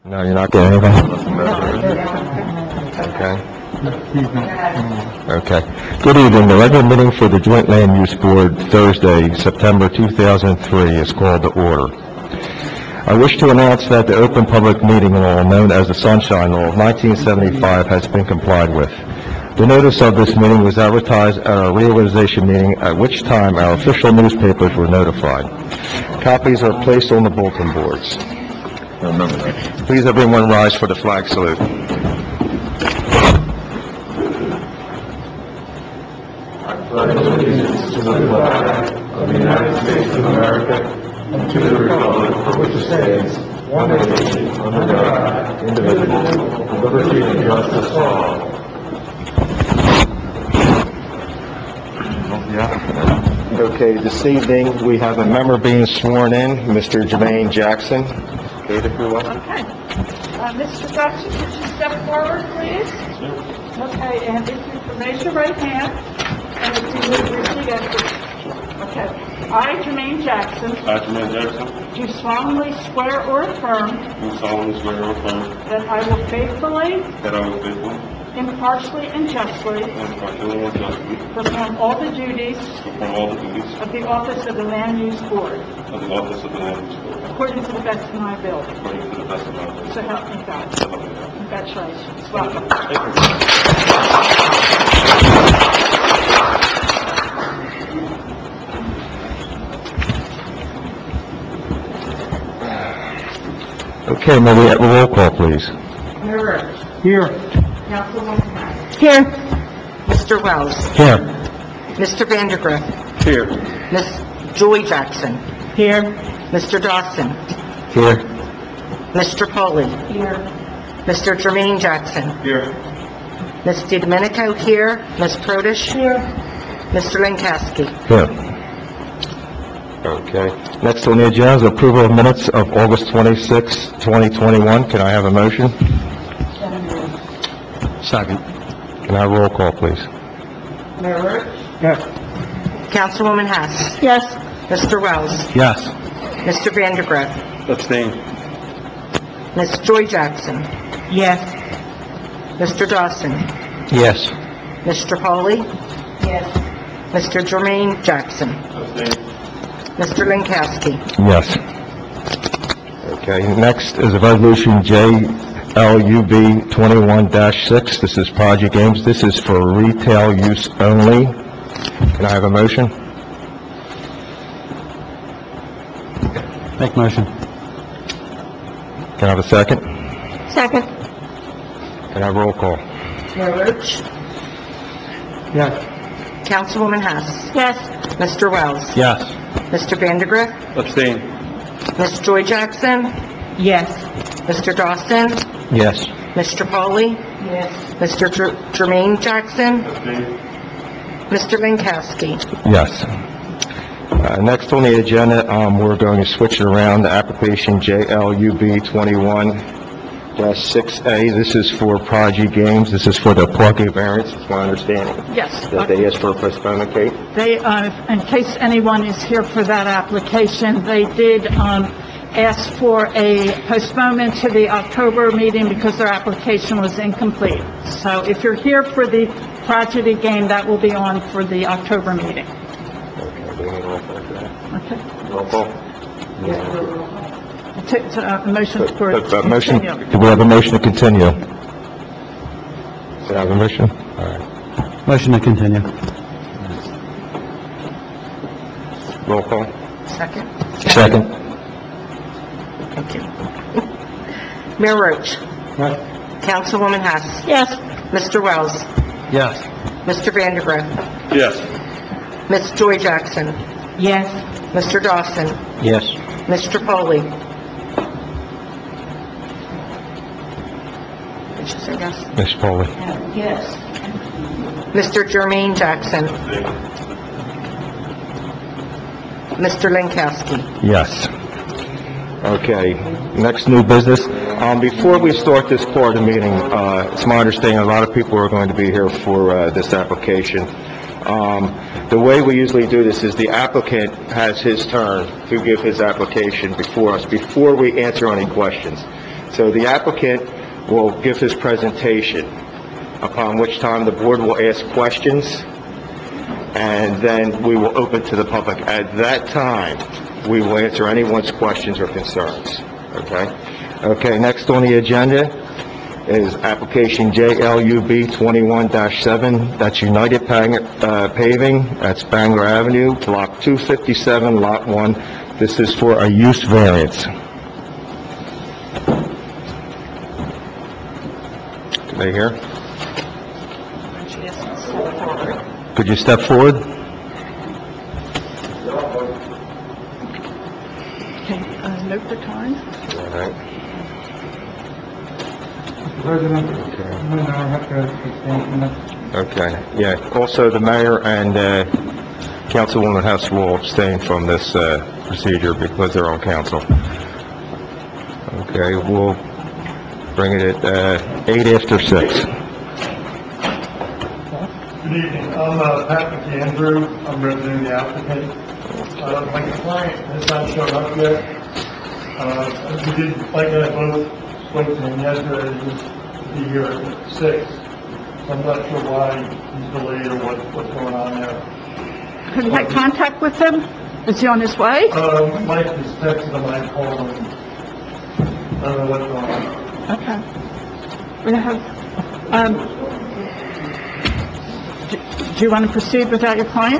No, you're not getting anything? Okay. Okay. Good evening. The regular meeting for the Joint Land Use Board Thursday, September 2003 is called to order. I wish to announce that the Open Public Meeting Law, known as the Sunshine Law of 1975, has been complied with. The notice of this meeting was advertised at our reorganization meeting, at which time our official newspapers were notified. Copies are placed on the bulletin boards. Please everyone rise for the flag salute. I pledge allegiance to the flag of the United States of America and to the republic for which it stands, one nation, under God, indivisible, with liberty and justice for all. Okay, this evening we have a member being sworn in, Mr. Jermaine Jackson. Okay. Mr. Jackson, could you step forward, please? Okay, and if you could raise your right hand, and if you would repeat after. Okay. I, Jermaine Jackson, do solemnly swear or affirm that I will faithfully, impartially and justly perform all the duties of the office of the Land Use Board according to the best of my ability. So help me God. Congratulations. Welcome. Okay, may we have a roll call, please? Mayor Roach. Here. Councilwoman Hass. Here. Mr. Wells. Here. Mr. Vandergrift. Here. Miss Joy Jackson. Here. Mr. Dawson. Here. Mr. Poley. Here. Mr. Jermaine Jackson. Here. Ms. DiDomenico here. Ms. Prodish. Here. Mr. Lankowski. Here. Okay. Next on the agenda is approval of minutes of August 26, 2021. Can I have a motion? Second. Can I have a roll call, please? Mayor Roach. Yes. Councilwoman Hass. Yes. Mr. Wells. Yes. Mr. Vandergrift. Abstain. Ms. Joy Jackson. Yes. Mr. Dawson. Yes. Mr. Poley. Yes. Mr. Jermaine Jackson. Mr. Lankowski. Yes. Okay, next is a resolution JLUB 21-6. This is Project Games. This is for retail use only. Can I have a motion? Make motion. Can I have a second? Second. Can I have a roll call? Mayor Roach. Yes. Councilwoman Hass. Yes. Mr. Wells. Yes. Mr. Vandergrift. Abstain. Ms. Joy Jackson. Yes. Mr. Dawson. Yes. Mr. Poley. Yes. Mr. Jermaine Jackson. Mr. Lankowski. Yes. Next on the agenda, we're going to switch it around. The application JLUB 21-6A. This is for Prodigy Games. This is for the parking variance, it's my understanding. Yes. That they asked for a postponement, Kate? They, in case anyone is here for that application, they did ask for a postponement to the October meeting because their application was incomplete. So if you're here for the Prodigy game, that will be on for the October meeting. Okay, do we need a roll call for that? Okay. Roll call? Motion for Motion, continue. do we have a motion to continue? Do I have a motion? All right. Motion to continue. Roll call? Second. Second. Thank you. Mayor Roach. Yes. Councilwoman Hass. Yes. Mr. Wells. Yes. Mr. Vandergrift. Yes. Ms. Joy Jackson. Yes. Mr. Dawson. Yes. Mr. Poley. Did you say yes? Ms. Foley? Yes. Mr. Jermaine Jackson. Mr. Lankowski. Yes. Okay, next new business. Before we start this part of the meeting, it's my understanding a lot of people are going to be here for this application. The way we usually do this is the applicant has his turn to give his application before us, before we answer any questions. So the applicant will give his presentation, upon which time the board will ask questions, and then we will open to the public. At that time, we will answer anyone's questions or concerns, okay? Okay, next on the agenda is application JLUB 21-7, that's United Paving, that's Bangor Avenue, Block 257, Lot 1. This is for a use variance. They here? Could you step forward? Okay, note the time. All right. President, we now have to abstain from this. Okay, yeah. Also, the mayor and Councilwoman Hess will abstain from this procedure because they're on council. Okay, we'll bring it at 8 after 6. Good evening, I'm Pat McAndrew, I'm representing the applicant. My client has not shown up yet. We did, like I both spoke to him yesterday, he was to be here at 6. So I'm not sure why he's delayed or what's going on there. Have you had contact with him? Is he on his way? Mike has texted him, I called him. I don't know what's going on. Okay. We have, do you want to proceed without your client?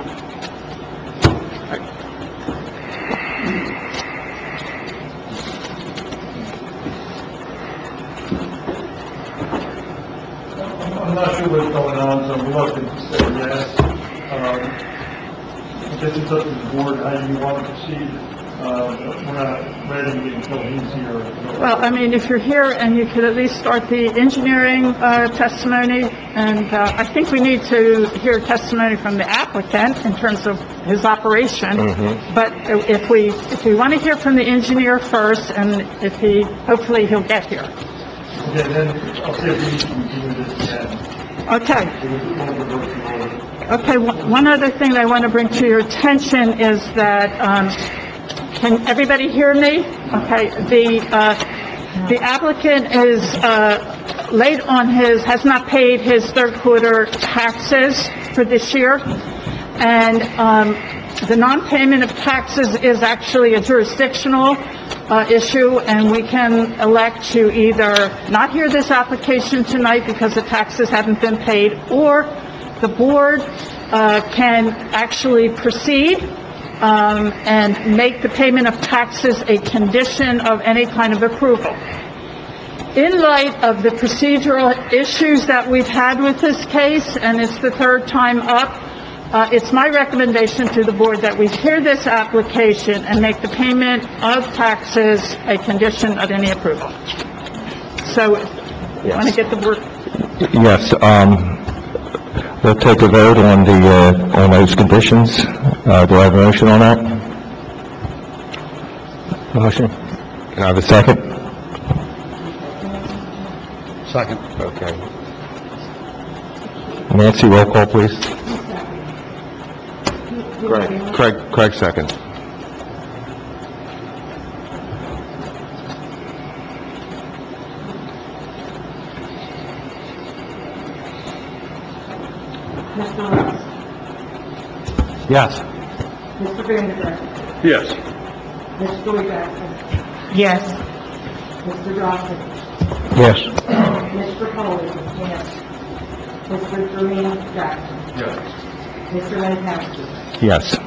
I'm not sure what's going on, so I'm reluctant to say yes. I guess it's up to the board how you want to proceed. We're not ready until he's here. Well, I mean, if you're here and you could at least start the engineering testimony, and I think we need to hear testimony from the applicant in terms of his operation. But if we want to hear from the engineer first, and if hopefully he'll get here. Okay, then I'll see if we can continue this again. Okay. We'll reverse the order. Okay, one other thing I want to bring to your attention is that, can everybody hear me? Okay, the applicant is late on has not paid his third quarter taxes for this year, and the non-payment of taxes is actually a jurisdictional issue, and we can elect to either not hear this application tonight because the taxes haven't been paid, or the board can actually proceed and make the payment of taxes a condition of any kind of approval. In light of the procedural issues that we've had with this case, and it's the third time up, it's my recommendation to the board that we hear this application and make the payment of taxes a condition of any approval. So, you want to get the board? Yes, we'll take a vote on on those conditions. Do I have a motion on that? Motion. Can I have a second? Second. Okay. Nancy, roll call, please. Craig second. Mr. Ross? Yes. Mr. Vanderburg? Yes. Ms. Joy Jackson? Yes. Mr. Dawson? Yes. Mr. Foley? Yes. Mr. Jermaine Jackson? Yes. Mr. Lankowski? Yes.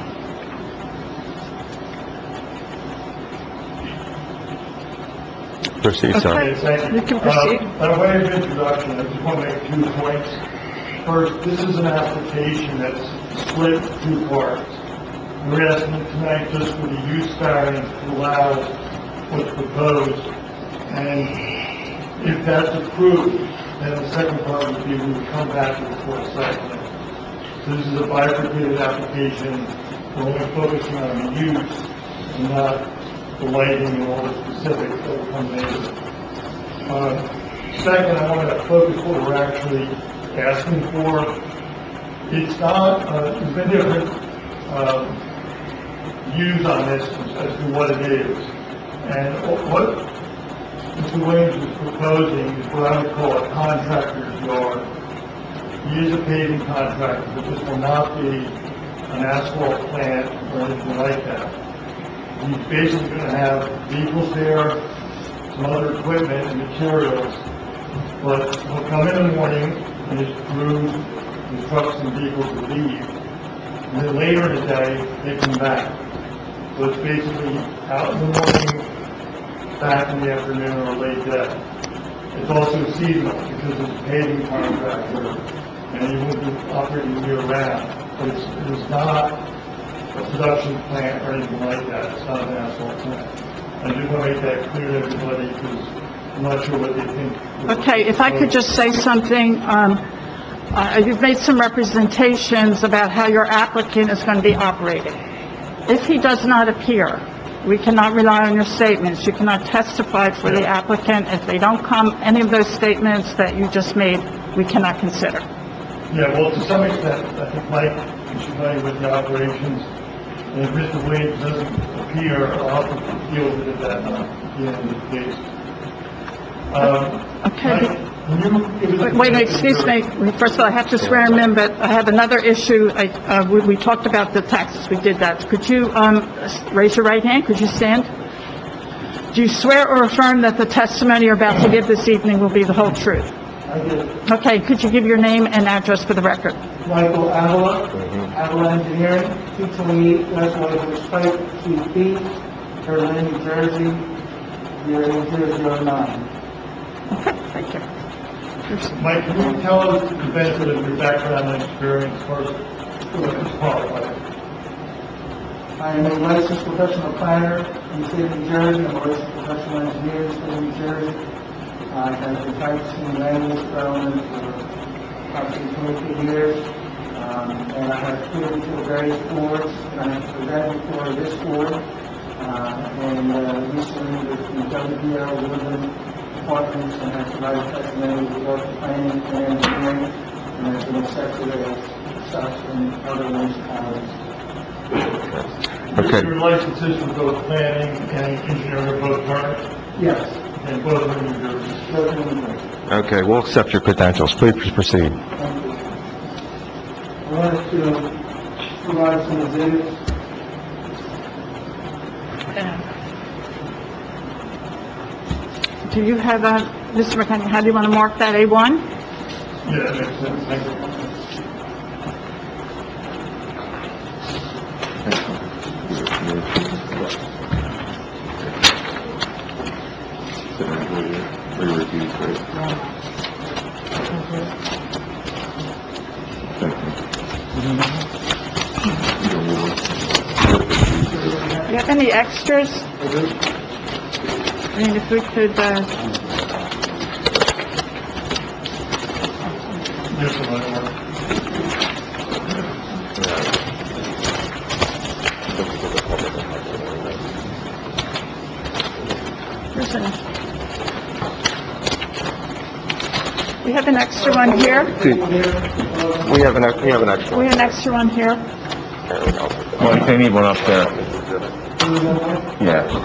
Proceed, sir. Okay. Okay, thank you. You can proceed. By way of introduction, I just want to make 2 points. First, this is an application that's split 2 parts. We're asking tonight just for the use variance to allow what's proposed, and if that's approved, then the second part would be we would come back to the court site plan. So this is a bifurcated application. We're only focusing on the use and not the lighting and all the specifics that will come later. Second, I want to focus what we're actually asking for. It's not, there's been different views on this as to what it is. And what, in Mr. Williams is proposing is what I would call a contractor's yard. He is a paving contractor, but this will not be an asphalt plant or anything like that. He's basically going to have vehicles there, some other equipment and materials, but he'll come in the morning and his crews, his trucks and vehicles will leave. And then later in the day, they come back. So it's basically out in the morning, back in the afternoon or late day. It's also seasonal because it's a paving contractor and he won't be operating year round. But it's not a production plant or anything like that. It's not an asphalt plant. I just want to make that clear to everybody because I'm not sure what they think. Okay, if I could just say something, you've made some representations about how your applicant is going to be operating. If he does not appear, we cannot rely on your statements. You cannot testify for the applicant. If they don't come, any of those statements that you just made, we cannot consider. Yeah, well, to some extent, I think Mike is familiar with the operations. And if Mr. Williams doesn't appear, I'll have to deal with it at the end of the case. Okay. Wait, excuse me. First of all, I have to swear him in, but I have another issue. We talked about the taxes. We did that. Could you raise your right hand? Could you stand? Do you swear or affirm that the testimony you're about to give this evening will be the whole truth? I did. Okay. Could you give your name and address for the record? Michael Avila, Avila Engineering, 228 West Whitehorse Pike, Suite B, Berlin, New Jersey, 08009. Okay, thank you. Mike, can you tell us the benefit of your background and experience first? I am a licensed professional planner in the state of New Jersey. I'm a licensed professional engineer in the state of New Jersey. I have been practicing in land use development for approximately 22 years. And I have appeared before various boards, and I have presented before this board, and recently with the WPL Woodland Apartments, and I provided testimony with both planning and engineering, and has been accepted as such in other municipalities. Okay. Your licenses for both planning and engineering are both current? Yes, and both are in New Jersey. Both are in New Jersey. Okay, we'll accept your credentials. Please proceed. Thank you. I wanted to provide some exhibits. Do you have Mr. McCann, how do you want to mark that, A1? Yeah, that makes sense. Thank you. Do you have any extras? I mean, if we could, Yes, sir. we have an extra one here. We have an extra. We have an extra one here. Well, they need one up there. Yeah.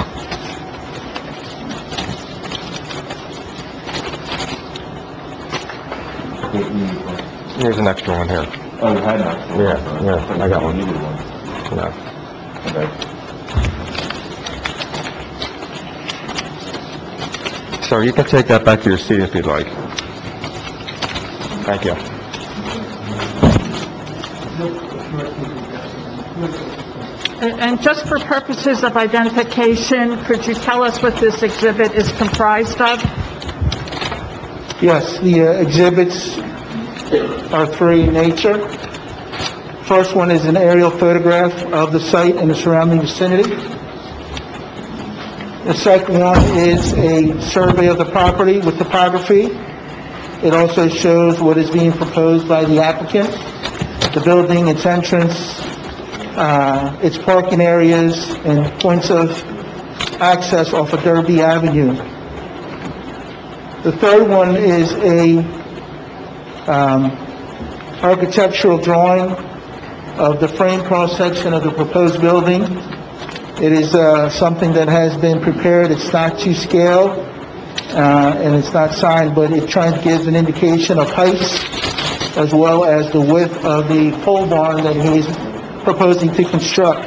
Here's an extra one here. Oh, you had one? Yeah, I got one. You needed one. No. Okay. Sir, you can take that back to your seat if you'd like. Thank you. And just for purposes of identification, could you tell us what this exhibit is comprised of? Yes, the exhibits are three in nature. First one is an aerial photograph of the site and the surrounding vicinity. The second one is a survey of the property with topography. It also shows what is being proposed by the applicant, the building, its entrance, its parking areas, and points of access off of Derby Avenue. The third one is a architectural drawing of the frame cross-section of the proposed building. It is something that has been prepared. It's not to scale. and it's not signed, but it tries to give an indication of heights as well as the width of the pole barn that he's proposing to construct.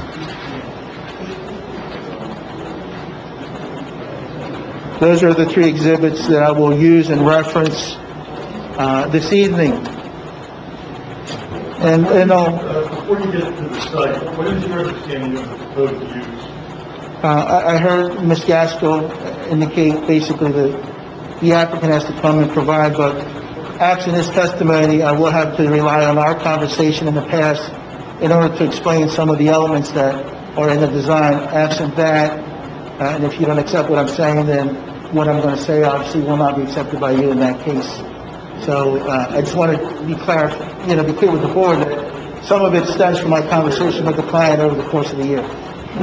Those are the three exhibits that I will use and reference this evening. And I'll... Before you get to the site, what is your understanding of the proposed use? I heard Ms. Gaskell indicate basically that the applicant has to come and provide, but absent his testimony, I will have to rely on our conversation in the past in order to explain some of the elements that are in the design. Absent that, and if you don't accept what I'm saying, then what I'm going to say obviously will not be accepted by you in that case. So I just want to be clear with the board that some of it stems from my conversation with the client over the course of the year.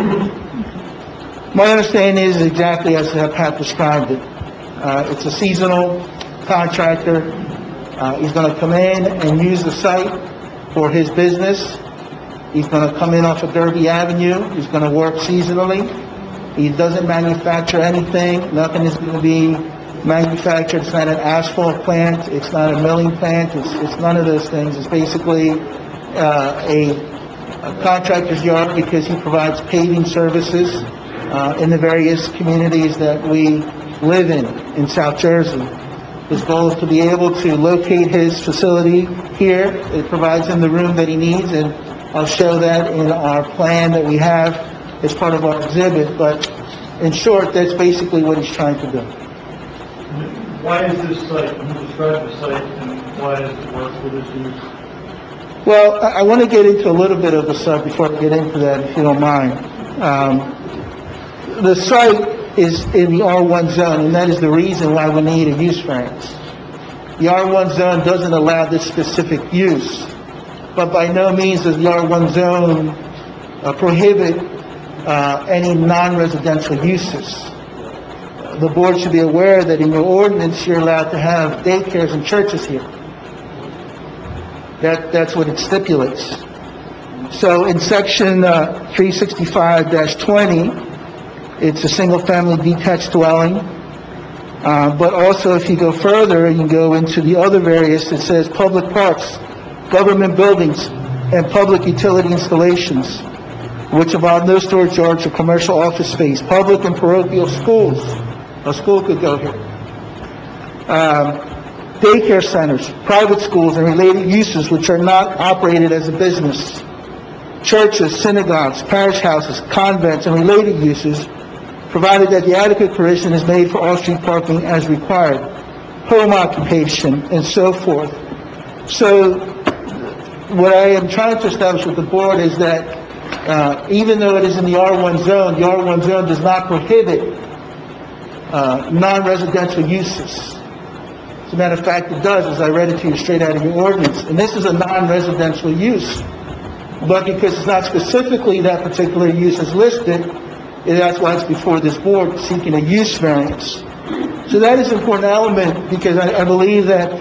My understanding is exactly as Pat described it. It's a seasonal contractor. He's going to come in and use the site for his business. He's going to come in off of Derby Avenue. He's going to work seasonally. He doesn't manufacture anything. Nothing is going to be manufactured. It's not an asphalt plant. It's not a milling plant. It's none of those things. It's basically a contractor's yard because he provides paving services in the various communities that we live in South Jersey. His goal is to be able to locate his facility here. It provides him the room that he needs, and I'll show that in our plan that we have as part of our exhibit. But in short, that's basically what he's trying to do. Why is this site, can you describe the site, and why does it work for this use? Well, I want to get into a little bit of the site before I get into that, if you don't mind. The site is in the R1 zone, and that is the reason why we need a use variance. The R1 zone doesn't allow this specific use, but by no means does the R1 zone prohibit any non-residential uses. The board should be aware that in your ordinance, you're allowed to have daycares and churches here. That's what it stipulates. So in section 365-20, it's a single-family detached dwelling. But also, if you go further and you go into the other various, it says public parks, government buildings, and public utility installations, which involve no storage yards or commercial office space, public and parochial schools. A school could go here. Daycare centers, private schools, and related uses which are not operated as a business. Churches, synagogues, parish houses, convents, and related uses, provided that the adequate provision is made for off-street parking as required, home occupation, and so forth. So, what I am trying to establish with the board is that even though it is in the R1 zone does not prohibit non-residential uses. As a matter of fact, it does, as I read it to you straight out of your ordinance. And this is a non-residential use. But because it's not specifically that particular use is listed, that's why it's before this board seeking a use variance. So that is an important element because I believe that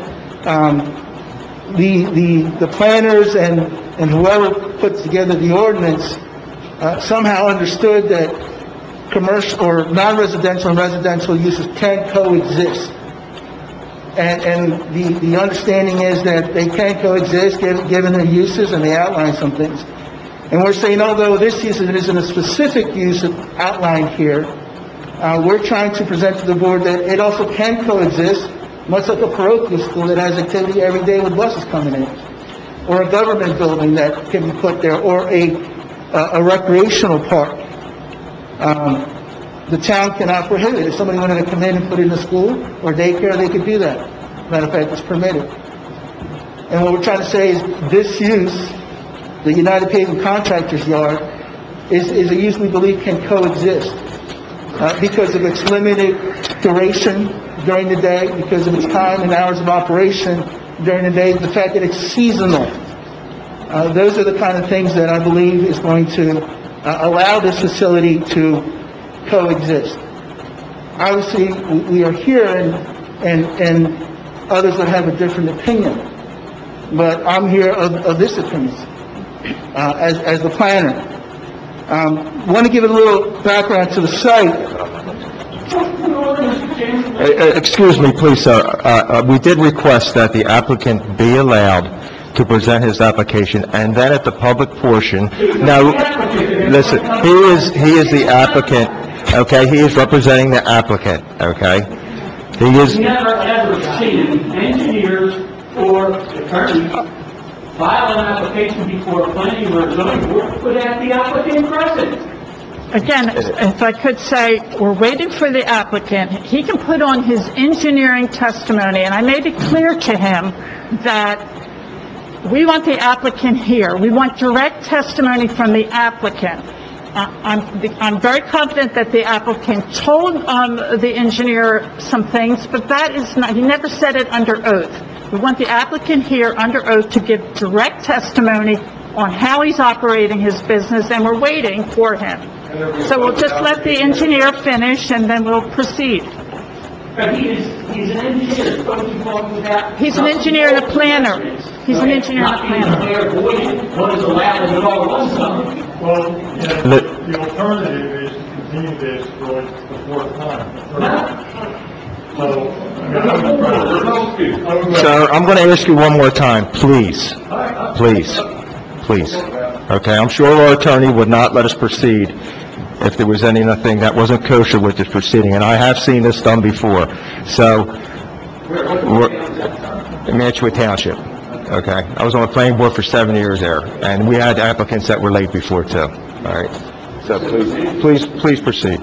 the planners and whoever puts together the ordinance somehow understood that commercial or non-residential and residential uses can coexist. And the understanding is that they can coexist given their uses, and they outline some things. And we're saying, although this use isn't a specific use outlined here, we're trying to present to the board that it also can coexist, much like a parochial school that has activity every day with buses coming in, or a government building that can be put there, or a recreational park. The town cannot prohibit it. If somebody wanted to come in and put it in a school or daycare, they could do that. Matter of fact, it's permitted. And what we're trying to say is this use, the United Paving Contractors Yard, is a use we believe can coexist because of its limited duration during the day, because of its time and hours of operation during the day, the fact that it's seasonal. Those are the kind of things that I believe is going to allow this facility to coexist. Obviously, we are here, and others would have a different opinion, but I'm here of this opinion as the planner. I want to give a little background to the site. Excuse me, please, sir. We did request that the applicant be allowed to present his application, and then at the public portion, now, listen, he is the applicant, okay? He is representing the applicant, okay? He is... Never ever seen engineers or attorneys file an application before a planning or zoning board without the applicant present. Again, if I could say, we're waiting for the applicant. He can put on his engineering testimony, and I made it clear to him that we want the applicant here. We want direct testimony from the applicant. I'm very confident that the applicant told the engineer some things, but that is not, he never said it under oath. We want the applicant here under oath to give direct testimony on how he's operating his business, and we're waiting for him. So we'll just let the engineer finish, and then we'll proceed. But he's an engineer, supposed to be talking about... He's an engineer and a planner. He's an engineer and a planner. Not being clairvoyant, what is allowed in the R1 zone. Well, yeah, the alternative is to continue this for the fourth time. So, Sir, I'm going to ask you one more time, please, please, please, okay? I'm sure our attorney would not let us proceed if there was anything that wasn't kosher with this proceeding, and I have seen this done before. So, Mantua Township, okay? I was on the planning board for 7 years there, and we had applicants that were late before, too, all right? So, please proceed.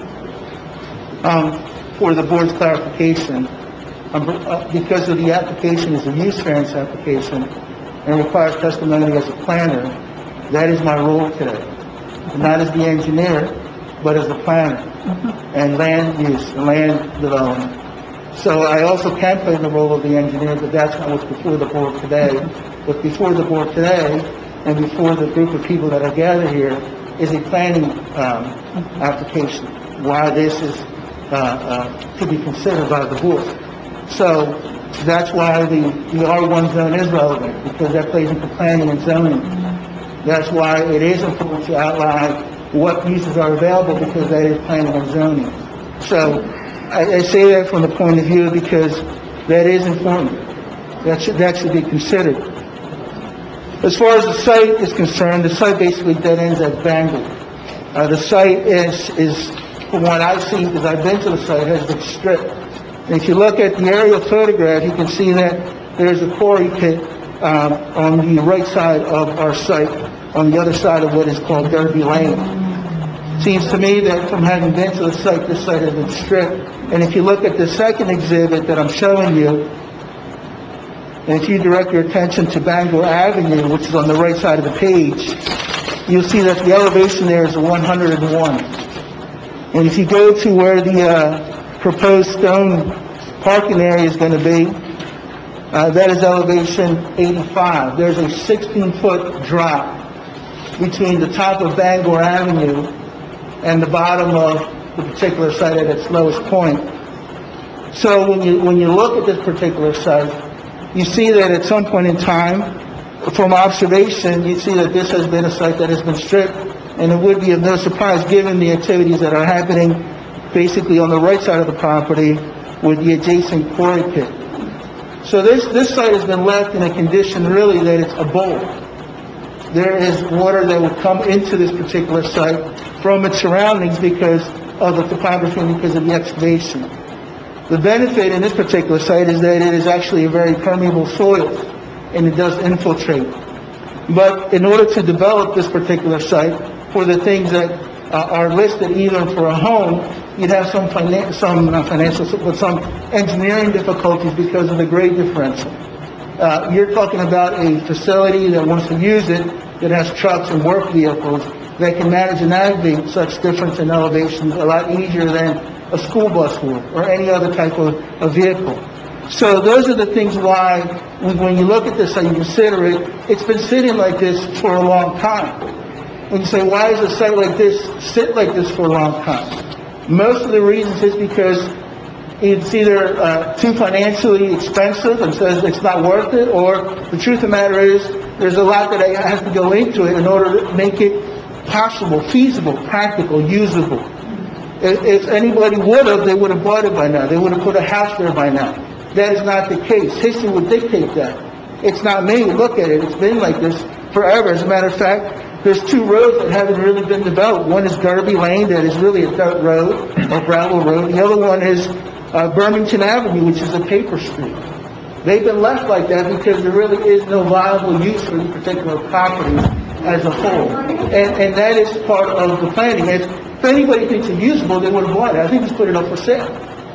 For the board's clarification, because of the application is a use variance application and requires testimony as a planner, that is my role today. Not as the engineer, but as a planner and land use and land development. So I also can play the role of the engineer, but that's not what's before the board today. What's before the board today and before the group of people that are gathered here is a planning application, why this is to be considered by the board. So that's why the R1 zone is relevant, because that plays into planning and zoning. That's why it is important to outline what uses are available, because that is planning and zoning. So I say that from the point of view because that is important. That should be considered. As far as the site is concerned, the site basically dead ends at Bangor. The site is, from what I've seen, because I've been to the site, has been stripped. And if you look at the aerial photograph, you can see that there's a quarry pit on the right side of our site, on the other side of what is called Derby Lane. Seems to me that from having been to the site, this site has been stripped. And if you look at the second exhibit that I'm showing you, and if you direct your attention to Bangor Avenue, which is on the right side of the page, you'll see that the elevation there is 101. And if you go to where the proposed stone parking area is going to be, that is elevation 85. There's a 16-foot drop between the top of Bangor Avenue and the bottom of the particular site at its lowest point. So when you look at this particular site, you see that at some point in time, from observation, you see that this has been a site that has been stripped, and it would be of no surprise given the activities that are happening basically on the right side of the property with the adjacent quarry pit. So this site has been left in a condition really that it's a bowl. There is water that will come into this particular site from its surroundings because of the topography and because of the excavation. The benefit in this particular site is that it is actually a very permeable soil and it does infiltrate. But in order to develop this particular site for the things that are listed either for a home, you'd have some engineering difficulties because of the grade differential. You're talking about a facility that wants to use it, that has trucks and work vehicles that can manage and navigate such difference in elevations a lot easier than a school bus would or any other type of vehicle. So those are the things why when you look at this and you consider it, it's been sitting like this for a long time. And you say, why does a site like this sit like this for a long time? Most of the reasons is because it's either too financially expensive and says it's not worth it, or the truth of the matter is there's a lot that has to go into it in order to make it possible, feasible, practical, usable. If anybody would have, they would have bought it by now. They would have put a house there by now. That is not the case. History would dictate that. It's not me. Look at it. It's been like this forever. As a matter of fact, there's two roads that haven't really been developed. One is Derby Lane, that is really a dirt road, or gravel road. The other one is Birmingham Avenue, which is a paper street. They've been left like that because there really is no viable use for the particular property as a whole. And that is part of the planning. If anybody thinks it's usable, they would have bought it. I think just put it up for sale.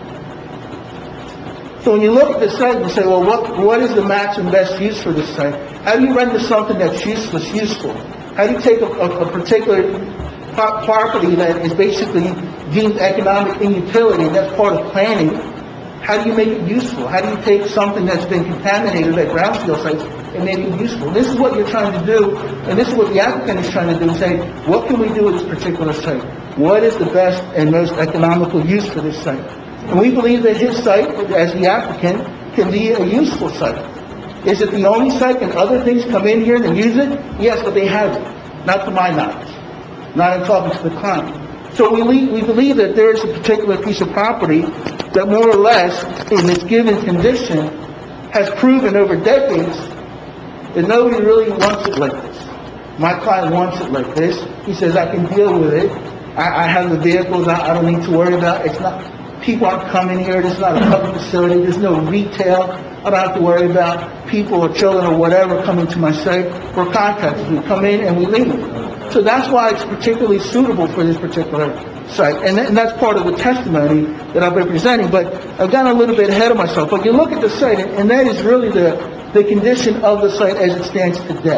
So when you look at the site and say, well, what is the maximum best use for this site? How do you render something that's useless useful? How do you take a particular property that is basically deemed economic inutility, and that's part of planning? How do you make it useful? How do you take something that's been contaminated at brownfield sites and make it useful? This is what you're trying to do, and this is what the applicant is trying to do, saying, what can we do with this particular site? What is the best and most economical use for this site? And we believe that his site, as the applicant, can be a useful site. Is it the only site? Can other things come in here and use it? Yes, but they haven't. Not to my knowledge. Not in talking to the client. So we believe that there is a particular piece of property that more or less, in its given condition, has proven over decades that nobody really wants it like this. My client wants it like this. He says, I can deal with it. I have the vehicles. I don't need to worry about it. It's not, people aren't coming here. It's not a public facility. There's no retail. I don't have to worry about people or children or whatever coming to my site. We're contractors. We come in and we leave. So that's why it's particularly suitable for this particular site. And that's part of the testimony that I've been presenting. But I've gotten a little bit ahead of myself. But you look at the site, and that is really the condition of the site as it stands today.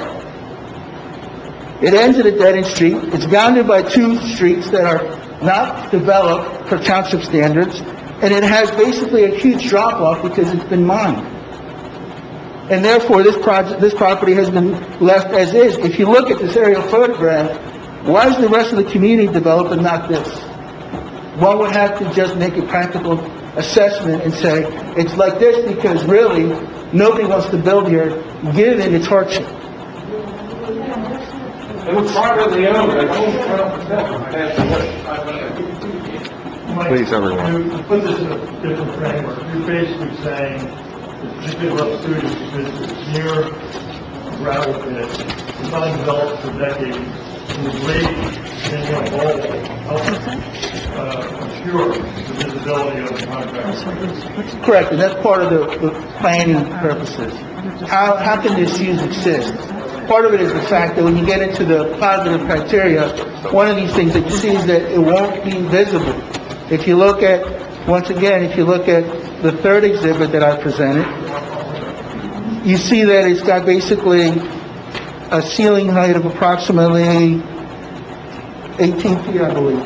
It ends at a dead-end street. It's bounded by two streets that are not developed for township standards. And it has basically a huge drop-off because it's been mined. And therefore, this property has been left as is. If you look at this aerial photograph, why is the rest of the community developed and not this? One would have to just make a practical assessment and say, it's like this because really, nobody wants to build here, given its hardship. It was privately owned. Please, everyone. To put this in a different framework, you're basically saying the particular upstream is because it's near a gravel pit, it's undeveloped for decades, and the grade in a hole helps obscure the visibility of the contract. Correct, and that's part of the planning purposes. How can this use exist? Part of it is the fact that when you get into the positive criteria, one of these things that you see is that it won't be visible. If you look at, once again, if you look at the third exhibit that I presented, you see that it's got basically a ceiling height of approximately 18 feet, I believe.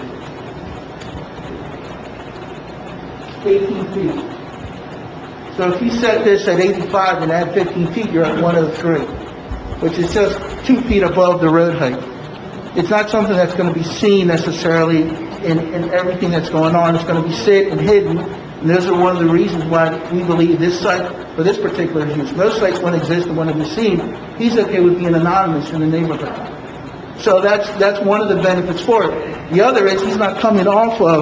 18 feet. So if you set this at 85 and add 15 feet, you're at 103, which is just 2 feet above the road height. It's not something that's going to be seen necessarily in everything that's going on. It's going to be sit and hidden, and those are one of the reasons why we believe this site, for this particular use, most sites won't exist and won't be seen. He's okay with being anonymous in the neighborhood. So that's one of the benefits for it. The other is he's not coming off of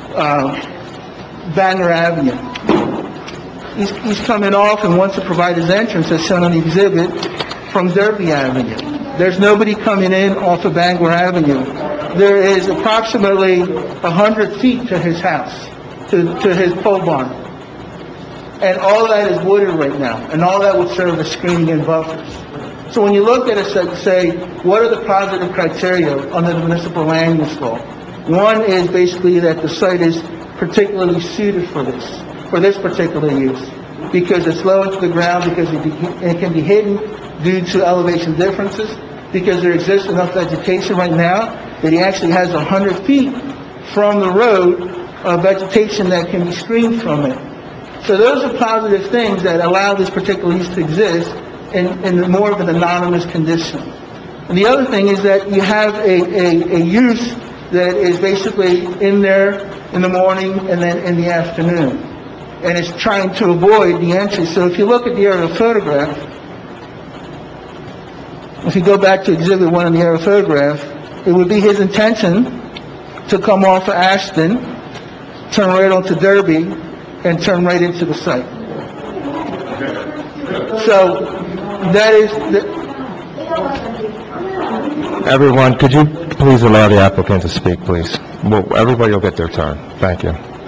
Banger Avenue. He's coming off and wants to provide his entrance, as shown on the exhibit, from Derby Avenue. There's nobody coming in off of Bangor Avenue. There is approximately 100 feet to his house, to his pole barn. And all that is wooded right now, and all that would serve as screening and buffers. So when you look at it and say, what are the positive criteria under the municipal land use law? One is basically that the site is particularly suited for this particular use, because it's low into the ground, because it can be hidden due to elevation differences, because there exists enough vegetation right now that he actually has 100 feet from the road of vegetation that can be screened from it. So those are positive things that allow this particular use to exist in more of an anonymous condition. And the other thing is that you have a use that is basically in there in the morning and then in the afternoon. And it's trying to avoid the entry. So if you look at the aerial photograph, if you go back to Exhibit 1 in the aerial photograph, it would be his intention to come off of Ashton, turn right onto Derby, and turn right into the site. So, that is, Everyone, could you please allow the applicant to speak, please? Well, everybody will get their turn. Thank you.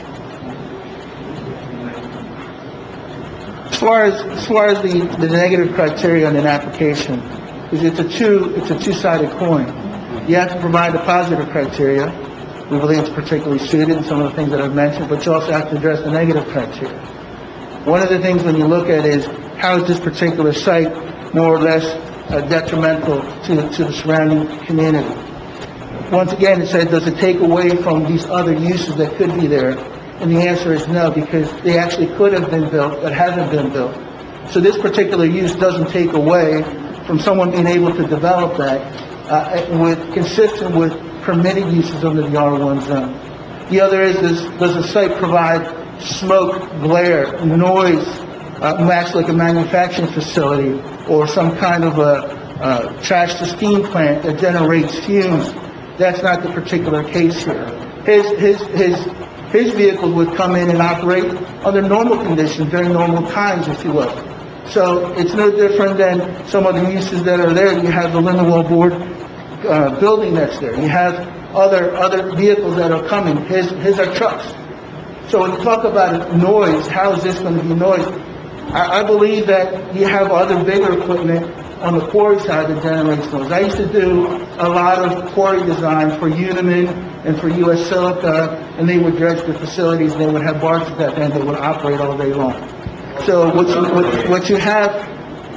as far as the negative criteria on an application, is it's a two-sided coin. You have to provide the positive criteria. We believe it's particularly suited in some of the things that I've mentioned, but you also have to address the negative criteria. One of the things when you look at is, how is this particular site more or less detrimental to the surrounding community? Once again, it said, does it take away from these other uses that could be there? And the answer is no, because they actually could have been built, but hasn't been built. So this particular use doesn't take away from someone being able to develop that, consistent with permitted uses under the R1 zone. The other is, does the site provide smoke, glare, noise, match like a manufacturing facility or some kind of a trash to steam plant that generates fumes? That's not the particular case here. His vehicles would come in and operate under normal conditions during normal times, if you will. So it's no different than some of the uses that are there. You have the Lindenwell Board building that's there. You have other vehicles that are coming. His are trucks. So when you talk about noise, how is this going to be noise? I believe that you have other bigger equipment on the quarry side that generates noise. I used to do a lot of quarry design for Uniman and for U.S. Silica, and they would dredge the facilities, and they would have barges that then they would operate all day long. So what you have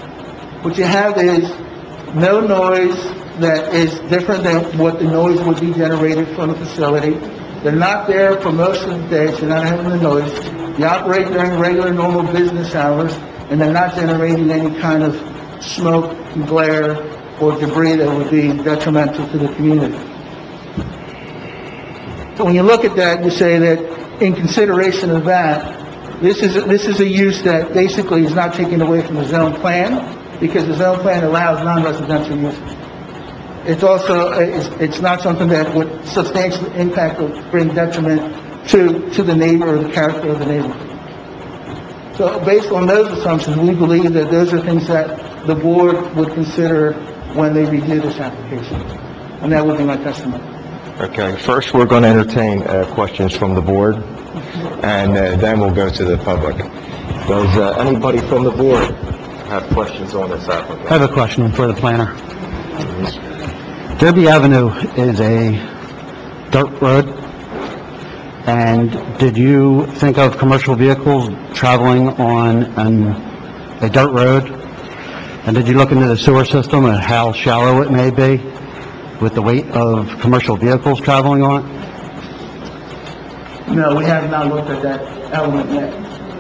is no noise that is different than what the noise would be generated from the facility. They're not there for most of the day, so you're not having the noise. You operate during regular, normal business hours, and they're not generating any kind of smoke, glare, or debris that would be detrimental to the community. So when you look at that, you say that in consideration of that, this is a use that basically is not taken away from the zone plan, because the zone plan allows non-residential use. It's also, it's not something that would substantially impact or bring detriment to the neighbor or the character of the neighborhood. So based on those assumptions, we believe that those are things that the board would consider when they review this application. And that would be my testimony. Okay, first we're going to entertain questions from the board, and then we'll go to the public. Does anybody from the board have questions on this application? I have a question for the planner. Derby Avenue is a dirt road, and did you think of commercial vehicles traveling on a dirt road? And did you look into the sewer system and how shallow it may be with the weight of commercial vehicles traveling on it? No, we have not looked at that element yet.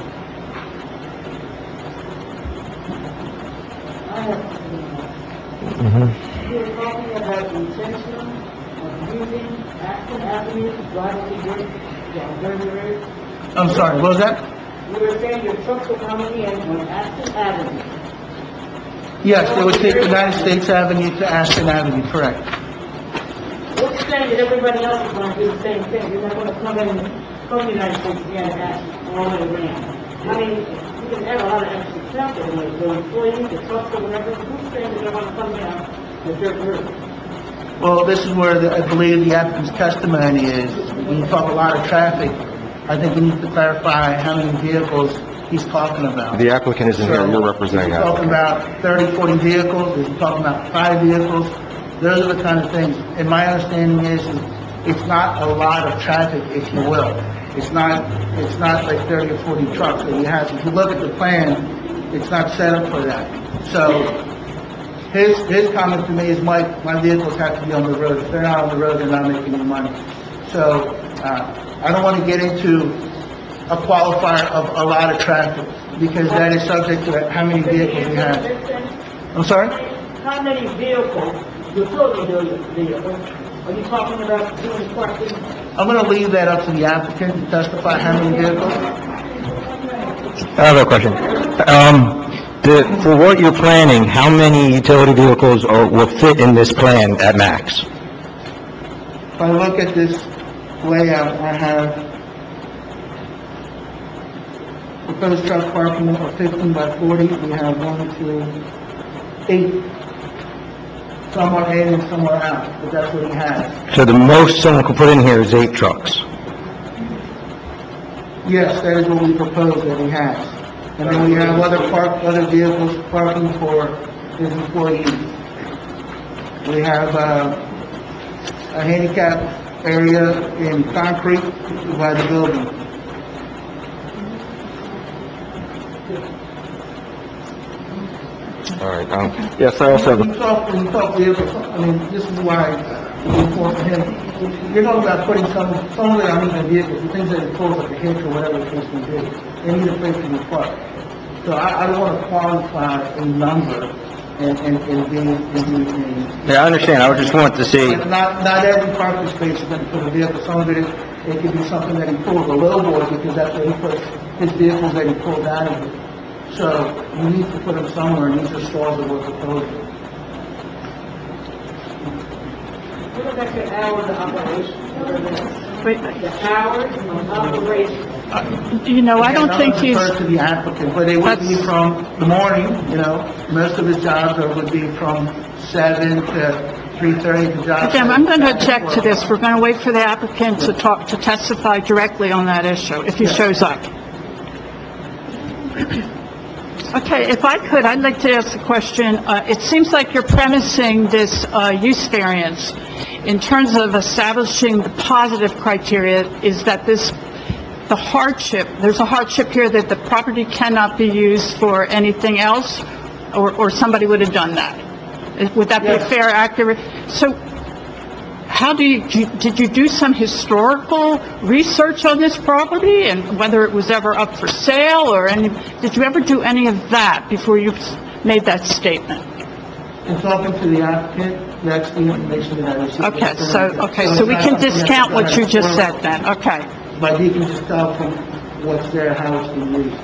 You're talking about the intention of using Ashton Avenue to drive on the Derby Road? I'm sorry, what was that? You were saying your trucks are coming in on Ashton Avenue. Yes, they would take United States Avenue to Ashton Avenue, correct. What's saying that everybody else is going to do the same thing? You're not going to come in from the United States again and Ashton all the way around. I mean, you can add a lot of extra traffic, like the employees, the trucks, or whatever. Who's saying that they're going to come down the dirt road? Well, this is where I believe the applicant's testimony is. When you talk a lot of traffic, I think we need to clarify how many vehicles he's talking about. The applicant isn't here, you're representing Is he talking applicant. about 30, 40 vehicles? Is he talking about 5 vehicles? Those are the kind of things. And my understanding is it's not a lot of traffic, if you will. It's not like 30 or 40 trucks that you have. If you look at the plan, it's not set up for that. So his comment to me is, Mike, my vehicles have to be on the road. If they're not on the road, they're not making any money. So I don't want to get into a qualifier of a lot of traffic, because that is subject to how many vehicles you have. I'm sorry? How many vehicles, utility vehicles, are you talking about doing parking? I'm going to leave that up to the applicant to testify how many vehicles. I have a question. For what you're planning, how many utility vehicles will fit in this plan at max? If I look at this layout, I have proposed truck parking of 15 by 40. We have 1, 2, 8. Some are in and some are out, but that's what he has. So the most someone could put in here is 8 trucks. Yes, that is what we propose that he has. And then we have other vehicles parking for his employees. We have, a handicap area in concrete by the building. All right, yes, I also have When you talk vehicles, I mean, this is why it's important for him. You're talking about putting some of it on even vehicles, the things that it pulls like a hitch or whatever the case may be. They need a place to be parked. So I don't want to qualify a number and be. Yeah, I understand, I just wanted to see. Not every parking space is going to put a vehicle. Some of it could be something that he pulls a low board because that's where he puts his vehicles that he pulls out of it. So you need to put them somewhere, and these are stalls that we're proposing. What about the hours of operation? Wait, The hours of operation. you know, I don't think he's, Refer to the applicant, but it would be from the morning, most of his jobs would be from 7 to 3:30, the job. again, I'm going to object to this. We're going to wait for the applicant to testify directly on that issue, if he shows up. Okay, if I could, I'd like to ask a question. It seems like you're premising this use variance in terms of establishing the positive criteria is that there's a hardship here that the property cannot be used for anything else, or somebody would have done that. Would that be a fair, accurate? So how did you do some historical research on this property and whether it was ever up for sale did you ever do any of that before you made that statement? In talking to the applicant, that's the information that I received. Okay, so we can discount what you just said then, okay. But you can just tell from what's there, how it's been used.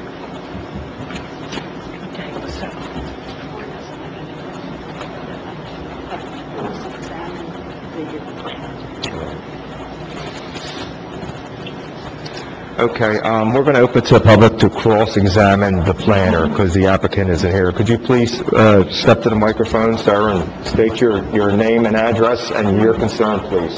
Okay, we're going to open to the public to cross-examine the planner, because the applicant isn't here. Could you please step to the microphone, sir, and state your name and address and your concern, please?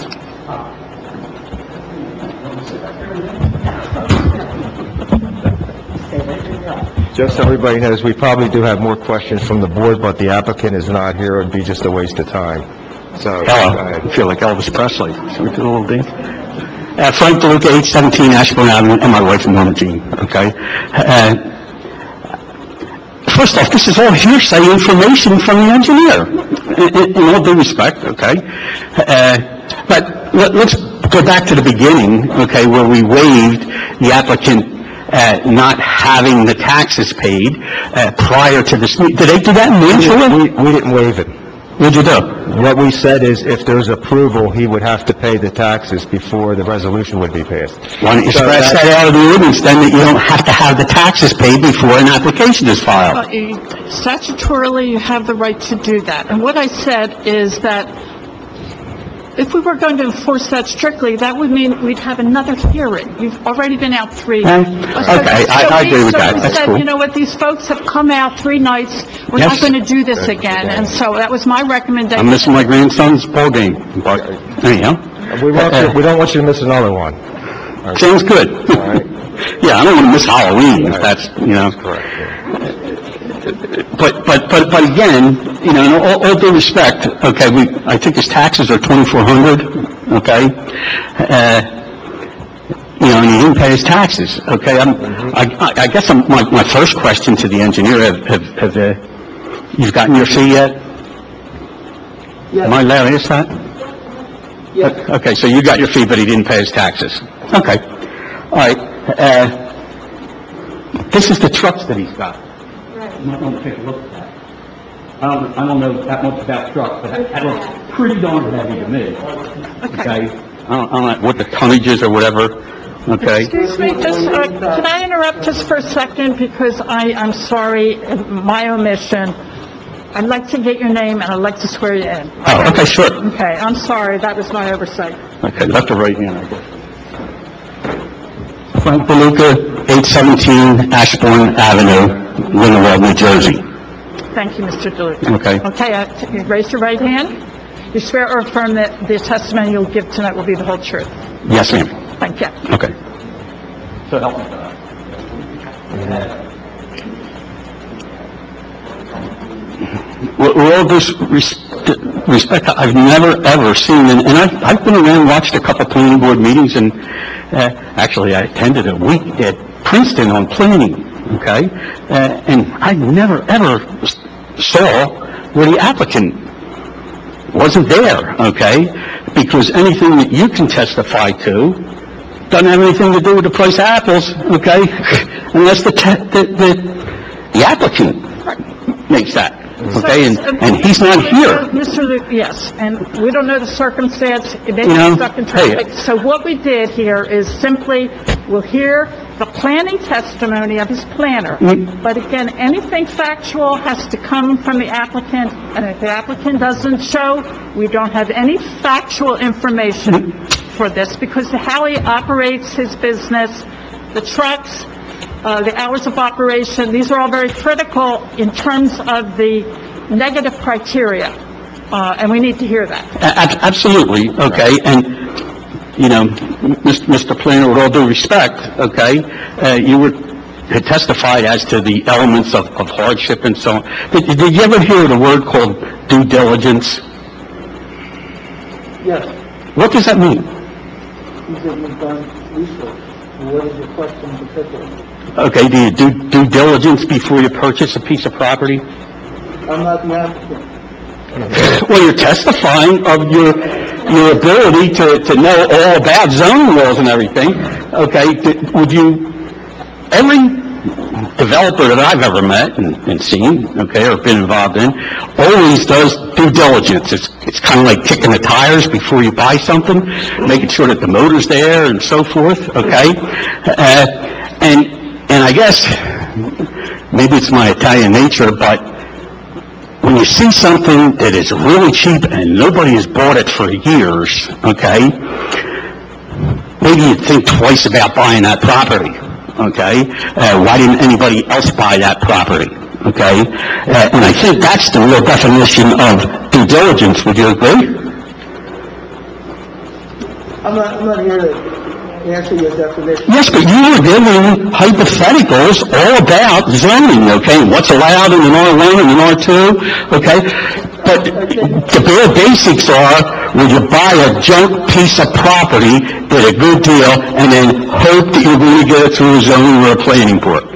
Just so everybody knows, we probably do have more questions from the board, but the applicant is not here. It would be just a waste of time. So, Hello, I feel like Elvis Presley. Should we do a little dance? Frank DeLuca, 817 Ashburn Avenue, and my wife, Norma Jean, okay? First off, this is all hearsay information from the engineer, in all due respect, okay? But let's go back to the beginning, okay, where we waived the applicant not having the taxes paid prior to this meeting. Did they do that mutually? we didn't waive it. What'd you do? What we said is if there's approval, he would have to pay the taxes before the resolution would be passed. Why don't you scratch that out of the ordinance, then, that you don't have to have the taxes paid before an application is filed? Statutorily, you have the right to do that. And what I said is that if we were going to enforce that strictly, that would mean we'd have another hearing. You've already been out 3. Okay, I agree with that. That's So cool. we said, you know what, these folks have come out 3 nights, we're not Yes. going to do this again. And so that was my recommendation. I'm missing my grandson's ball game, but anyhow. We don't want you to miss another one. Sounds good. All right. Yeah, I don't want to miss Halloween, if that's, Correct. But again, in all due respect, okay, I think his taxes are $2,400, okay? And he didn't pay his taxes, okay? I guess my first question to the engineer, have you've gotten your fee yet? Yes. Am I allowed to ask that? Yes. Okay, so you got your fee, but he didn't pay his taxes. Okay. All right. This is the trucks that he's got. You might want to take a look at that. I don't know that much about trucks, but that looks pretty darn heavy to me. Okay? I don't know what the tonnage is or whatever, okay? Excuse me, can I interrupt just for a second, because I'm sorry, my omission. I'd like to get your name, and I'd like to swear you in. Oh, okay, sure. Okay, I'm sorry, that was my oversight. Okay, left or right hand, I guess. Frank DeLuca, 817 Ashbourne Avenue, Lindenwold, New Jersey. Thank you, Mr. DeLuca. Okay. Okay, raise your right hand. You swear or affirm that the testimony you'll give tonight will be the whole truth? Yes, ma'am. Thank you. Okay. So help me God. With all this respect, I've never, ever seen, and I've been around, watched a couple planning board meetings, and actually I attended a week at Princeton on planning, okay? And I never, ever saw where the applicant wasn't there, okay? Because anything that you can testify to doesn't have anything to do with the price of apples, okay? Unless the applicant makes that. Okay, and he's not here. Mr. Luke, yes, and we don't know the circumstance, it may You know, be stuck in traffic. So what we did here is simply, we'll hear the planning testimony of his planner. But again, anything factual has to come from the applicant, and if the applicant doesn't show, we don't have any factual information for this, because how he operates his business, the trucks, the hours of operation, these are all very critical in terms of the negative criteria, and we need to hear that. Absolutely, okay, and, you know, Mr. Planner, with all due respect, okay, you had testified as to the elements of hardship and so on. Did you ever hear the word called due diligence? Yes, What does that mean? he said you've done research. What is your question in particular? Okay, do you do due diligence before you purchase a piece of property? I'm not the applicant. Well, you're testifying of your ability to know all about zoning laws and everything, okay? Would you, every developer that I've ever met and seen, okay, or been involved in, always does due diligence. It's kind of like kicking the tires before you buy something, making sure that the motor's there and so forth, okay? And I guess, maybe it's my Italian nature, but when you see something that is really cheap and nobody has bought it for years, okay, maybe you'd think twice about buying that property, okay? Why didn't anybody else buy that property, okay? And I think that's the real definition of due diligence. Would you agree? I'm not here to answer your definition. Yes, but you were giving hypotheticals all about zoning, okay? What's allowed in an R1 and an R2, okay? But the bare basics are, would you buy a junk piece of property at a good deal and then hope that you're going to get it through a zoning or a planning board?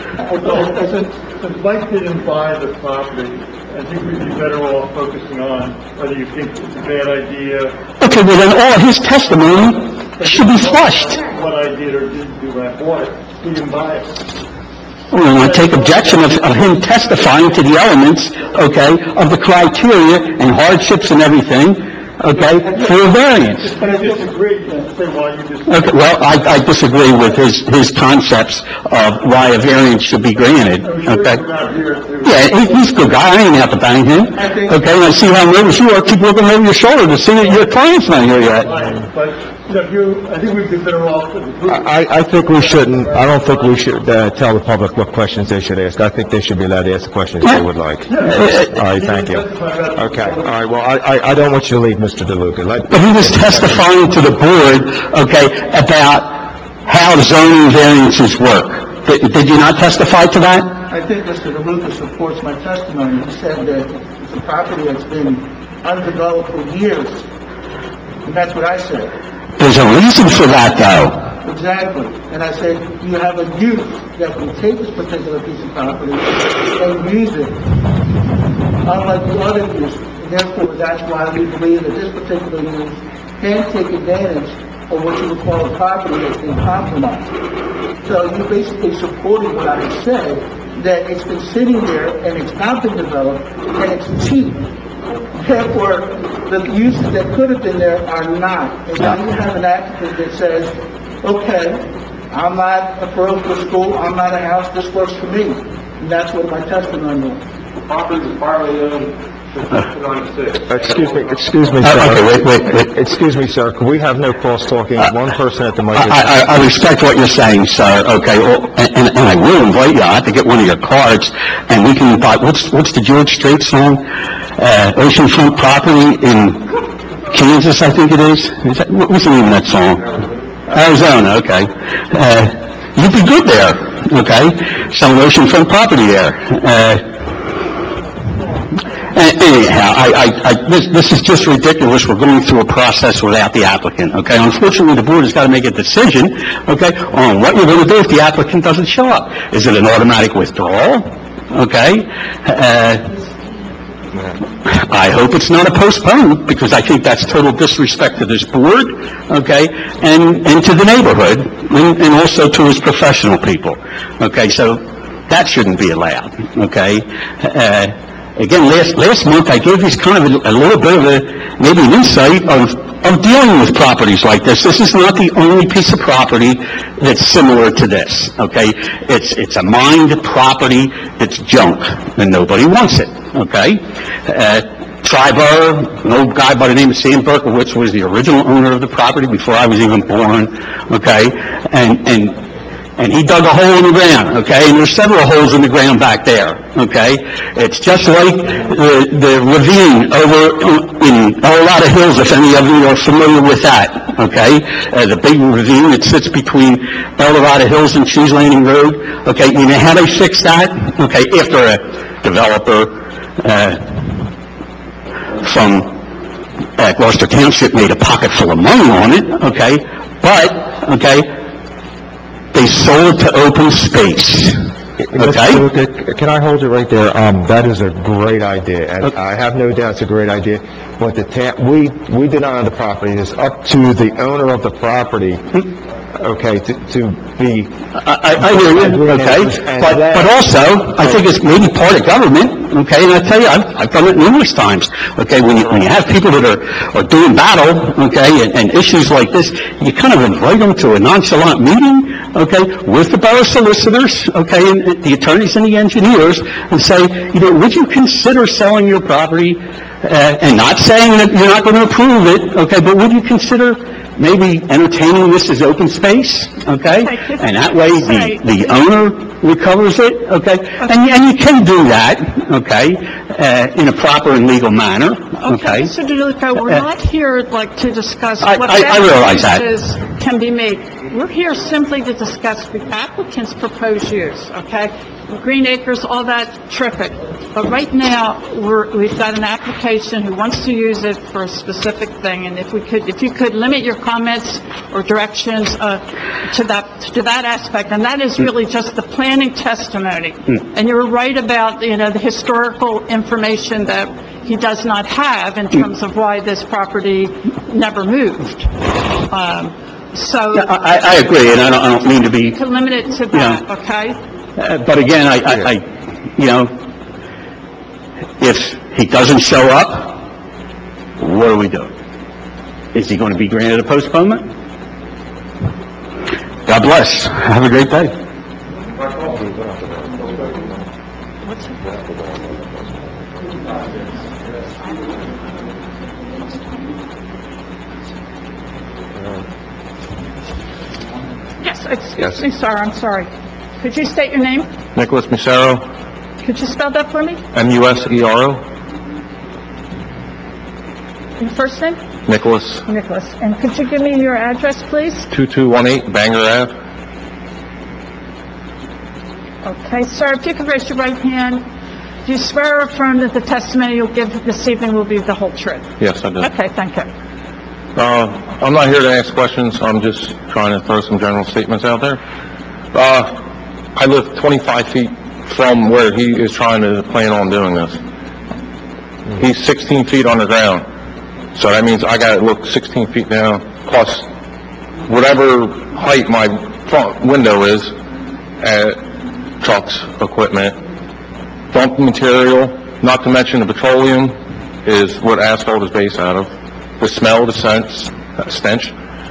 Since Mike didn't buy the property, I think we'd be better off focusing on whether you think it's a bad idea. Okay, well then all his testimony should be flushed. What I did or didn't do when I bought it. He didn't buy it. Well, I take objection of him testifying to the elements, okay, of the criteria and hardships and everything, okay, for a variance. But I disagree. Say why you disagree. Okay, well, I disagree with his concepts of why a variance should be granted, okay? We're not here to... Yeah, he's a good guy, I ain't out to bang him, okay, and I see how nervous you are, keep looking over your shoulder to see that your client's not here yet. But, I think we'd be better off with the... I think we shouldn't, I don't think we should tell the public what questions they should ask. I think they should be allowed to ask the questions they would like. All right, thank you. Okay, all right, well, I don't want you to leave, Mr. DeLuca. But he was testifying to the board, okay, about how zoning variances work. Did you not testify to that? I think Mr. DeLuca supports my testimony. He said that it's a property that's been undeveloped for years. And that's what I said. There's a reason for that, though. Exactly. And I said, you have a youth that can take this particular piece of property and use it, unlike the other use. And therefore, that's why we believe that this particular use can take advantage of what you would call a property that's been compromised. So you basically supported what I said, that it's been sitting there and it's not been developed and it's cheap. Therefore, the uses that could have been there are not. And now you have an applicant that says, okay, I'm not a parochial school, I'm not a house, this works for me. And that's what my testimony was. The property is privately owned Excuse me, sir. Okay, wait. Excuse me, sir, could we have no cross-talking? One person at the mic. I respect what you're saying, sir, okay, well, and I will invite you, I have to get one of your cards, and we can buy, what's the George Strait song? Oceanfront property in Kansas, I think it is? What's the name of that song? Arizona, okay. You'd be good there, okay? Some oceanfront property there. Anyhow, this is just ridiculous. We're going through a process without the applicant, okay? Unfortunately, the board has got to make a decision, okay, on what you're going to do if the applicant doesn't show up. Is it an automatic withdrawal? Okay? I hope it's not a postponement, because I think that's total disrespect to this board, okay, and to the neighborhood, and also to his professional people, okay? So that shouldn't be allowed, okay? Again, last month, I gave you kind of a little bit of maybe an insight of dealing with properties like this. This is not the only piece of property that's similar to this, okay? It's a mined property that's junk, and nobody wants it, okay? Triborough, an old guy by the name of Sam Berkowitz was the original owner of the property before I was even born, okay? And he dug a hole in the ground, okay? And there's several holes in the ground back there, okay? It's just like the ravine over in Colorado Hills, if any of you are familiar with that, okay? The big ravine that sits between Colorado Hills and Cheese Landing Road, okay? You know how they fixed that? Okay, after a developer from Gloucester Township made a pocket full of money on it, okay? But, okay, they sold to open space, okay? Can I hold you right there? That is a great idea, and I have no doubt it's a great idea. But we deny the property. It's up to the owner of the property, okay, to be... I hear you, okay? But also, I think it's maybe part of government, okay? And I tell you, I've done it numerous times, okay? When you have people that are doing battle, okay, and issues like this, you kind of invite them to a nonchalant meeting, okay, with the borough solicitors, okay, and the attorneys and the engineers, and say, you know, would you consider selling your property, and not saying that you're not going to approve it, okay, but would you consider maybe entertaining this as open space, okay? And that way, the owner recovers it, okay? And you can do that, okay, in a proper and legal manner, okay? Mr. DeLuca, we're not here, like, to discuss what I realize that. uses can be made. We're here simply to discuss the applicant's proposed use, okay? Green Acres, all that, terrific. But right now, we've got an application who wants to use it for a specific thing, and if you could limit your comments or directions to that aspect, and that is really just the planning testimony. And you're right about, you know, the historical information that he does not have in terms of why this property never moved. So... Yeah, I agree, and I don't mean to be... To limit it to that, okay? But again, I you know, if he doesn't show up, what do we do? Is he going to be granted a postponement? God bless. Have a great day. Yes, excuse me, sir, I'm sorry. Could you state your name? Nicholas Musero, Could you spell that for me? Musero, Your first name? Nicholas, Nicholas. And could you give me your address, please? 2218 Bangor Ave. Okay, sir, if you could raise your right hand. Do you swear or affirm that the testimony you'll give this evening will be the whole truth? Yes, I do. Okay, thank you. I'm not here to ask questions, I'm just trying to throw some general statements out there. I live 25 feet from where he is trying to plan on doing this. He's 16 feet on the ground, so that means I gotta look 16 feet down, plus whatever height my front window is, trucks, equipment, dump material, not to mention the petroleum is what asphalt is based out of. The smell, the stench.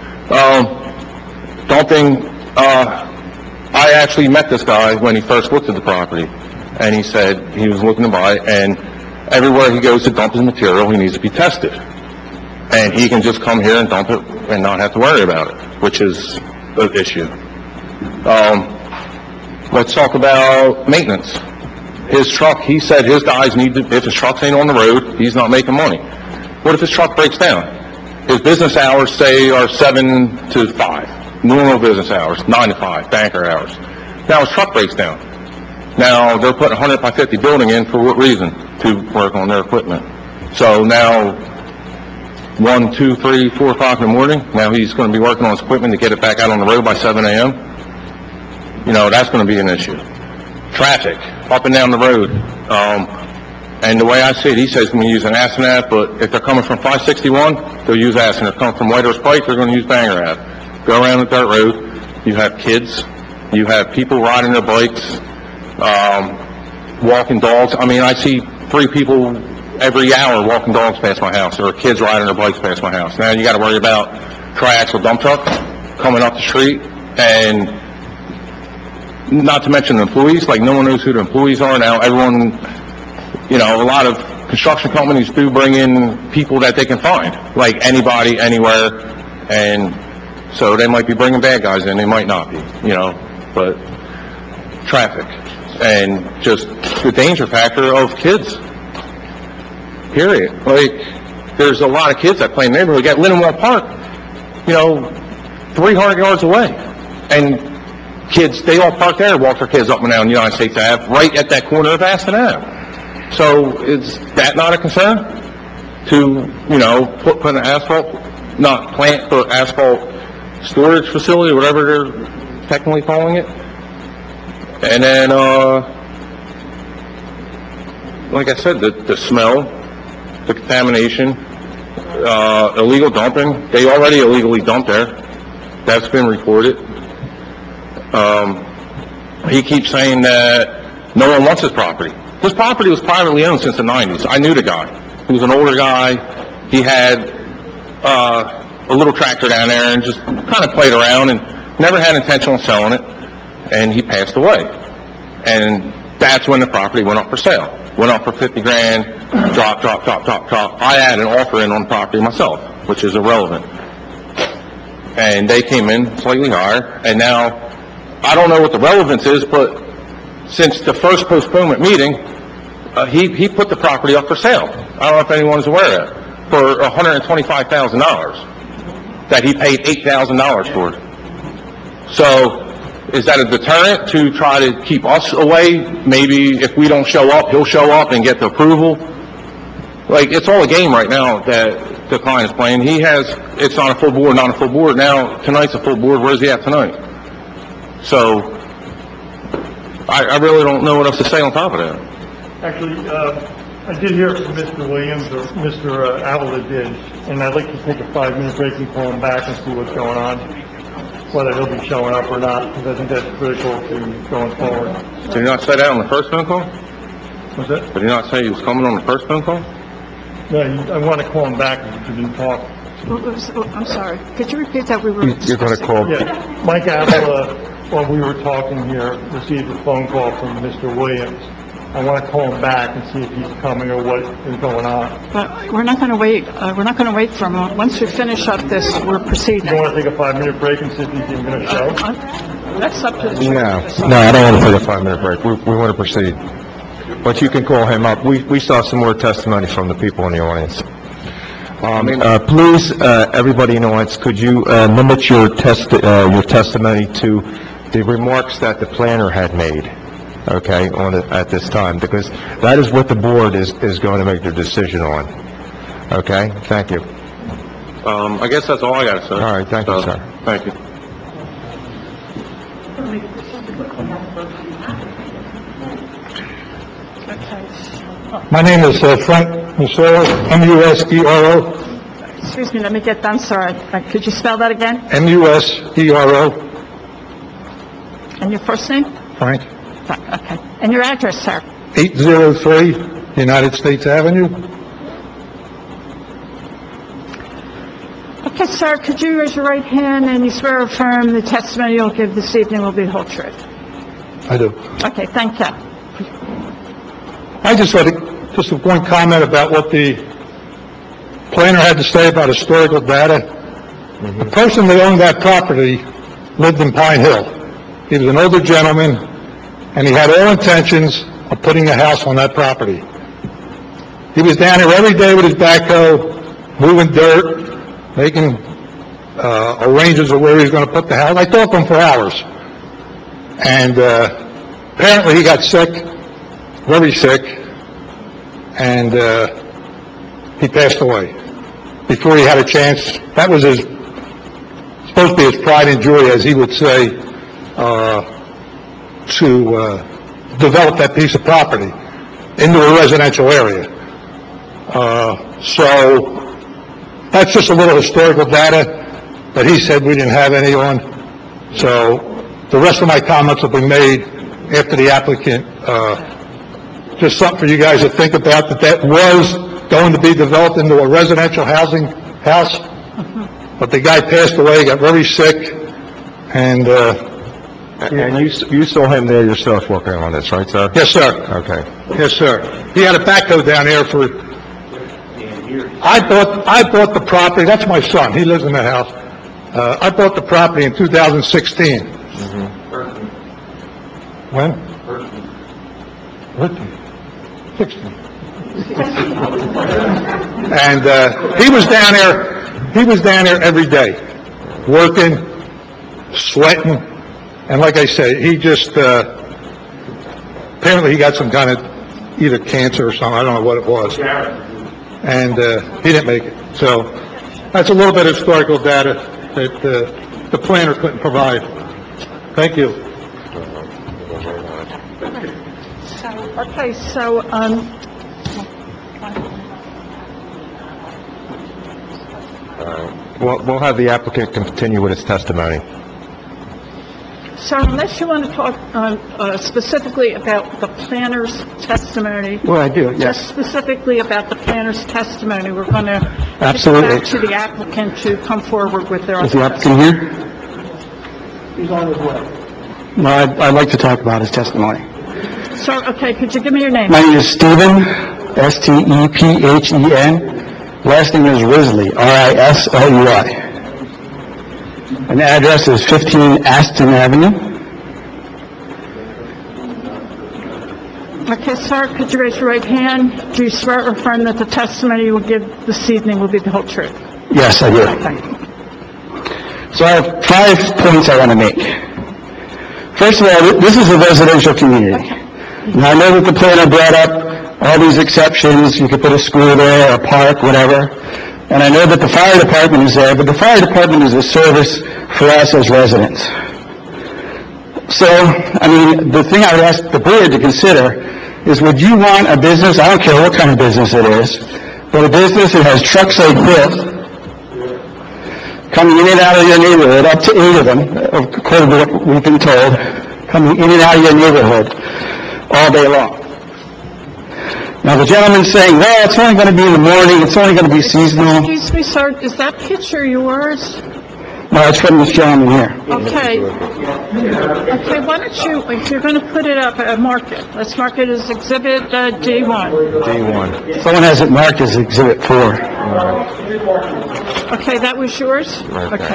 Dumping, I actually met this guy when he first looked at the property, and he said he was looking to buy, and everywhere he goes to dump his material, he needs to be tested. And he can just come here and dump it and not have to worry about it, which is an issue. Let's talk about maintenance. His truck, he said his guys need to, if his trucks ain't on the road, he's not making money. What if his truck breaks down? His business hours, say, are 7 to 5. Normal business hours, 9 to 5, banker hours. Now his truck breaks down. Now, they're putting a 100 by 50 building in for what reason? To work on their equipment. So now, 1, 2, 3, 4 o'clock in the morning, now he's going to be working on his equipment to get it back out on the road by 7 a.m. You know, that's going to be an issue. Traffic, up and down the road. And the way I see it, he says he's going to use an Asenath, but if they're coming from 561, they'll use Asenath. If they're coming from White Horse Pike, they're going to use Banger Ave. Go around the dirt road, you have kids, you have people riding their bikes, walking dogs. I mean, I see 3 people every hour walking dogs past my house, or kids riding their bikes past my house. Now you got to worry about triaxle dump truck coming up the street, and not to mention the employees. Like, no one knows who the employees are now. Everyone, you know, a lot of construction companies do bring in people that they can find, like anybody, anywhere, and so they might be bringing bad guys in, they might not be, you know, but traffic, and just the danger factor of kids, period. Like, there's a lot of kids that play in the neighborhood. At Lindenwald Park, you know, 300 yards away, and kids, they all park there and walk their kids up and down United States Ave, right at that corner of Aston Ave. So, is that not a concern? To, you know, put an asphalt, not plant, but asphalt storage facility, whatever they're technically calling it. And then, like I said, the smell, the contamination, illegal dumping. They already illegally dumped there. That's been reported. He keeps saying that no one wants his property. This property was privately owned since the 90s. I knew the guy. He was an older guy. He had a little tractor down there and just kind of played around and never had intention on selling it. And he passed away. And that's when the property went up for sale. Went up for 50 grand, drop. I had an offer in on the property myself, which is irrelevant. And they came in slightly higher, and now, I don't know what the relevance is, but since the first postponement meeting, he put the property up for sale. I don't know if anyone's aware of that, for $125,000, that he paid $8,000 for. So, is that a deterrent to try to keep us away? Maybe if we don't show up, he'll show up and get the approval. Like, it's all a game right now that the client is playing. It's not a full board, not a full board. Now, tonight's a full board. Where's he at tonight? So, I really don't know what else to say on top of that. Actually, I did hear from Mr. Williams, or Mr. Avila did, and I'd like to take a 5-minute break and call him back and see what's going on, whether he'll be showing up or not, because I think that's critical to going forward. Did he not say that on the first phone call? Was that? Did he not say he was coming on the first phone call? Yeah, I want to call him back because we didn't talk. I'm sorry. Could you repeat that? You're going to call... Yeah, Mike Avila, while we were talking here, received a phone call from Mr. Williams. I want to call him back and see if he's coming or what is going on. But we're not going to wait. We're not going to wait for him. Once we finish up this, we're proceeding. You want to take a 5-minute break and see if he's even going to show? That's up to the... No, I don't want to take a 5-minute break. We want to proceed. But you can call him up. We saw some more testimony from the people in the audience. Please, everybody in the audience, could you limit your testimony to the remarks that the planner had made, okay, at this time, because that is what the board is going to make their decision on. Okay? Thank you. I guess that's all I got to say. All right, thank you, sir. Thank you. My name is Frank Musero, M-U-S-E-R-O. Excuse me, let me get done, sir. Could you spell that again? M-U-S-E-R-O. And your first name? Frank. Okay. And your address, sir? 803 United States Avenue. Okay, sir, could you raise your right hand and you swear or affirm the testimony you'll give this evening will be the whole truth? I do. Okay, thank you. I just want to just one comment about what the planner had to say about historical data. The person that owned that property lived in Pine Hill. He was an older gentleman, and he had all intentions of putting a house on that property. He was down there every day with his backhoe, moving dirt, making arrangements of where he was going to put the house. I talked to him for hours. And apparently he got sick, very sick, and he passed away before he had a chance. That was supposed to be his pride and joy, as he would say, to develop that piece of property into a residential area. So that's just a little historical data that he said we didn't have any on. So the rest of my comments will be made after the applicant, just something for you guys to think about, that was going to be developed into a residential housing house, but the guy passed away, got very sick, and you saw him there yourself working on this, right, sir? yes, sir. Okay. Yes, sir. He had a backhoe down there for... I bought the property. That's my son. He lives in the house. I bought the property in 2016. When? 16. And he was down there every day, working, sweating, and like I say, he just apparently he got some kind of either cancer or something. I don't know what it was. And he didn't make it. So that's a little bit of historical data that the planner couldn't provide. Thank you. We'll have the applicant continue with his testimony. So unless you want to talk specifically about the planner's testimony. Well, I do, yes. Just specifically about the planner's testimony, we're going to Absolutely. give it back to the applicant to come forward with their... Is the applicant here? He's on his way. No, I'd like to talk about his testimony. So, okay, could you give me your name? My name is Stephen, S-T-E-P-H-E-N. Last name is Risley, R-I-S-L-E-Y. And the address is 15 Aston Avenue. Okay, sir, could you raise your right hand? Do you swear or affirm that the testimony you will give this evening will be the whole truth? Yes, I do. Thank you. So I have 5 points I want to make. First of all, this is a residential community. Now, I know that the planner brought up all these exceptions. You could put a school there, a park, whatever. And I know that the fire department is there, but the fire department is a service for us as residents. So, I mean, the thing I would ask the board to consider is, would you want a business, I don't care what kind of business it is, but a business that has trucks like this, coming in and out of your neighborhood, up to 8 of them, according to what we've been told, coming in and out of your neighborhood all day long. Now, the gentleman's saying, well, it's only going to be in the morning, it's only going to be seasonal. Excuse me, sir, is that picture yours? No, it's from this gentleman here. Okay. Okay, why don't you, if you're going to put it up, mark it. Let's mark it as Exhibit D1. D1. Someone has it marked as Exhibit 4. Okay, that was yours? Okay.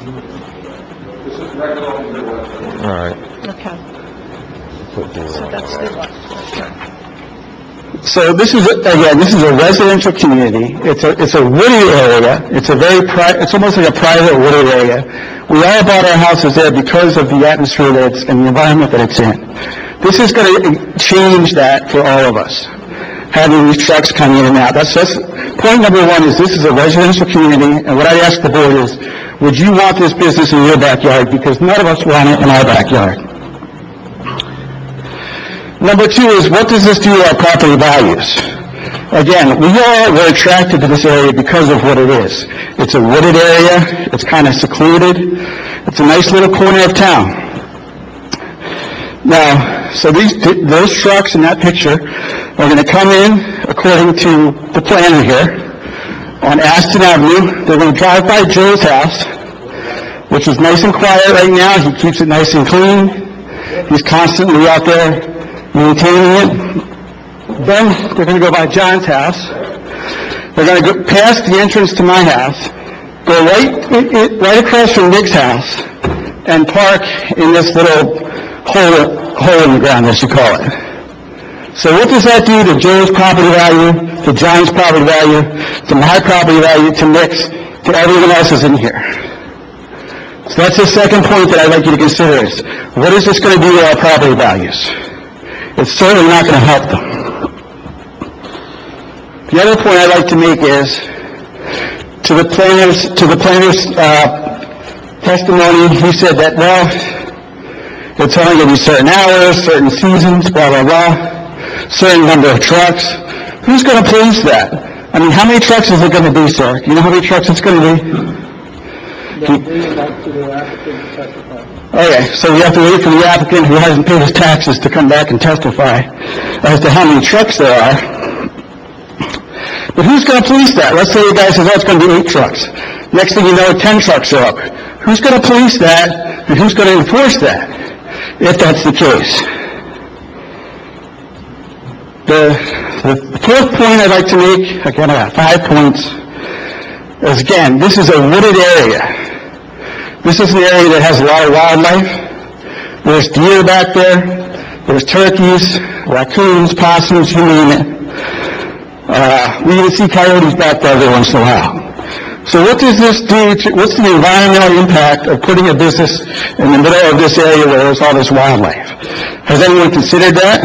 All right. Okay. So that's D1. Okay. So this is, again, this is a residential community. It's a wooded area. It's it's almost like a private wooded area. We all bought our houses there because of the atmosphere that it's, and the environment that it's in. This is going to change that for all of us, having these trucks come in and out. That's point number 1 is this is a residential community, and what I ask the board is, would you want this business in your backyard? Because none of us want it in our backyard. Number 2 is, what does this do to our property values? Again, we all were attracted to this area because of what it is. It's a wooded area. It's kind of secluded. It's a nice little corner of town. Now, so those trucks in that picture are going to come in, according to the planner here, on Aston Avenue. They're going to drive by Joe's house, which is nice and quiet right now. He keeps it nice and clean. He's constantly out there maintaining it. then they're gonna go by John's house. They're gonna go past the entrance to my house, go right across from Nick's house, and park in this little hole in the ground, as you call it. So what does that do to Joe's property value, to John's property value, to my property value, to Nick's, to everyone else's in here? So that's the second point that I'd like you to consider is, what is this going to do to our property values? It's certainly not going to help them. The other point I'd like to make is, to the planner's testimony, he said that, well, it's only going to be certain hours, certain seasons, blah, blah, blah, certain number of trucks. Who's going to police that? I mean, how many trucks is it going to be, sir? You know how many trucks it's going to be? Okay, so we have to wait for the applicant who hasn't paid his taxes to come back and testify as to how many trucks there are. But who's going to police that? Let's say the guy says, oh, it's going to be 8 trucks. Next thing you know, 10 trucks are up. Who's going to police that, and who's going to enforce that, if that's the case? The fourth point I'd like to make, again, I got 5 points, is again, this is a wooded area. This is an area that has a lot of wildlife. There's deer back there. There's turkeys, raccoons, possums, you name it. We even see coyotes back there every once in a while. So what does this do what's the environmental impact of putting a business in the middle of this area where there's all this wildlife? Has anyone considered that?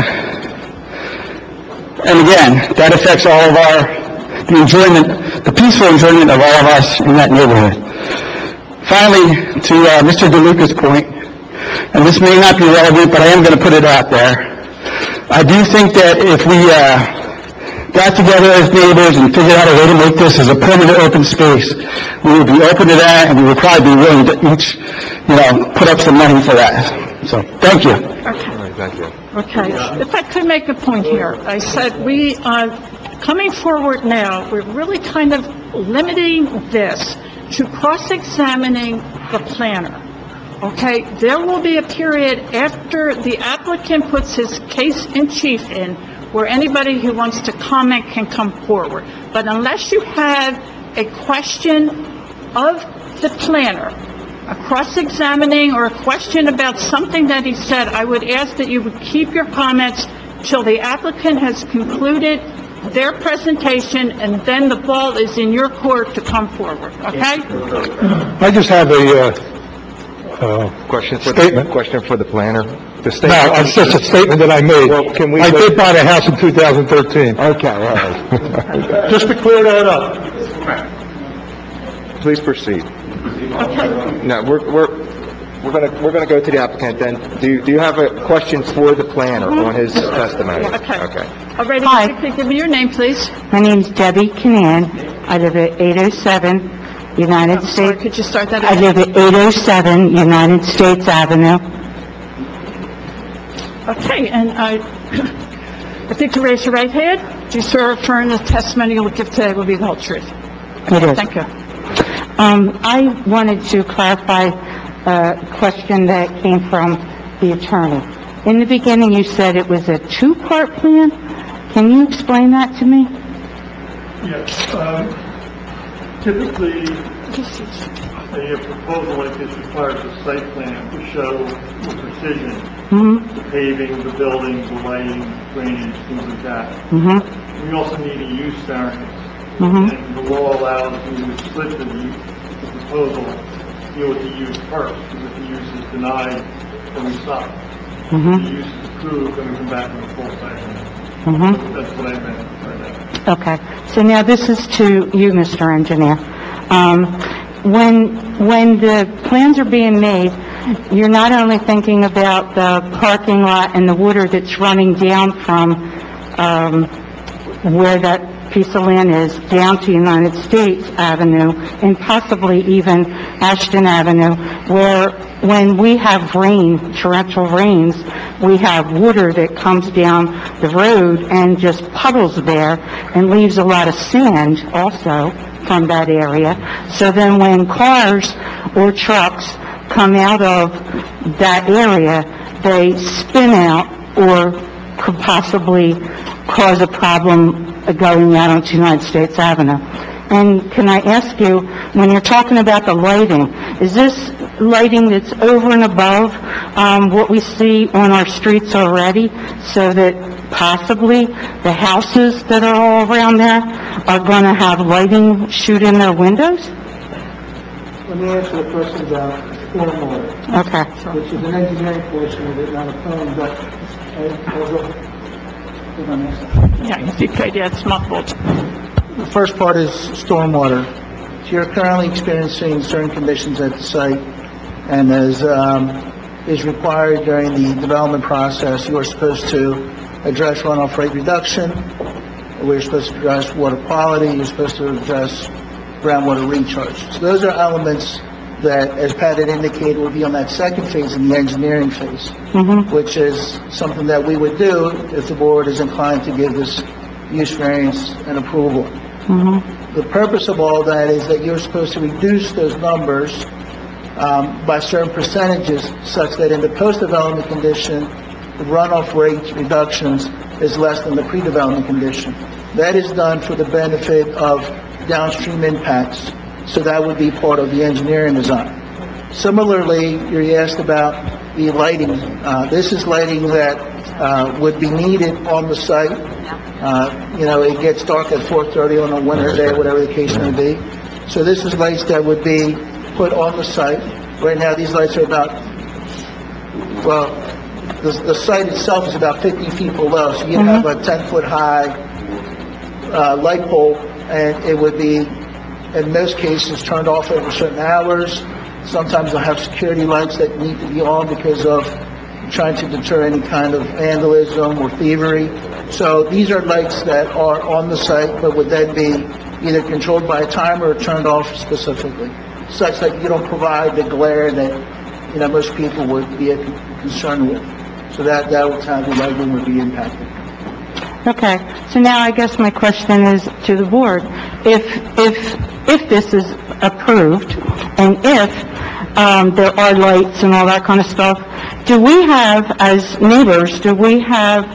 And again, that affects all of the peaceful enjoyment of all of us in that neighborhood. Finally, to Mr. DeLuca's point, and this may not be relevant, but I am going to put it out there. I do think that if we got together as neighbors and figured out a way to make this as a permanent open space, we would be open to that, and we would probably be willing to each, put up some money for that. So, thank you. Thank you. Okay, if I could make a point here, I said we are coming forward now, we're really kind of limiting this to cross-examining the planner, okay? There will be a period after the applicant puts his case in chief in where anybody who wants to comment can come forward. But unless you have a question of the planner, a cross-examining or a question about something that he said, I would ask that you would keep your comments till the applicant has concluded their presentation, and then the ball is in your court to come forward, okay? I just have a Question for the planner? The no, statement? it's just a statement that I made. Well, can we... I did buy the house in 2013. Okay, all right. Just to clear that up. Please proceed. Okay. No, we're gonna go to the applicant then. Do you have a question for the planner on his testimony? Okay. All right, Hi. if you could give me your name, please. My name's Debbie Canan. I live at 807 United I'm sorry, States. could you start that I again? live at 807 United States Avenue. Okay, and if you could raise your right hand, do you swear or affirm the testimony you will give today will be the whole truth? It is. Thank you. I wanted to clarify a question that came from the attorney. In the beginning, you said it was a 2-part plan. Can you explain that to me? Yes, typically, a proposal like this requires a site plan to show with precision the paving, the building, the lighting, drainage, things like that. We also need a use variance. And the law allows you to split the proposal, deal with the use first, because if the use is denied, then we stop. If the use is approved, then we come back with a full site plan. That's what I meant by that. Okay. So now this is to you, Mr. Engineer. When the plans are being made, you're not only thinking about the parking lot and the water that's running down from where that piece of land is down to United States Avenue and possibly even Ashton Avenue, where when we have rain, torrential rains, we have water that comes down the road and just puddles there and leaves a lot of sand also from that area. So then when cars or trucks come out of that area, they spin out or could possibly cause a problem going out onto United States Avenue. And can I ask you, when you're talking about the lighting, is this lighting that's over and above what we see on our streets already, so that possibly the houses that are all around there are going to have lighting shoot in their windows? Let me answer the question about stormwater, Okay. which is an engineering portion of it, not a plan, but Yeah, if you could, yeah, it's muffled. the first part is stormwater. So you're currently experiencing certain conditions at the site, and as is required during the development process, you are supposed to address runoff rate reduction, we're supposed to address water quality, you're supposed to address groundwater recharge. So those are elements that, as Pat had indicated, will be on that second phase, in the engineering phase, which is something that we would do if the board is inclined to give this use variance and approval. The purpose of all that is that you're supposed to reduce those numbers by certain percentages, such that in the post-development condition, the runoff rate reductions is less than the pre-development condition. That is done for the benefit of downstream impacts, so that would be part of the engineering design. Similarly, you asked about the lighting. This is lighting that would be needed on the site. It gets dark at 4:30 on a winter day, whatever the case may be. So this is lights that would be put on the site. Right now, these lights are about, the site itself is about 50 feet below, so you have a 10-foot high light pole, and it would be, in most cases, turned off over certain hours. Sometimes they'll have security lights that need to be on because of trying to deter any kind of vandalism or thievery. So these are lights that are on the site, but would then be either controlled by a timer or turned off specifically, such that you don't provide the glare that, most people would be concerned with. So that was how the lighting would be impacted. Okay, so now I guess my question is to the board. If this is approved, and if there are lights and all that kind of stuff, do we have, as neighbors, do we have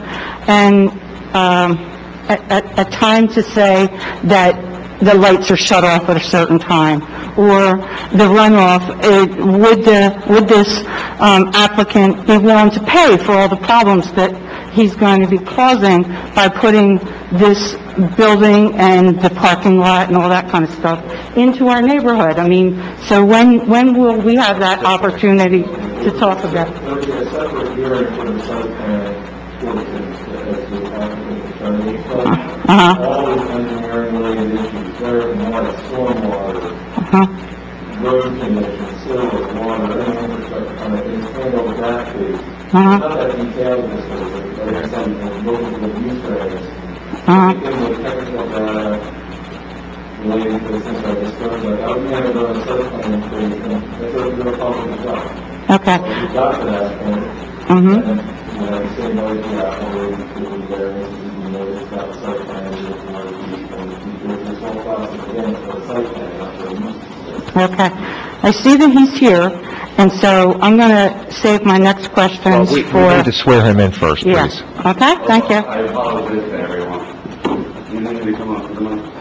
a time to say that the lights are shut off at a certain time, or the runoff? Would this applicant be willing to pay for all the problems that he's going to be causing by putting this building and the parking lot and all that kind of stuff into our neighborhood? I mean, so when will we have that opportunity to talk about? There'll be a separate hearing for the site plan portion as the applicant determines. All the engineering related issues, there and more, stormwater, road conditions, sewage, water, any infrastructure kind of things, and over that phase. Not that detailed in this case, but like I said, multiple use areas. Anything with technical data related to the things I discussed, like I would never go to site plan phase, and that's what we're talking about. Okay. If we got to that point, the same way the applicant would be there, and notice about the site plan, and this whole process again for the site plan, not for the use. Okay. I see that he's here, and so I'm going to save my next questions We for... need to swear him in first, please. Yes. Okay, thank you. I apologize to everyone. You need to come up to the mic.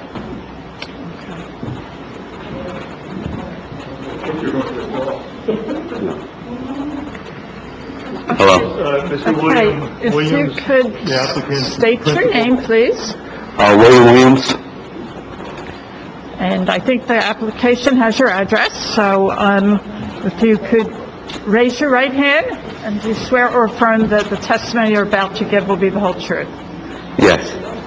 Hello. Mr. Williams, If you could the applicant. state your name, please. William Williams. And I think the application has your address, so if you could raise your right hand, and do you swear or affirm that the testimony you're about to give will be the whole truth? Yes.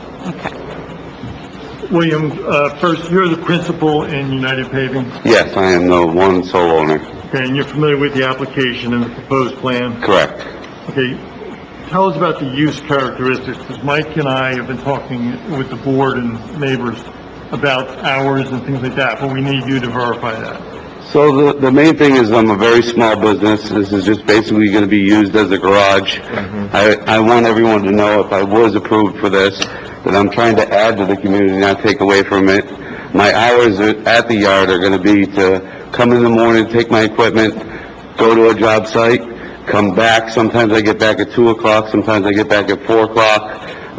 Okay. William, first, you're the principal in United Paving. Yes, I am the one sole owner. Okay, and you're familiar with the application and the proposed plan? Correct. Okay, tell us about the use characteristics, because Mike and I have been talking with the board and neighbors about hours and things like that, but we need you to verify that. So the main thing is I'm a very small business. This is just basically going to be used as a garage. I want everyone to know, if I was approved for this, that I'm trying to add to the community, not take away from it. My hours at the yard are going to be to come in the morning, take my equipment, go to a job site, come back. Sometimes I get back at 2 o'clock, sometimes I get back at 4 o'clock.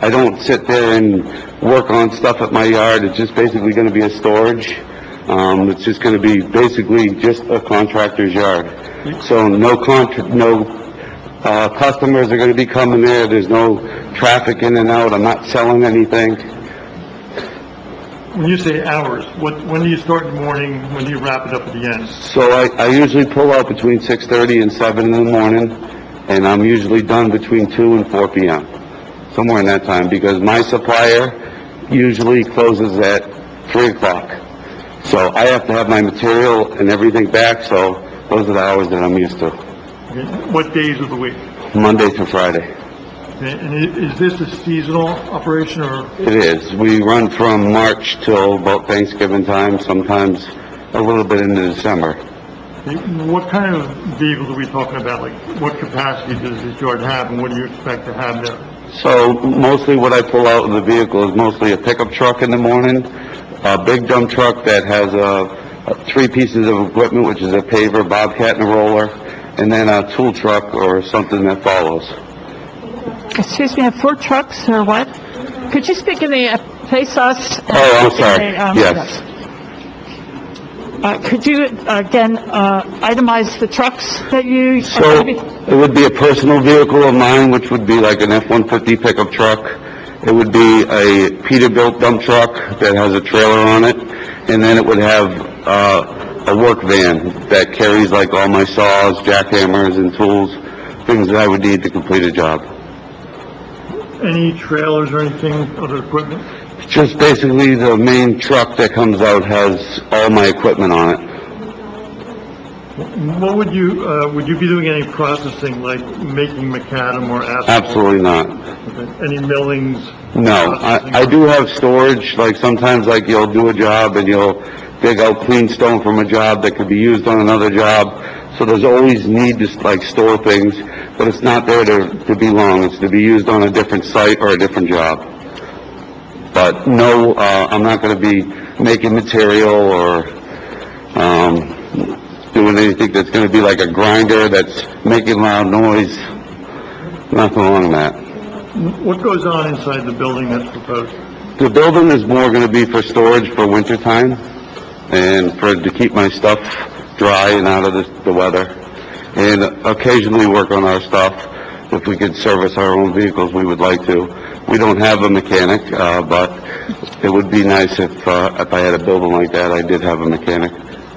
I don't sit there and work on stuff at my yard. It's just basically going to be a storage. It's just going to be basically just a contractor's yard. So no customers are going to be coming there. There's no traffic in and out. I'm not selling anything. When you say hours, when do you start in the morning, when do you wrap it up at the end? So I usually pull out between 6:30 and 7 in the morning, and I'm usually done between 2 and 4 p.m., somewhere in that time, because my supplier usually closes at 3 o'clock. So I have to have my material and everything back, so those are the hours that I'm used to. Okay. What days of the week? Monday through Friday. Okay. And is this a seasonal operation, or? It is. We run from March till about Thanksgiving time, sometimes a little bit into December. Okay. What kind of vehicles are we talking about? Like, what capacity does this yard have, and what do you expect to have there? So mostly what I pull out of the vehicle is mostly a pickup truck in the morning, a big dump truck that has 3 pieces of equipment, which is a paver, bobcat, and a roller, and then a tool truck or something that follows. Excuse me, 4 trucks or what? Could you speak in the, face us? Oh, I'm sorry. Yes. Could you, again, itemize the trucks that you... So it would be a personal vehicle of mine, which would be like an F-150 pickup truck. It would be a Peterbilt dump truck that has a trailer on it, and then it would have a work van that carries like all my saws, jackhammers, and tools, things that I would need to complete a job. Any trailers or anything, other equipment? Just basically the main truck that comes out has all my equipment on it. What would you be doing any processing, like making macadam or asphalt? Absolutely not. Okay. Any millings? No, I do have storage, like sometimes like you'll do a job and you'll dig out clean stone from a job that could be used on another job. So there's always need to like store things, but it's not there to be long. It's to be used on a different site or a different job. But no, I'm not going to be making material or doing anything that's going to be like a grinder that's making loud noise. Nothing along that. What goes on inside the building that's proposed? The building is more going to be for storage for winter time and to keep my stuff dry and out of the weather, and occasionally work on our stuff. If we could service our own vehicles, we would like to. We don't have a mechanic, but it would be nice if I had a building like that, I did have a mechanic.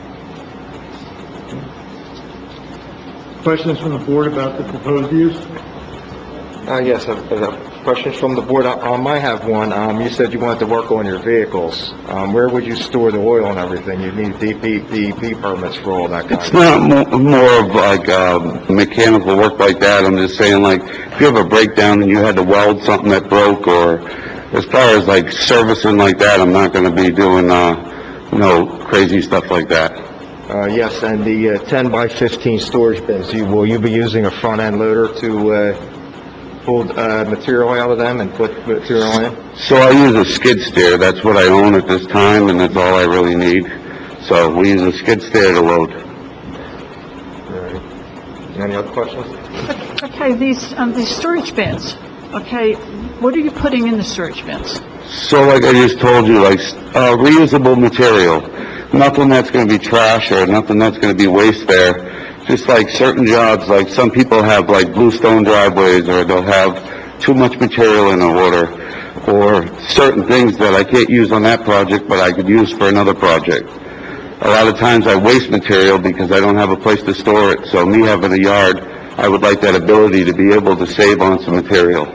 Questions from the board about the proposed use? Yes, questions from the board. I might have one. You said you wanted to work on your vehicles. Where would you store the oil and everything? You need DEP permits for all that kind It's of stuff. not more of like mechanical work like that. I'm just saying, like, if you have a breakdown and you had to weld something that broke, or as far as like servicing like that, I'm not going to be doing crazy stuff like that. Yes, and the 10 by 15 storage bins, will you be using a front-end loader to pull material out of them and put material in? So I use a skid steer. That's what I own at this time, and that's all I really need. So we use a skid steer to load. All right. Any other questions? Okay, these storage bins, okay, what are you putting in the storage bins? So like I just told you, like reusable material. Nothing that's going to be trash or nothing that's going to be waste there. Just like certain jobs, like some people have like bluestone driveways, or they'll have too much material in the water, or certain things that I can't use on that project, but I could use for another project. A lot of times I waste material because I don't have a place to store it. So me having a yard, I would like that ability to be able to save on some material.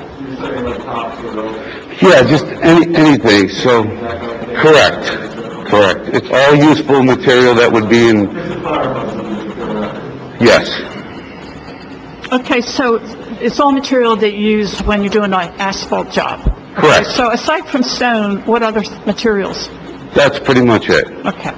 Yeah, just anything. So, correct. It's all useful material that would be in... Yes. Okay, so it's all material that you use when you're doing an asphalt job? Correct. Okay, so aside from stone, what other materials? That's pretty much it. Okay.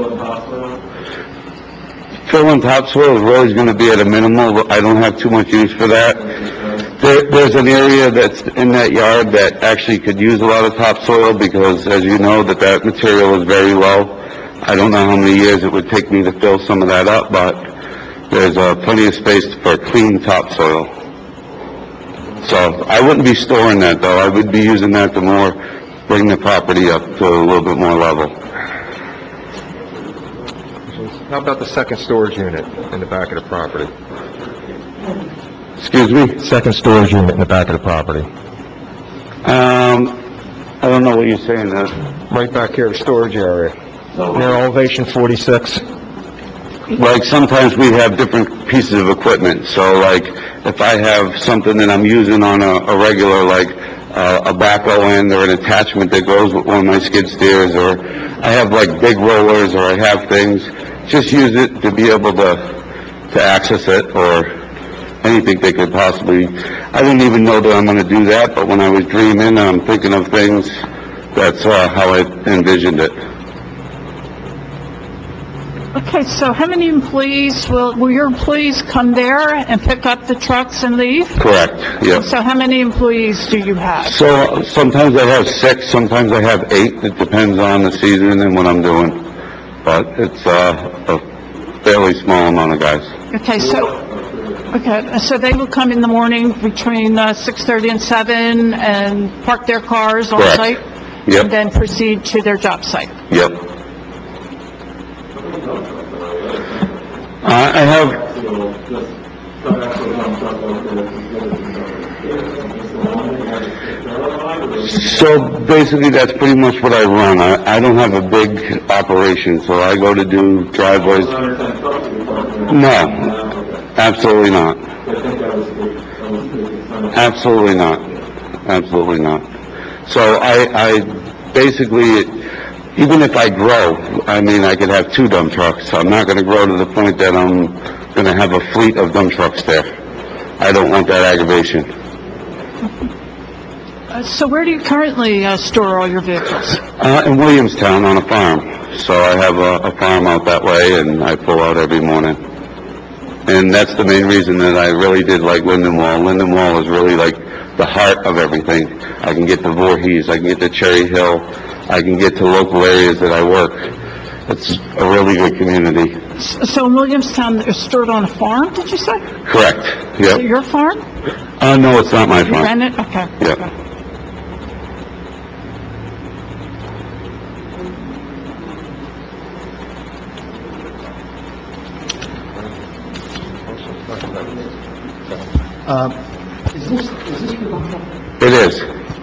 Fill and topsoil is always going to be at a minimal. I don't have too much use for that. There's an area that's in that yard that actually could use a lot of topsoil because, as you know, that material is very low. I don't know how many years it would take me to fill some of that up, but there's plenty of space for clean topsoil. So I wouldn't be storing that, though. I would be using that to more bring the property up to a little bit more level. How about the second storage unit in the back of the property? Excuse me? Second storage unit in the back of the property. I don't know what you're saying there. Right back here, the storage area. Near elevation 46. Like, sometimes we have different pieces of equipment, so like, if I have something that I'm using on a regular, like, a backhoe end or an attachment that goes with one of my skid steers, or I have like big rollers, or I have things, just use it to be able to access it, or anything they could possibly, I didn't even know that I'm gonna do that, but when I was dreaming, I'm thinking of things, that's how I envisioned it. Okay, so how many employees, will your employees come there and pick up the trucks and leave? Correct, yep. So how many employees do you have? So, sometimes I have 6, sometimes I have 8, it depends on the season and what I'm doing. But it's, a fairly small amount of guys. Okay, so they will come in the morning between 6:30 and 7 and park their cars on Correct. site? Yep. And then proceed to their job site? Yep. I have, so basically that's pretty much what I run. I don't have a big operation, so I go to do driveways. No, absolutely not. Absolutely not. Absolutely not. So I basically, even if I grow, I mean, I could have 2 dump trucks. I'm not gonna grow to the point that I'm gonna have a fleet of dump trucks there. I don't want that aggravation. So where do you currently store all your vehicles? In Williamstown on a farm. So I have a farm out that way, and I pull out every morning. And that's the main reason that I really did like Lindenwall. Lindenwall is really like the heart of everything. I can get to Voorhees, I can get to Cherry Hill, I can get to local areas that I work. It's a really good community. So in Williamstown, they're stored on a farm, did you say? Correct, Is it yep. your farm? No, it's not my You farm. rent it? Okay. Yep. It is.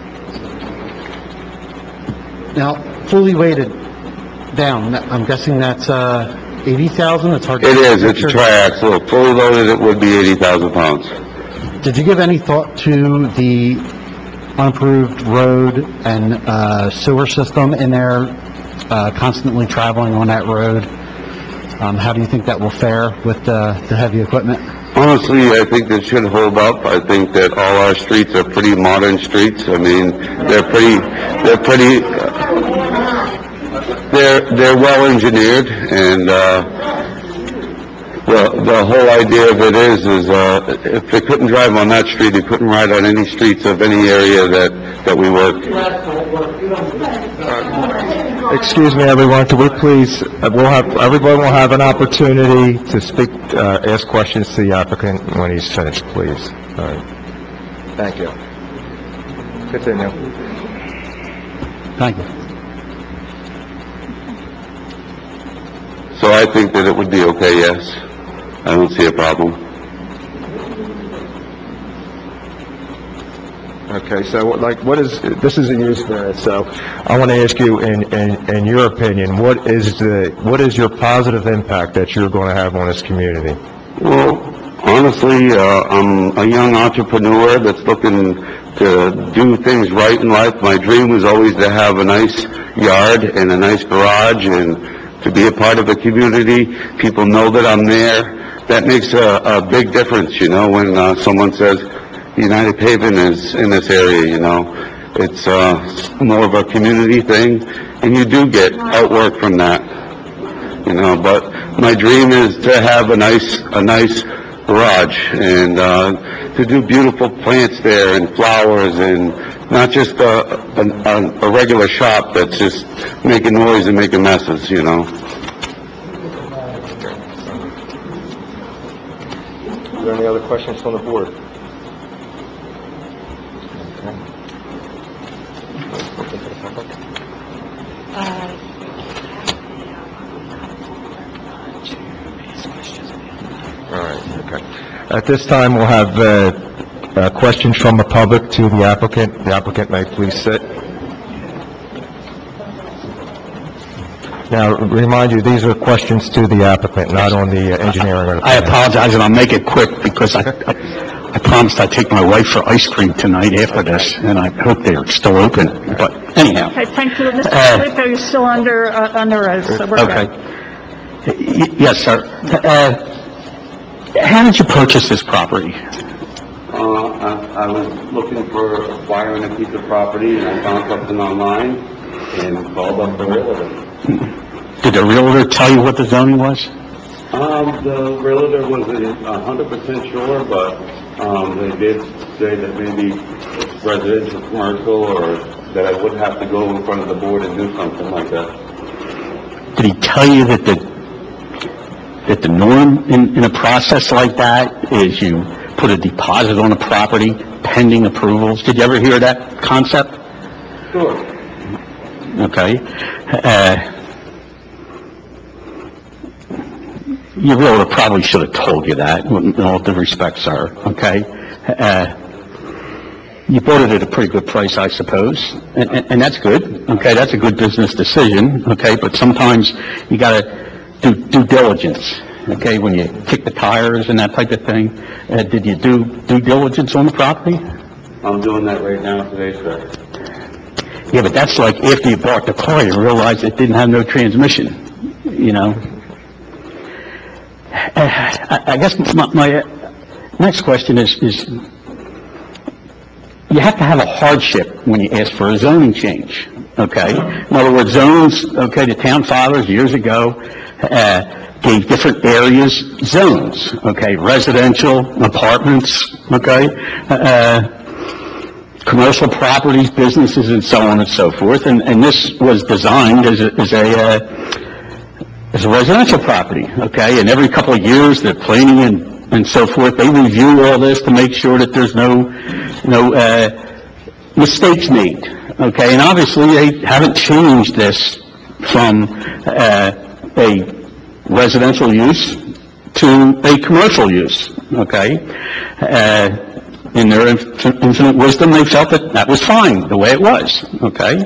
Now, fully weighted down, I'm guessing that's 80,000? It's hard to... It is, it's a triaxle. Fully loaded, it would be 80,000 pounds. Did you give any thought to the unimproved road and sewer system in there, constantly traveling on that road? How do you think that will fare with the heavy equipment? Honestly, I think that should hold up. I think that all our streets are pretty modern streets. I mean, they're well engineered, and, the whole idea of it is if they couldn't drive on that street, they couldn't ride on any streets of any area that we work. Excuse me, everyone, could we please, everyone will have an opportunity to speak, ask questions to the applicant when he's finished, please. All right. Thank you. Continue. Thank you. So I think that it would be okay, yes. I don't see a problem. Okay, so this is a use variance, so I want to ask you, in your opinion, what is your positive impact that you're going to have on this community? Well, honestly, I'm a young entrepreneur that's looking to do things right in life. My dream was always to have a nice yard and a nice garage and to be a part of a community. People know that I'm there. That makes a big difference, you know, when someone says United Paving is in this area, you know. It's more of a community thing, and you do get outwork from that, you know. But my dream is to have a nice garage and to do beautiful plants there and flowers and not just a regular shop that's just making noise and making messes, you know. Are there any other questions from the board? public? All right, okay. At this time, we'll have questions from the public to the applicant. The applicant may please sit. Now, remind you, these are questions to the applicant, not on the engineering or the... I apologize, and I'll make it quick, because I promised I'd take my wife for ice cream tonight after this, and I hope they're still open, but anyhow. Okay, thank you. Mr. Filippo, you're still under oath, so we're Okay. good. Yes, sir. How did you purchase this property? I was looking for acquiring a piece of property, and I found something online, and called up the realtor. Did the realtor tell you what the zoning was? The realtor wasn't 100% sure, but, they did say that maybe it's residential, commercial, or that I would have to go in front of the board and do something like that. Did he tell you that the norm in a process like that is you put a deposit on a property pending approvals? Did you ever hear that concept? Sure. Okay. Your realtor probably should have told you that, in all due respect, sir, okay? You bought it at a pretty good price, I suppose, and that's good, okay? That's a good business decision, okay? But sometimes you gotta do due diligence, okay? When you kick the tires and that type of thing, did you do due diligence on the property? I'm doing that right now today, sir. Yeah, but that's like after you bought the car, you realize it didn't have no transmission, you know? I guess my next question is you have to have a hardship when you ask for a zoning change, okay? In other words, zones, okay, the town fathers years ago gave different areas zones, okay? Residential, apartments, okay? Commercial properties, businesses, and so on and so forth, and this was designed as a residential property, okay? And every couple of years, the planning and so forth, they review all this to make sure that there's no mistakes made, okay? And obviously, they haven't changed this from a residential use to a commercial use, okay? In their infinite wisdom, they felt that that was fine, the way it was, okay?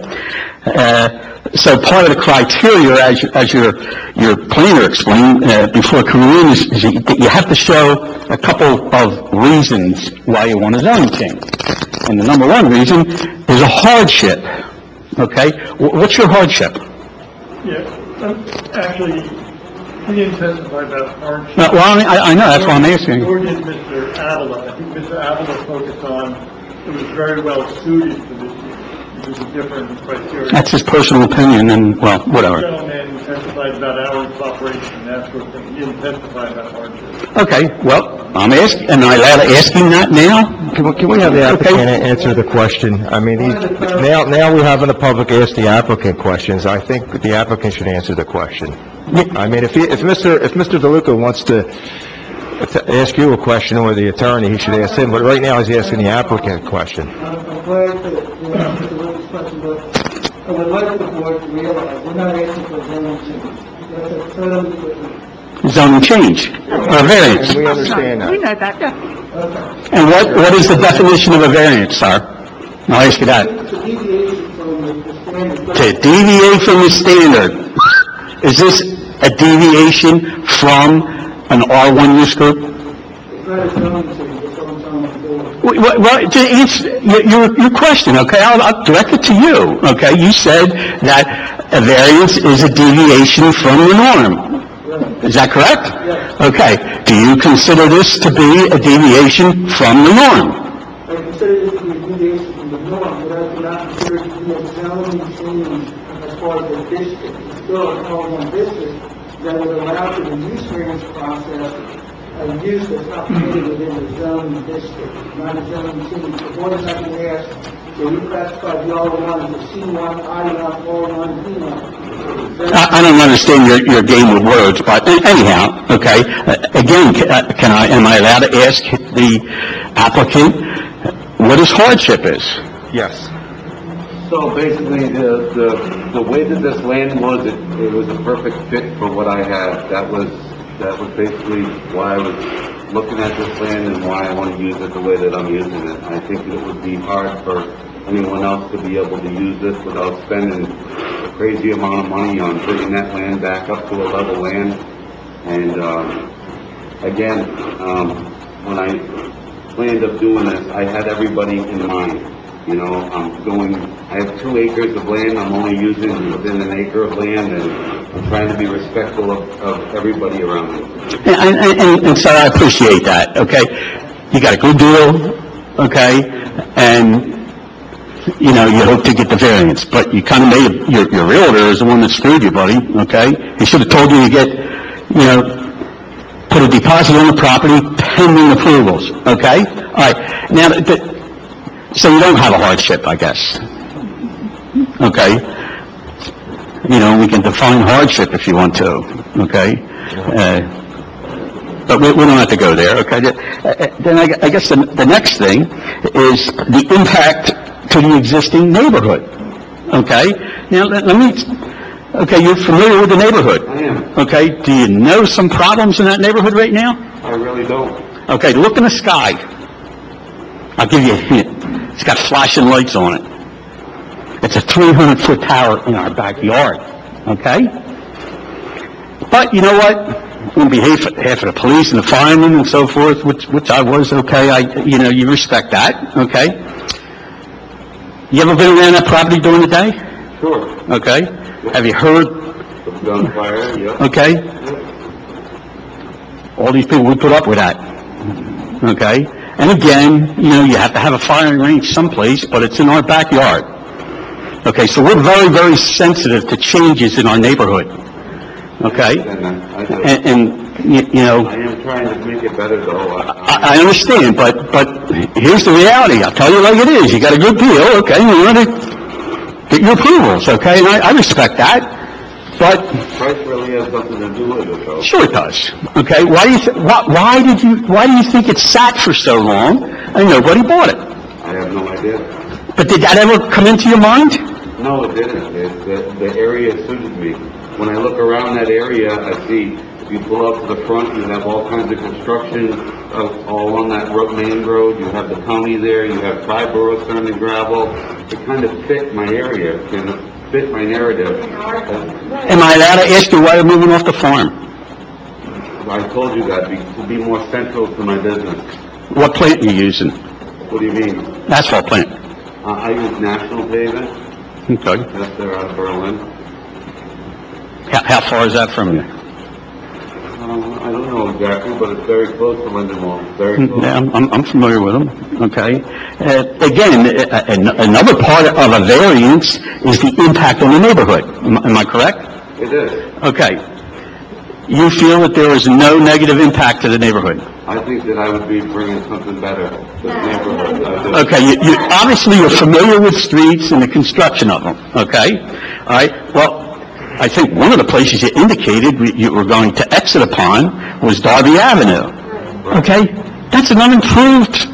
So part of the criteria, as your planner explained before coming in, is you have to show a couple of reasons why you want a zoning change. And the number one reason is a hardship, okay? What's your hardship? Yeah, actually, he didn't testify about hardship. No, well, I know, that's why I'm asking. Nor did Mr. Avila. I think Mr. Avila focused on, it was very well suited for this use. It was a different criteria. That's his personal opinion, and, well, whatever. The gentleman testified about hours of operation and that sort of thing. He didn't testify about hardship. Okay, well, I'm asking, am I allowed to ask him that now? Can we have the applicant answer the question? I mean, now we're having the public ask the applicant questions. I think the applicant should answer the question. I mean, if Mr. DeLuca wants to ask you a question or the attorney, he should ask him, but right now he's asking the applicant a question. I'm glad to answer Lucas' question, but I would like the board to realize we're not asking for zoning change. That's a totally different... Zoning change, or variance. And we understand We that. know that, yeah. And what is the definition of a variance, sir? I'll ask you that. It's a deviation from the standard. To deviate from the standard. Is this a deviation from an R1 use group? It's not a zoning change, it's what I'm telling the board. Well, to answer your question, okay, I'll direct it to you, okay? You said that a variance is a deviation from the norm. Is that correct? Yes. Okay. Do you consider this to be a deviation from the norm? I consider this to be a deviation from the norm, but I do not consider it to be a zoning change as far as the district. It's still a R1 district that would allow for the use variance process, a use that's not permitted within the zoning district, not a zoning change. The board is not going to ask to reclassify the R1 as a C1, I1, R1, P1. I don't understand your game of words, but anyhow, okay. Again, am I allowed to ask the applicant what his hardship is? Yes. So basically, the way that this land was, it was a perfect fit for what I had. That was basically why I was looking at this land and why I want to use it the way that I'm using it. I think that it would be hard for anyone else to be able to use this without spending a crazy amount of money on bringing that land back up to a level land. And, again, when I planned of doing this, I had everybody in mind. You know, I have 2 acres of land, I'm only using within an acre of land, and I'm trying to be respectful of everybody around me. And so I appreciate that, okay? You got a good deal, okay? And, you know, you hope to get the variance, but you kind of made, your realtor is the one that screwed you, buddy, okay? He should have told you to get, you know, put a deposit on the property pending approvals, okay? All right, now, so you don't have a hardship, I guess, okay? You know, we can define hardship if you want to, okay? But we don't have to go there, okay? Then I guess the next thing is the impact to the existing neighborhood, okay? Now, let me, okay, you're familiar with the neighborhood. I am. Okay, do you know some problems in that neighborhood right now? I really don't. Okay, look in the sky. I'll give you a hint. It's got flashing lights on it. It's a 300-foot tower in our backyard, okay? But you know what? On behalf of the police and the firemen and so forth, which I was, okay, you respect that, okay? You ever been around that property during the day? Sure. Okay. Have you heard? Gunfire, yeah. Okay. All these people would put up with that. Okay. And again, you know, you have to have a firing range someplace, but it's in our backyard. Okay, so we're very, very sensitive to changes in our neighborhood. Okay? And you know... I am trying to make it better, though. I understand, but here's the reality. I'll tell you like it is. You got a good deal, okay, you want to get your approvals, okay? And I respect that, but... Price really has something to do with it, though. Sure it does. Okay, why do you think it sat for so long and nobody bought it? I have no idea. But did that ever come into your mind? No, it didn't. The area suited me. When I look around that area, I see, if you pull up to the front, you have all kinds of construction all on that main road. You have the county there. You have Triborough turning gravel. It kind of fit my area. It kind of fit my narrative. Am I allowed to ask you why you're moving off the farm? I told you that to be more central to my business. What plant are you using? What do you mean? Asphalt plant. I use National Paving. Okay. That's there out of Berlin. How far is that from you? I don't know exactly, but it's very close to Linden Mall. Very close. Yeah, I'm familiar with them. Okay. Again, another part of a variance is the impact on the neighborhood. Am I correct? It is. Okay. You feel that there is no negative impact to the neighborhood? I think that I would be bringing something better to the neighborhood. Okay, you obviously you're familiar with streets and the construction of them, okay? All right, well, I think one of the places you indicated you were going to exit upon was Darby Avenue, okay? That's an unimproved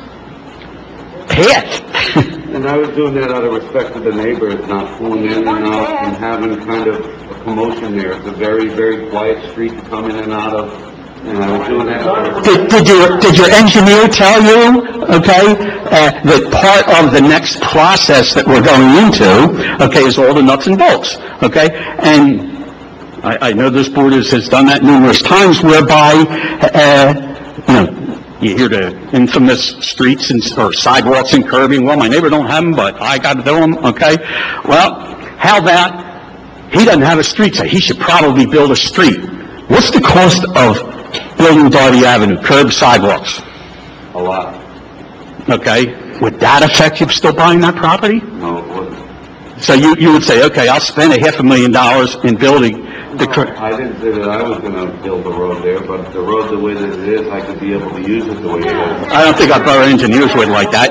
path. And I was doing that out of respect to the neighbors, not pulling in and out and having kind of a commotion there. It's a very, very quiet street to come in and out of, and I was doing that. Did your engineer tell you, okay, that part of the next process that we're going into, okay, is all the nuts and bolts, okay? And I know this board has done that numerous times whereby, you know, you hear the infamous streets or sidewalks and curbing. Well, my neighbor don't have them, but I got to do them, okay? Well, how about he doesn't have a street, so he should probably build a street. What's the cost of building Darby Avenue, curb sidewalks? A lot. Okay. Would that affect you still buying that property? No, it wouldn't. So you would say, okay, I'll spend $500,000 in building the curb. I didn't say that I was going to build the road there, but the road the way that it is, I could be able to use it the way it is. I don't think our borough engineers would like that.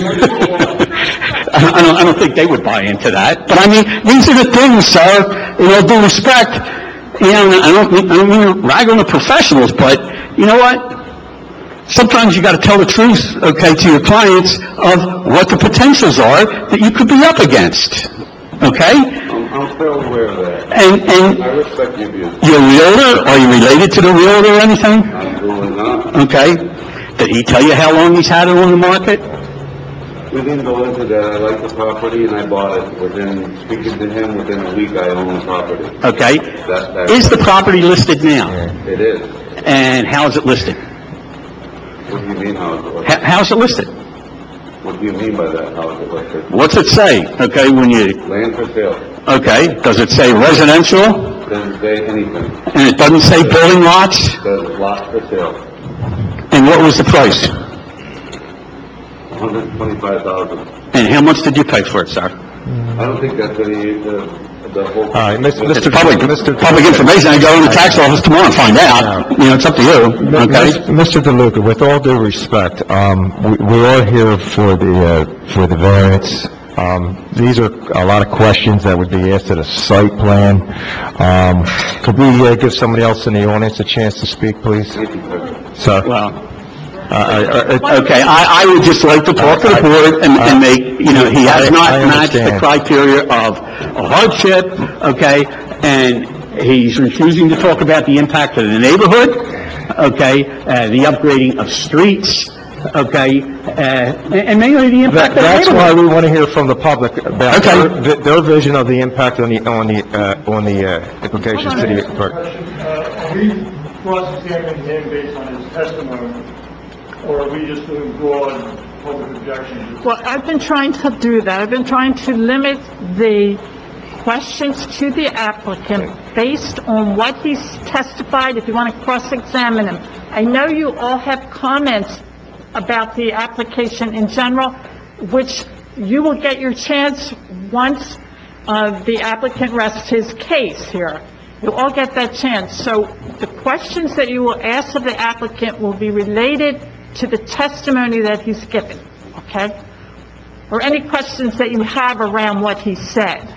I don't think they would buy into that. But I mean, these are the things, sir, in all due respect. You know, I don't mean to rag on the professionals, but you know what? Sometimes you got to tell the truth, okay, to your clients of what the potentials are that you could be up against. okay? I'm fairly aware of that. And I respect your views. your realtor, are you related to the realtor or anything? Absolutely not. Okay. Did he tell you how long he's had it on the market? We didn't go into that. I like the property and I bought it. Speaking to him, within a week I own the property. Okay. That- Is the property listed now? It is. And how is it listed? What do you mean, how is it listed? How is it listed? What do you mean by that, how is it listed? What's it say? Okay, when you, Land for sale. okay, does it say residential? Doesn't say anything. And it doesn't say building lots? Says lot for sale. And what was the price? $125,000. And how much did you pay for it, sir? I don't think that's the whole... All right, It's Mr. public information. I go in the tax office tomorrow and find out. You know, it's up to you, okay? Mr. DeLuca, with all due respect, we are here for the variance. These are a lot of questions that would be asked at a site plan. Could we give somebody else in the audience a chance to speak, please? Sir? Well, okay, I would just like to talk to the board and make, you know, he has not I matched the understand. criteria of a hardship, okay? And he's refusing to talk about the impact of the neighborhood, okay? The upgrading of streets, okay? And mainly the impact of the That's why neighborhood. we want to hear from the public about Okay. their vision of the impact on the implications to the... Are we cross-examining him based on his testimony, or are we just doing broad public objections? Well, I've been trying to do that. I've been trying to limit the questions to the applicant based on what he's testified, if you want to cross-examine him. I know you all have comments about the application in general, which you will get your chance once the applicant rests his case here. You'll all get that chance. So the questions that you will ask of the applicant will be related to the testimony that he's given, okay? Or any questions that you have around what he said.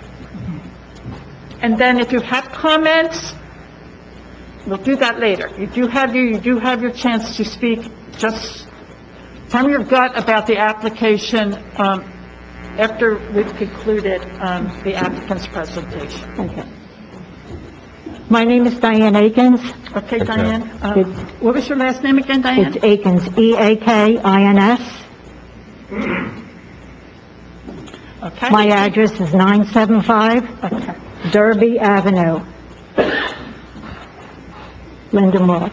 And then if you have comments, we'll do that later. You do have your chance to speak just from your gut about the application after we've concluded the applicant's presentation. Okay. My name is Diane Akins. Okay, Diane, what was your last name again, Diane? It's Akins, E-A-K-I-N-S. Okay. My address is 975 Derby Avenue, Lindenwood.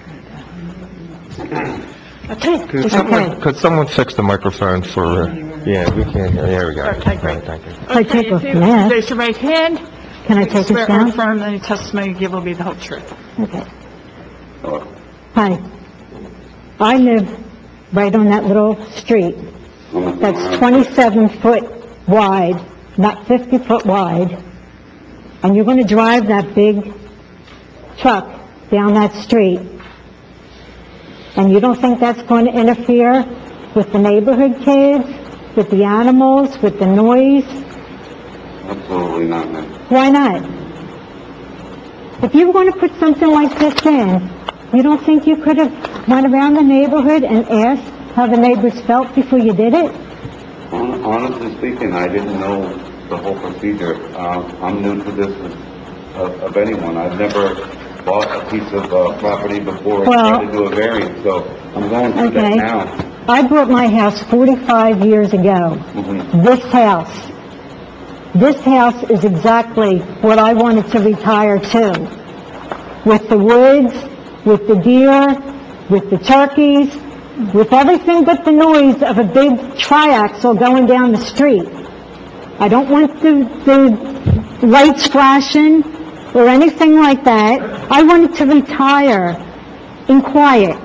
Okay. Could someone fix the microphone for, yeah, we can't hear, there we go. Okay, great. Thank you. I Okay, take off if the you mask. raise your right hand, Can I take swear this or down? affirm that any testimony you give will be the whole truth. Okay. Hi. I live right on that little street that's 27 foot wide, not 50 foot wide, and you're going to drive that big truck down that street, and you don't think that's going to interfere with the neighborhood kids, with the animals, with the noise? Absolutely not, ma'am. Why not? If you were going to put something like this in, you don't think you could have went around the neighborhood and asked how the neighbors felt before you did it? Honestly speaking, I didn't know the whole procedure. I'm new to this of anyone. I've never bought a piece of property before and Well- tried to do a variance, so I'm going through that Okay. now. I bought my house 45 years ago. Mhm. This house is exactly what I wanted to retire to. With the woods, with the deer, with the turkeys, with everything but the noise of a big triaxle going down the street. I don't want the lights flashing or anything like that. I wanted to retire in quiet.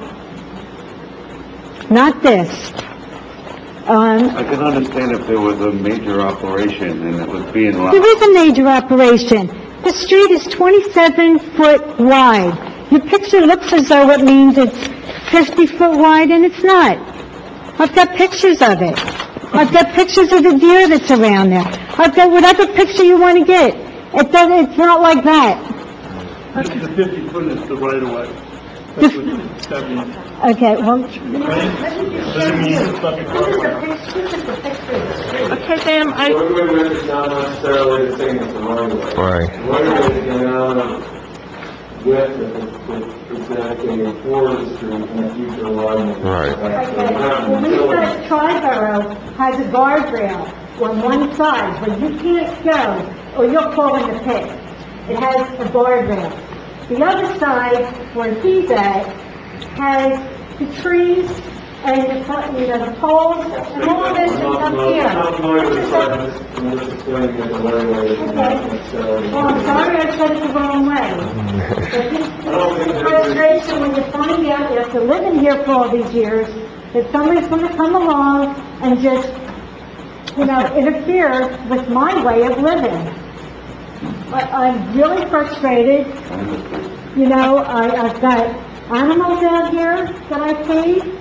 Not this. I can understand if there was a major operation and it was being run. There is a major operation. The street is 27 foot wide. Your picture looks as though it means it's 50 foot wide, and it's not. I've got pictures of it. I've got pictures of the deer that's around there. I've got whatever picture you want to get. It's not like that. The 50 foot is the right of way. Okay, well, Doesn't mean it's not before. Okay, ma'am, Roadway width is not necessarily the same as the right of way. Right. Right of way is the amount of width that is dedicated for the street and the future alignment. Right. well, we said Triborough has a guardrail on one side, where you can't go, or you'll fall in the pit. It has a guardrail. The other side, where he's at, has the trees and the poles, and all this is up here. I'm not familiar with the side, I'm just explaining that the right of way is not necessarily. Well, I'm sorry I said it the wrong way. But this frustration when you find out after living here for all these years, that somebody's gonna come along and just, interfere with my way of living. I'm really frustrated. I've got animals out here that I feed,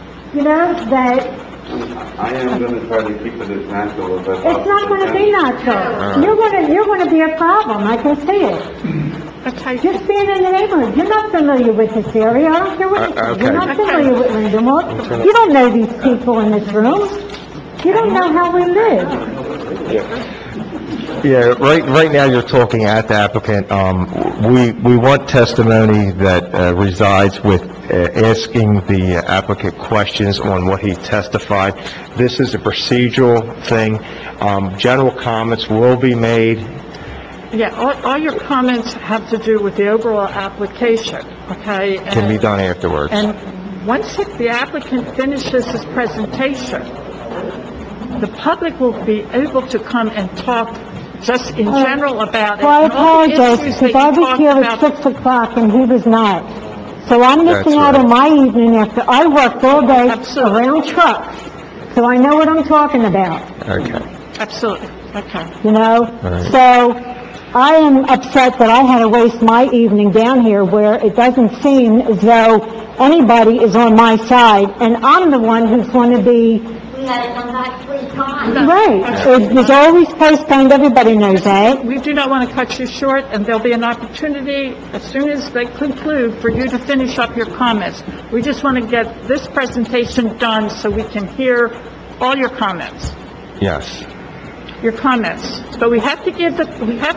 that I am gonna try to keep it as natural as I possibly it's not gonna be natural. You're gonna be a problem, I can see it. Just being in the neighborhood, you're not familiar with this area, I don't care what you say. You're not familiar with Lindenwood. You don't know these people in this room. You don't know how we live. Yeah, right now you're talking at the applicant. We want testimony that resides with asking the applicant questions on what he testified. This is a procedural thing. General comments will be made. yeah, all your comments have to do with the overall application, okay? Can be done afterwards. And once the applicant finishes his presentation, the public will be able to come and talk just in general about it. Well, I and all the apologize, issues because that I you was talked here about. at 6 o'clock and he was not. So I'm missing That's out on right. my evening after I worked all day Absolutely. around trucks. So I know what I'm talking about, Okay. Absolutely, okay. right. So I am upset that I had to waste my evening down here where it doesn't seem as though anybody is on my side, and I'm the one who's going to be... We had to come back 3 times. Right. It was always postponed, everybody knows that. We do not want to cut you short, and there'll be an opportunity, as soon as they conclude, for you to finish up your comments. We just want to get this presentation done so we can hear all your comments. Yes. Your comments. But we have to give the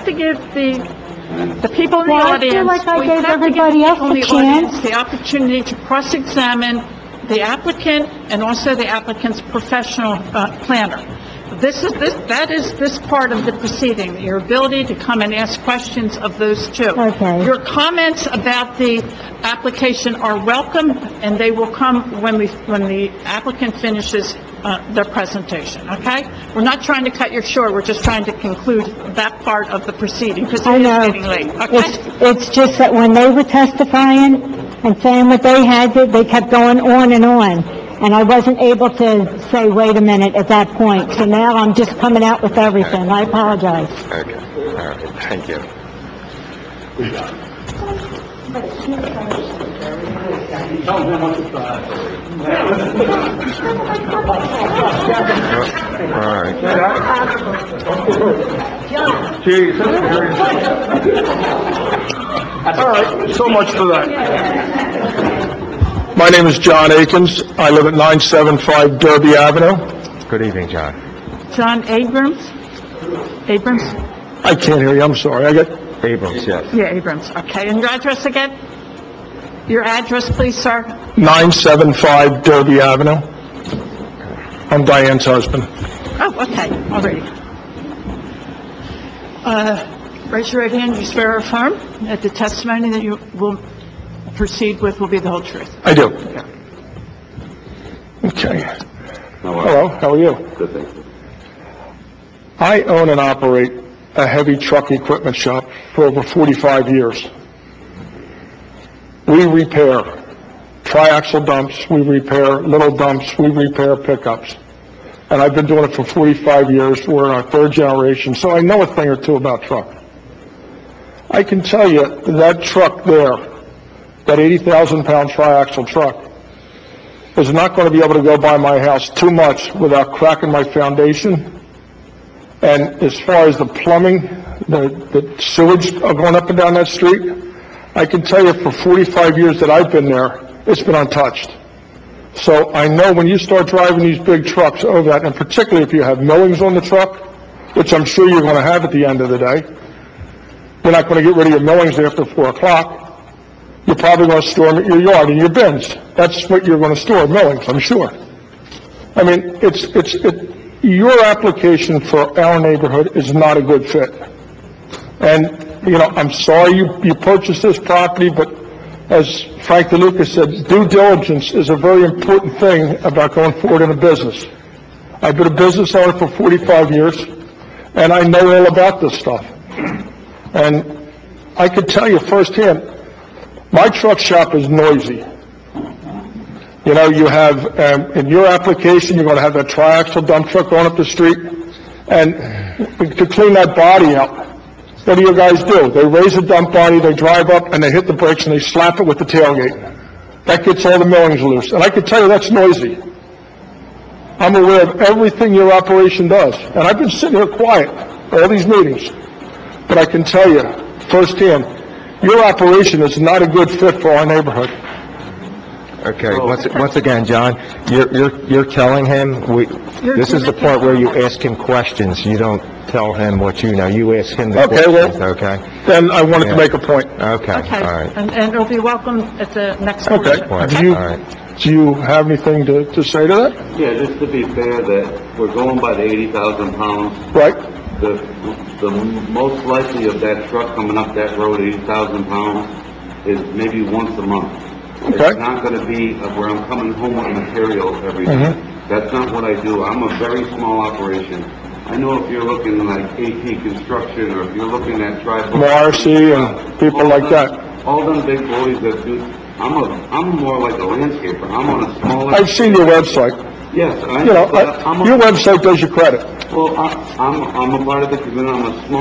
people in the Well, I audience... feel like I we gave have to give everybody the else people in a the audience chance. the opportunity to cross-examine the applicant and also the applicant's professional planner. That is this part of the proceeding, your ability to come and ask questions of those two. Okay. Your comments about the application are welcome, and they will come when the applicant finishes their presentation, okay? We're not trying to cut you short, we're just trying to conclude that part of the proceeding, because I it is know. getting late, okay? It's just that when they were testifying and saying what they had to, they kept going on, and I wasn't able to say, wait a minute, at that point. So now I'm just coming out with everything. I apologize. Okay. All right. Thank you. All right. All right, so much for that. My name is John Akins. I live at 975 Derby Avenue. Good evening, John. John Abrams? Abrams? I can't hear you, I'm sorry. Abrams, yes. Yeah, Abrams, okay. And your address again? Your address, please, sir? 975 Derby Avenue. I'm Diane's husband. Oh, okay, all right. Raise your right hand, you swear or affirm that the testimony that you will proceed with will be the whole truth? I do. Okay. Hello, how are you? Good thing. I own and operate a heavy truck equipment shop for over 45 years. We repair triaxle dumps, we repair little dumps, we repair pickups. And I've been doing it for 45 years. We're in our 3rd generation, so I know a thing or two about truck. I can tell you that truck there, that 80,000-pound triaxle truck, is not going to be able to go by my house too much without cracking my foundation. And as far as the plumbing, the sewage going up and down that street, I can tell you for 45 years that I've been there, it's been untouched. So I know when you start driving these big trucks over that, and particularly if you have millings on the truck, which I'm sure you're going to have at the end of the day, you're not going to get rid of your millings after 4 o'clock. You're probably going to store them at your yard in your bins. That's what you're going to store, millings, I'm sure. I mean, your application for our neighborhood is not a good fit. And, you know, I'm sorry you purchased this property, but as Frank DeLuca said, due diligence is a very important thing about going forward in a business. I've been a business owner for 45 years, and I know all about this stuff. And I can tell you firsthand, my truck shop is noisy. You know, you have, in your application, you're going to have that triaxle dump truck going up the street, and to clean that body out, what do you guys do? They raise the dump body, they drive up, and they hit the brakes, and they slap it with the tailgate. That gets all the millings loose. And I can tell you that's noisy. I'm aware of everything your operation does. And I've been sitting here quiet, all these meetings. But I can tell you firsthand, your operation is not a good fit for our neighborhood. Okay, once again, John, you're telling him, this is the part where you ask him questions. You don't tell him what you know. You ask him the questions, okay? Then I wanted to make a point. Okay, all right. And it'll be welcome at the next Okay. portion. Do you have anything to say to that? Yeah, just to be fair, that we're going by the 80,000 pounds. Right. The most likely of that truck coming up that road, 80,000 pounds, is maybe once a month. Okay. It's not going to be where I'm coming home with material every day. That's not what I do. I'm a very small operation. I know if you're looking like AP Construction, or if you're looking at Morrissey and people like that. All them big boys that do, I'm more like a landscaper. I'm on a smaller... I've seen your website. Yes, I You know, your website does you credit. Well, I'm a part of the community. I'm a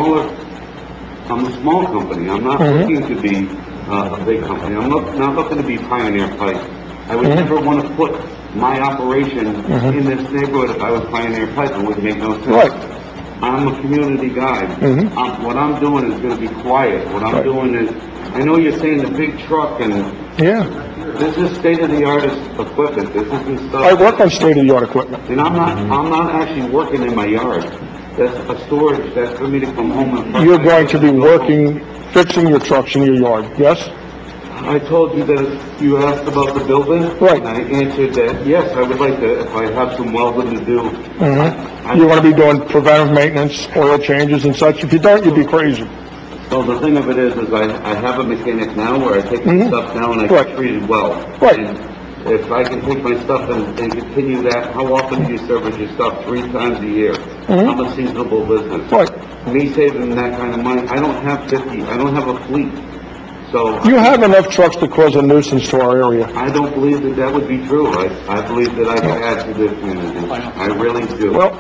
small company. I'm not looking to be a big company. I'm not looking to be Pioneer Pipe. I would never want to put my operation in this neighborhood if I was Pioneer Pipe. It would make no sense. Right. I'm a community guy. What I'm doing is going to be quiet. What I'm doing is, I know you're saying the big truck, and this is state-of-the-art equipment. This isn't stuff. I work on state-of-the-art equipment. And I'm not actually working in my yard. That's a storage. That's for me to come home and... You're going to be working, fixing your trucks in your yard, yes? I told you that you asked about the building. Right. And I answered that, yes, I would like to, if I have some welding to do. You want to be doing preventive maintenance, oil changes and such. If you don't, you'd be crazy. So the thing of it is I have a mechanic now where I take the stuff down and I get treated well. Right. And if I can take my stuff and continue that, how often do you service your stuff? 3 times a year. I'm a seasonable business. Right. Me saving that kind of money, I don't have a fleet. So You have enough trucks to cause a nuisance to our area. I don't believe that would be true. I believe that I can add to this community. I really do. Well,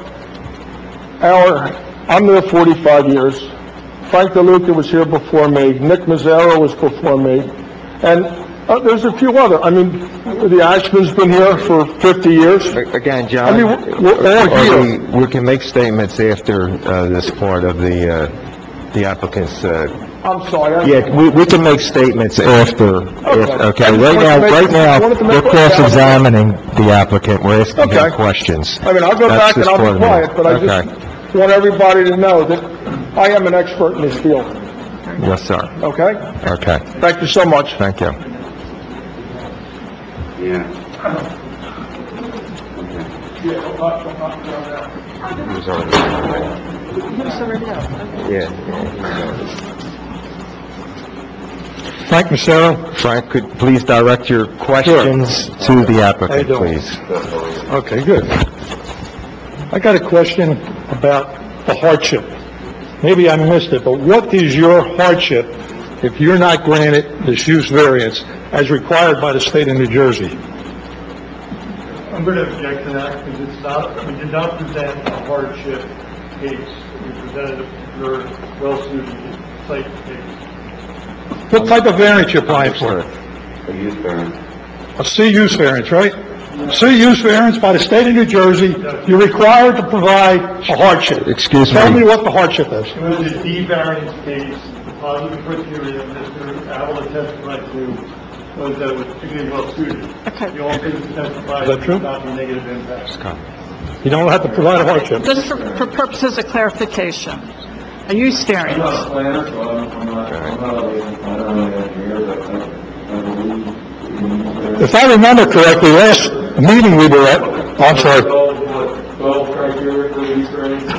I'm there 45 years. Frank DeLuca was here before me. Nick Mazzaro was before me. And there's a few other. I mean, the Ashman's been here for 50 years. Again, John, I mean, we're all here. we can make statements after this part of the applicant's... I'm sorry. Yeah, we can make statements after. Okay. Right now, we're cross-examining the applicant. We're asking him questions. I mean, I'll go back and I'll be quiet, but I just want everybody to know that I am an expert in this field. Yes, sir. Okay? Okay. Thank you so much. Thank you. Yeah. Frank Massaro. Frank, could please direct your questions to the applicant, please. Okay, good. I got a question about the hardship. Maybe I missed it, but what is your hardship if you're not granted this use variance as required by the state of New Jersey? I'm going to object to that because it's not, we did not present a hardship case. We presented a very well-suited site case. What type of variance you applying for? A use variance. A C use variance, right? see use variance by the state of New Jersey, you're required to provide a hardship. Excuse me. Tell me what the hardship is. It was a D variance case, the positive criteria that Mr. Avila testified to was that it was particularly well suited. Okay. He also testified Is that true? about the negative impact. You don't have to provide a hardship. Just for purposes of clarification, a use variance. I'm not a planner, so I'm not an engineer, but I believe If I remember correctly, last meeting we were at, I'm sorry, 12 criteria for use variance.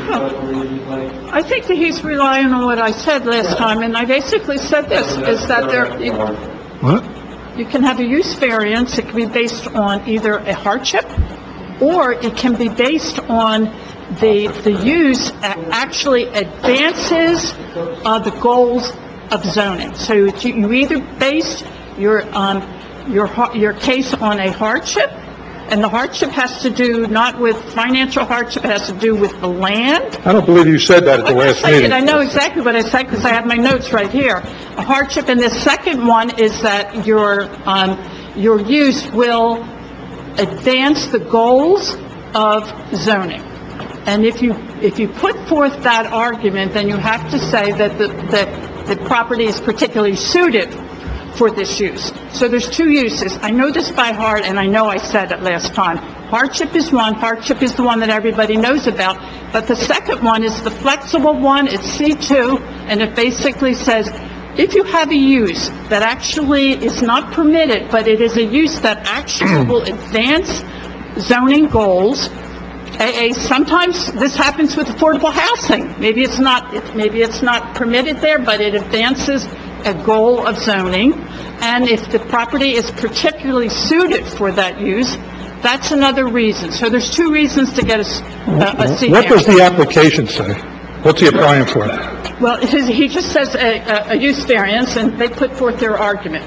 I think that he's relying on what I said last time, and I basically said this, is that what? you can have a use variance, it can be based on either a hardship, or it can be based on the use actually advances the goals of zoning. So you either base your case on a hardship, and the hardship has to do not with financial hardship, it has to do with the land. I don't believe you said that at the last meeting. I know exactly what I said because I have my notes right here. A hardship, and the second one is that your use will advance the goals of zoning. And if you put forth that argument, then you have to say that the property is particularly suited for this use. So there's two uses. I know this by heart, and I know I said it last time. Hardship is one. Hardship is the one that everybody knows about. But the second one is the flexible one. It's C2, and it basically says, if you have a use that actually is not permitted, but it is a use that actually will advance zoning goals, sometimes this happens with affordable housing. Maybe it's not permitted there, but it advances a goal of zoning. And if the property is particularly suited for that use, that's another reason. So there's two reasons to get a C. What does the application say? What's he applying for? Well, he just says a use variance, and they put forth their argument.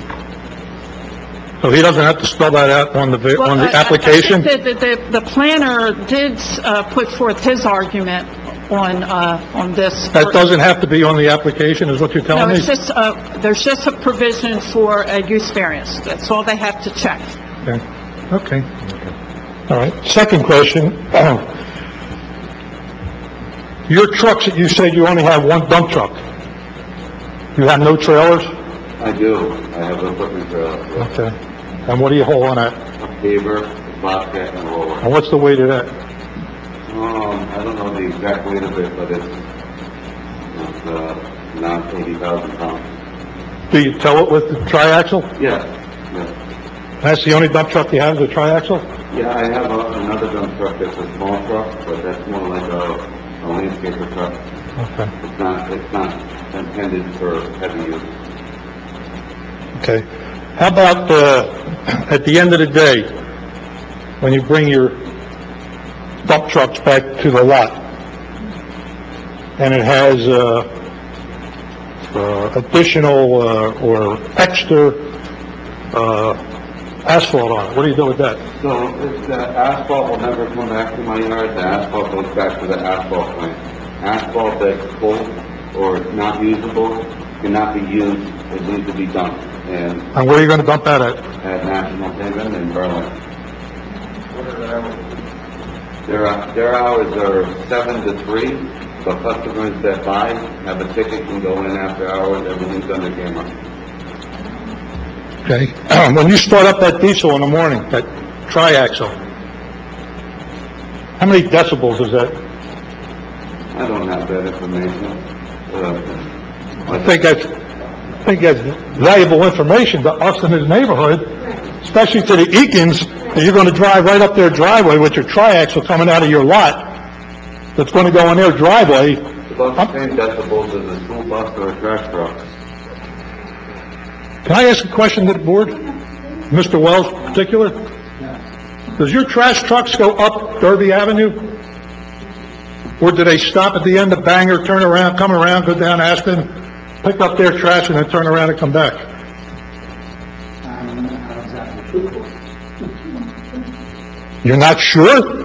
So he doesn't have to spell that out on the application? I think that the planner did put forth his argument on this. That doesn't have to be on the application, is what you're telling No, me? it's just, there's just a provision for a use variance. That's all they have to check. Okay. All right. Second question. Your trucks, that you said you only have one dump truck. You have no trailers? I do. I have a equipment trailer. Yeah. Okay. And what do you haul on that? A paver, a bobcat, and a roller. And what's the weight of that? I don't know the exact weight of it, but it's not 80,000 pounds. Do you tow it with the triaxle? Yeah. That's the only dump truck you have, is a triaxle? Yeah, I have another dump truck that's a small truck, but that's more like a landscaper truck. Okay. It's not intended for heavy use. Okay. How about, at the end of the day, when you bring your dump trucks back to the lot, and it has, additional, or extra, asphalt on it, what do you do with that? So, the asphalt will never come back to my yard. The asphalt goes back to the asphalt plant. Asphalt that's full or not usable cannot be used. It needs to be dumped. And where are you gonna dump that at? At National Haven in Berlin. What are the hours? Their hours are 7 to 3, but customers that buy have a ticket, can go in after hours, everything's under camera. Okay. When you start up that diesel in the morning, that triaxle, how many decibels is that? I don't have that information. I think that's valuable information to us in this neighborhood, especially to the Eakins, that you're going to drive right up their driveway with your triaxle coming out of your lot that's going to go in their driveway. It's about the same decibels as a school bus or a trash truck. Can I ask a question to the board? Mr. Wells in particular? Does your trash trucks go up Derby Avenue? Or do they stop at the end of Bangor, turn around, come around, go down Aspen, pick up their trash, and then turn around and come back? You're not sure?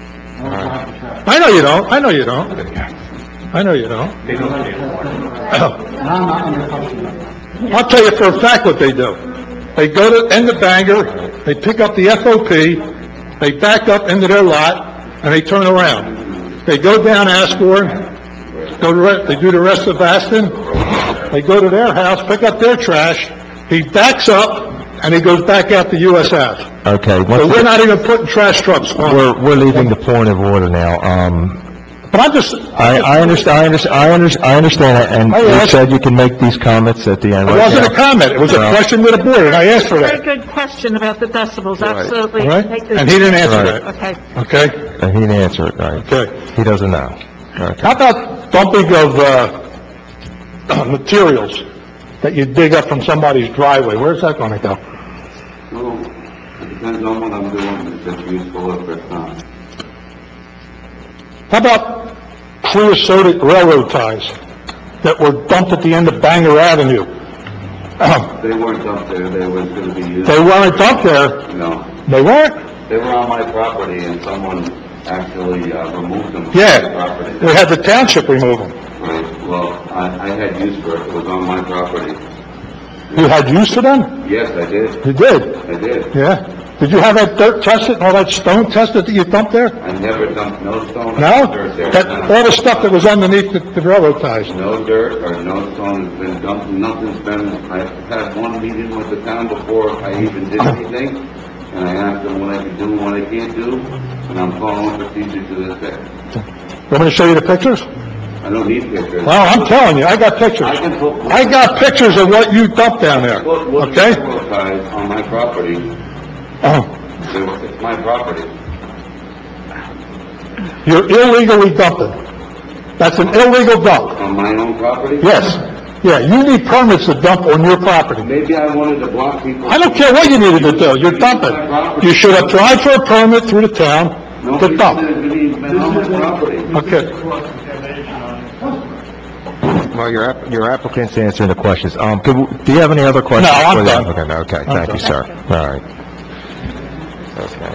I know you don't. I know you don't. I know you don't. I'll tell you for a fact what they do. They go to end the Bangor, they pick up the FOP, they back up into their lot, and they turn around. They go down Astor, they do the rest of Aston, they go to their house, pick up their trash, he backs up, and he goes back out to US Ave. Okay, So we're not even putting trash trucks on. we're leaving the point of order now. But I'm just... I understand it, and you said you can make these comments at the end. It wasn't a comment, it was a question to the board, and I asked for Very that. good question about the decibels, absolutely. All right? Take this- And he didn't answer that. Okay. Okay? And he didn't answer it, right? Okay. He doesn't know. Okay. How about dumping of, materials that you dig up from somebody's driveway? Where's that gonna go? Well, it depends on what I'm doing, if it's useful or if it's not. How about creosote railroad ties that were dumped at the end of Bangor Avenue? They weren't dumped there, they were gonna be used. They weren't dumped there. No, They weren't? they were on my property and someone actually, removed them from my Yeah. property. They had the township remove them. Right, well, I had use for it, it was on my property. You had use for them? Yes, I did, You did? I did. Yeah. Did you have that dirt tested and all that stone tested that you dumped there? I never dumped no stone or No? dirt there. That, all the stuff that was underneath the railroad ties? No dirt or no stone has been dumped, nothing's been, I had one meeting with the town before I even did anything, and I asked them what I could do and what I can't do, and I'm following procedure to this day. You want me to show you the pictures? I don't need pictures. Well, I'm telling you, I got pictures. I can put... I got pictures of what you dumped down there, What okay? railroad ties on my property, it's my property. You're illegally dumping. That's an illegal dump. On my own property? Yes. Yeah, you need permits to dump on your property. Maybe I wanted to block people... I don't care what you needed to do, you're dumping. You should apply for a permit through the town to Nobody dump. said it even been on my property. Okay. Well, your applicant's answering the questions. Do you have any other questions? No, I'm for the done. applicant? Okay, thank you, sir. All right. Okay.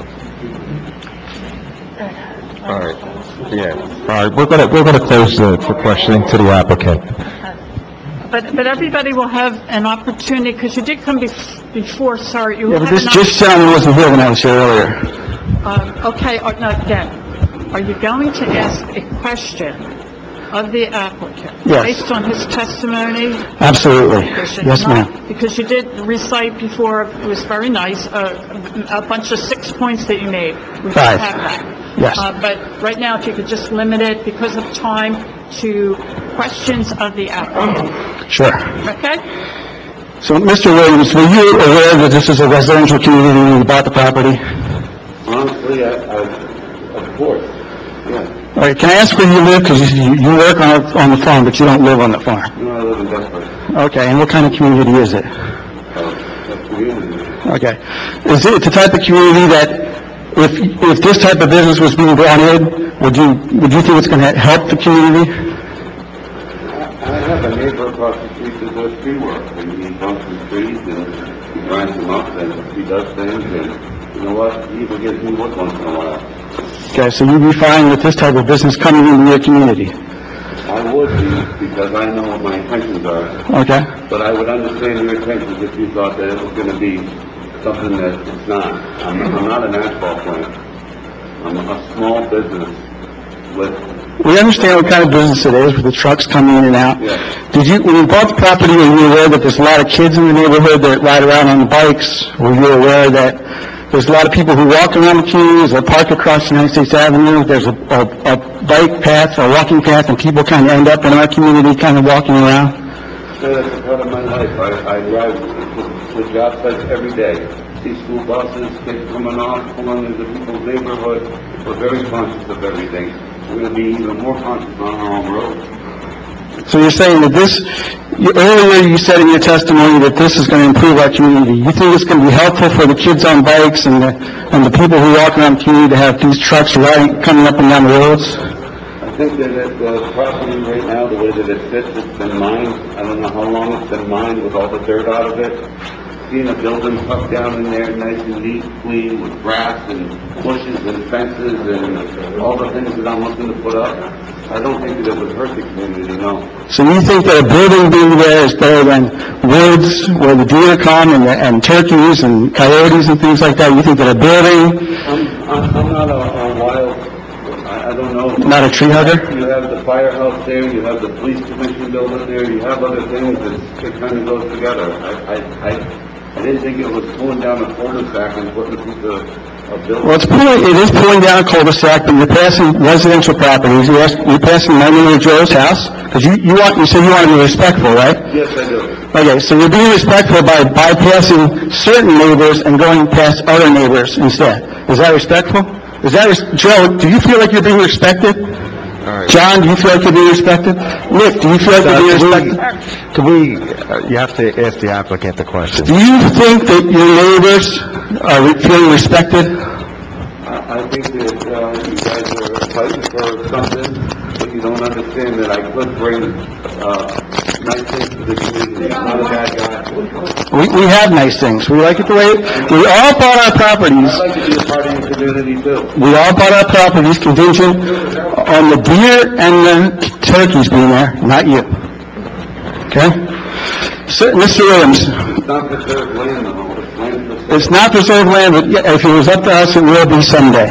All right, yeah. All right, we're gonna close for questioning to the applicant. But everybody will have an opportunity, because you did come before, sir, you will have an Just sounded wasn't here when I was here earlier. Okay, no, again, are you going to ask a question of the applicant? Yes. Based on his testimony? Absolutely. Yes, ma'am. Because you did recite before, it was very nice, a bunch of 6 points that you made. We can 5. have that. Yes. But right now, if you could just limit it, because of time, to questions of the applicant, Sure. okay? So, Mr. Williams, were you aware that this is a residential community when you bought the property? Honestly, of course, yeah. All right, can I ask where you live? Because you work on the farm, but you don't live on the farm. No, I live in Bedford. Okay, and what kind of community is it? That's community. Okay. Is it the type of community that if this type of business was being brought in, would you think it's going to help the community? I have a neighbor across the street that does tree work, and he dumps his trees, and he grinds them up, and he does things, and you know what, he even gives me wood once in a while. Okay, so you'd be fine with this type of business coming into your community? I would be, because I know what my intentions are. Okay. But I would understand your intentions if you thought that it was going to be something that it's not. I'm not an asphalt plant. I'm a small business with... We understand what kind of business it is with the trucks coming in and out. Yeah. When you bought the property, were you aware that there's a lot of kids in the neighborhood that ride around on the bikes? Were you aware that there's a lot of people who walk around the community, they park across United States Avenue, there's a bike path, a walking path, and people kind of end up in our community kind of walking around? So that's a part of my life. I drive to job sites every day. See school buses, kids coming off, pulling into people's neighborhood. We're very conscious of everything. We're going to be even more conscious on our own road. So you're saying that earlier you said in your testimony that this is going to improve our community. You think it's going to be helpful for the kids on bikes and the people who walk around the community to have these trucks coming up and down the roads? I think that the property right now, the way that it sits, it's been mined. I don't know how long it's been mined with all the dirt out of it. seeing a building tucked down in there, nice and neat, clean, with grass and bushes and fences and all the things that I'm looking to put up, I don't think that it would hurt the community, no. So you think that a building being there is better than woods where the deer come and turkeys and coyotes and things like that? You think that a building... I'm not a wild, I don't know. Not a tree hugger? You have the firehouse there, you have the police commission building there, you have other things that kind of goes together. I didn't think it was pulling down a cul-de-sac and putting a piece of building. Well, it is pulling down a cul-de-sac, but you're passing residential properties. You're passing my neighbor Joe's house, because you said you want to be respectful, right? Yes, I do. Okay, so you're being respectful by bypassing certain neighbors and going past other neighbors instead. Is that respectful? Joe, do you feel like you're being respected? John, do you feel like you're being respected? Nick, do you feel like you're being respected? You have to ask the applicant the question. Do you think that your neighbors are feeling respected? I think that you guys are fighting for something, but you don't understand that I could bring nice things to the community. I'm not a bad guy. We have nice things. We like it the way... We all bought our properties... I'd like to be a part of your community, too. We all bought our properties contingent on the deer and the turkeys being there, not you. Okay? So, Mr. Williams. It's not preserved land, though. It's land for sale. It's not preserved land, but if it was up to us, it will be someday.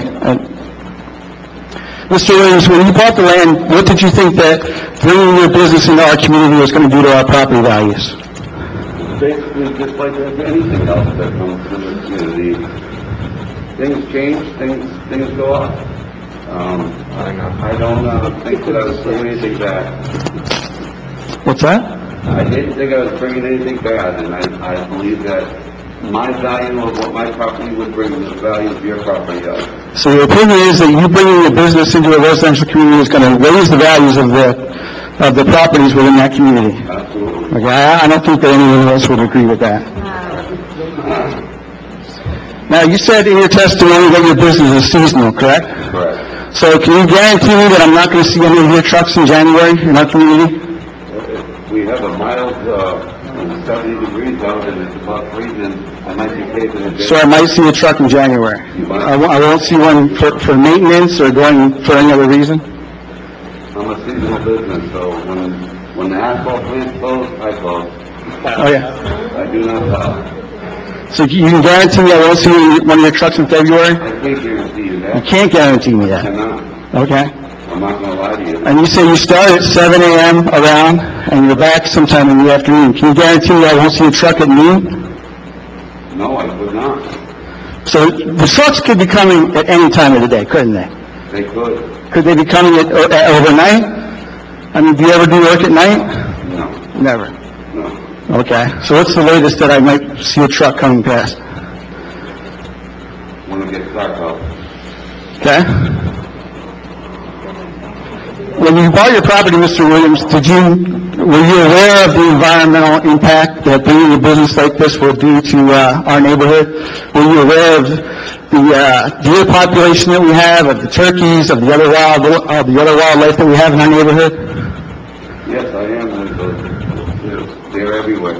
Mr. Williams, when you bought the land, what did you think that bringing your business into our community was going to do to our property values? Basically, just like anything else that comes to the community, things change, things go up. I don't think that I was bringing anything bad. What's that? I didn't think I was bringing anything bad, and I believe that my value of what my property would bring is the value of your property up. So your opinion is that you bringing your business into a residential community is going to raise the values of the properties within that community? Absolutely. Okay, I don't think that anyone else would agree with that. Now, you said in your testimony that your business is seasonal, correct? Correct. So can you guarantee me that I'm not going to see any of your trucks in January in our community? We have a mild 70 degrees out, and it's about freezing. I might be paving a bit. So I might see a truck in January. I won't see one for maintenance or going for any other reason? I'm a seasonal business, so when the asphalt plants close, I close. Oh, yeah. I do not stop. So you can guarantee me I won't see one of your trucks in February? I can't guarantee you that. You can't guarantee me I that? cannot. Okay. I'm not going to lie to you. And you say you start at 7 a.m. around, and you're back sometime in the afternoon. Can you guarantee me I won't see a truck at noon? No, I could not. So the trucks could be coming at any time of the day, couldn't they? They could. Could they be coming at overnight? I mean, do you ever do work at night? No. Never. No. Okay. So what's the latest that I might see a truck coming past? When it gets dark out. Okay. When you bought your property, Mr. Williams, were you aware of the environmental impact that bringing a business like this will do to our neighborhood? Were you aware of the deer population that we have, of the turkeys, of the other wildlife that we have in our neighborhood? Yes, I am. They're everywhere.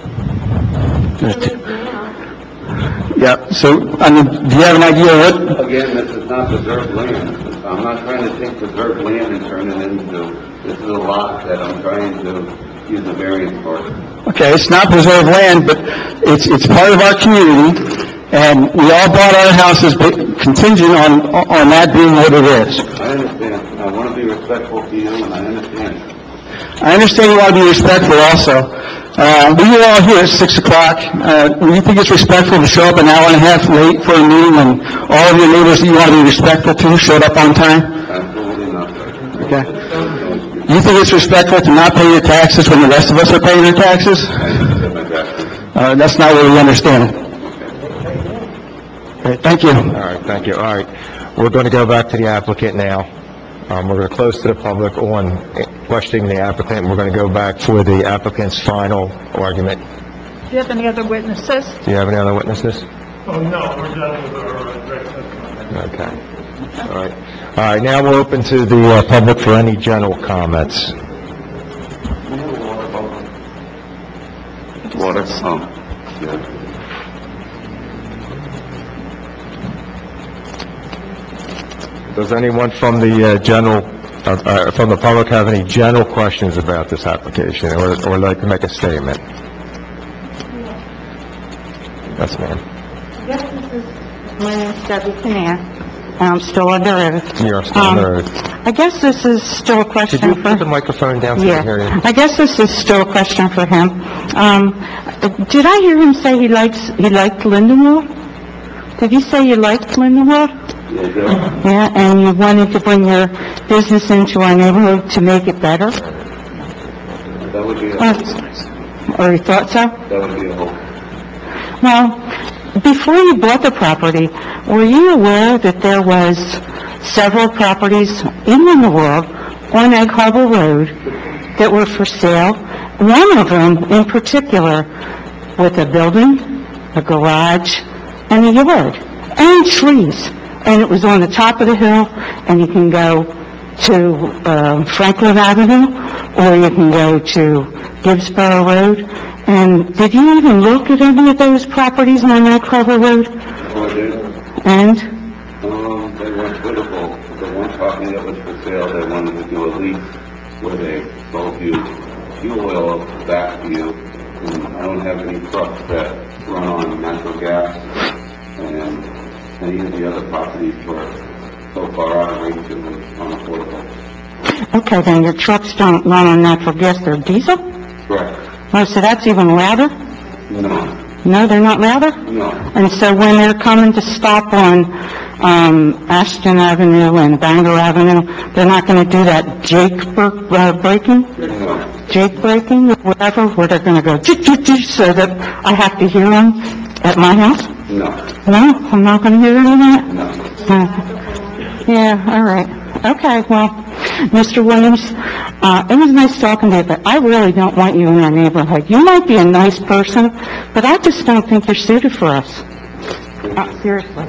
Yeah. So, I mean, do you have an idea what? Again, this is not preserved land. I'm not trying to take preserved land and turn it into, this is a lot that I'm trying to use a variance for. Okay, it's not preserved land, but it's part of our community, and we all bought our houses contingent on that being what it is. I understand. I want to be respectful to you, and I understand. I understand you want to be respectful also. We were all here at 6 o'clock. Do you think it's respectful to show up an hour and a half late for a meeting when all of your neighbors that you want to be respectful to showed up on time? Absolutely not. Okay. You think it's respectful to not pay your taxes when the rest of us are paying their taxes? That's not what we understand. Okay, thank you. All right, thank you. All right, we're going to go back to the applicant now. We're going to close to the public on questioning the applicant. We're going to go back for the applicant's final argument. Do you have any other witnesses? Do you have any other witnesses? Oh, no, we're done with our direct testimony. Okay. All right. All right, now we're open to the public for any general comments. Water? Oh, yeah. Does anyone from the from the public have any general questions about this application, or like to make a statement? Yes, ma'am. My name's Debbie Kinnear, and I'm still under oath. You're still under oath. I guess this is still a question Could you for... put the microphone down so we can hear you? I guess this is still a question for him. Did I hear him say he liked Lindenwood? Did you say you liked Lindenwood? Yeah, and you wanted to bring your business into our neighborhood to make it better? That would be Or you thought so? That would be a hope. Well, before you bought the property, were you aware that there was several properties in the world on Egg Harbor Road that were for sale? One of them in particular with a building, a garage, and a yard, and trees. And it was on the top of the hill, and you can go to Franklin Avenue, or you can go to Gibbsboro Road. And did you even look at any of those properties on Egg Harbor Road? Oh, I did. And? They weren't biddable. The one property that was for sale, they wanted to do a lease where they sold you fuel oil back to you. And I don't have any trucks that run on natural gas, and any of the other properties were so far out of range it was unaffordable. Okay, then your trucks don't run on natural gas, they're diesel? Correct. Oh, so that's even louder? No. No, they're not louder? No. And so when they're coming to stop on Ashton Avenue and Bangor Avenue, they're not going to do that braking? No. Jake braking, or whatever, where they're going to go so that I have to hear them at my house? No. No? I'm not going to hear any of that? No. Yeah, all right. Okay, well, Mr. Williams, it was nice talking to you, but I really don't want you in our neighborhood. You might be a nice person, but I just don't think you're suited for us. Seriously.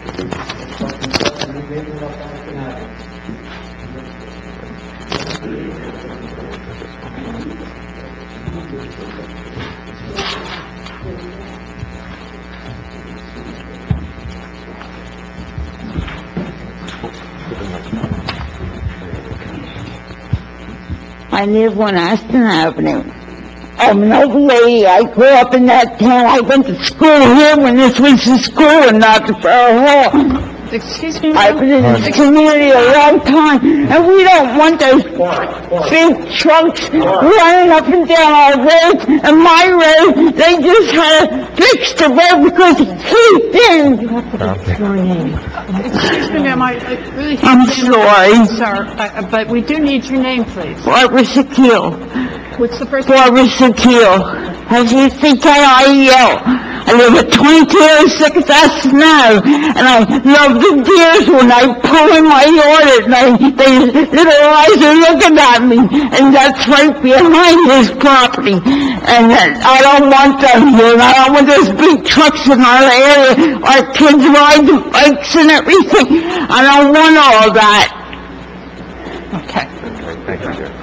I live on Aston Avenue. I'm an old lady. I grew up in that town. I went to school here when this was the school in Knoxville Hall. Excuse me, I've been in this community a long time, and we don't want those big trucks running up and down our roads. And my road, they just had to fix the road because it caved in. excuse me, ma'am, I really hate I'm to sorry. interrupt, sir, but we do need your name, please. Barbara Sakil. What's the first name? Barbara Sakil. S-U-C-K-I-E-L. I live at 2206 Snow, and I love the deers when I pull in my yard at night. Little eyes are looking at me, and that's right behind his property. And I don't want them here, and I don't want those big trucks in our area. Our kids ride the bikes and everything. I don't want all that. Okay. Thank you, Jim.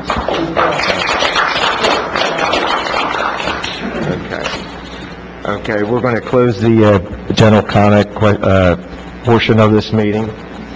Okay, we're going to close the general comment portion of this meeting.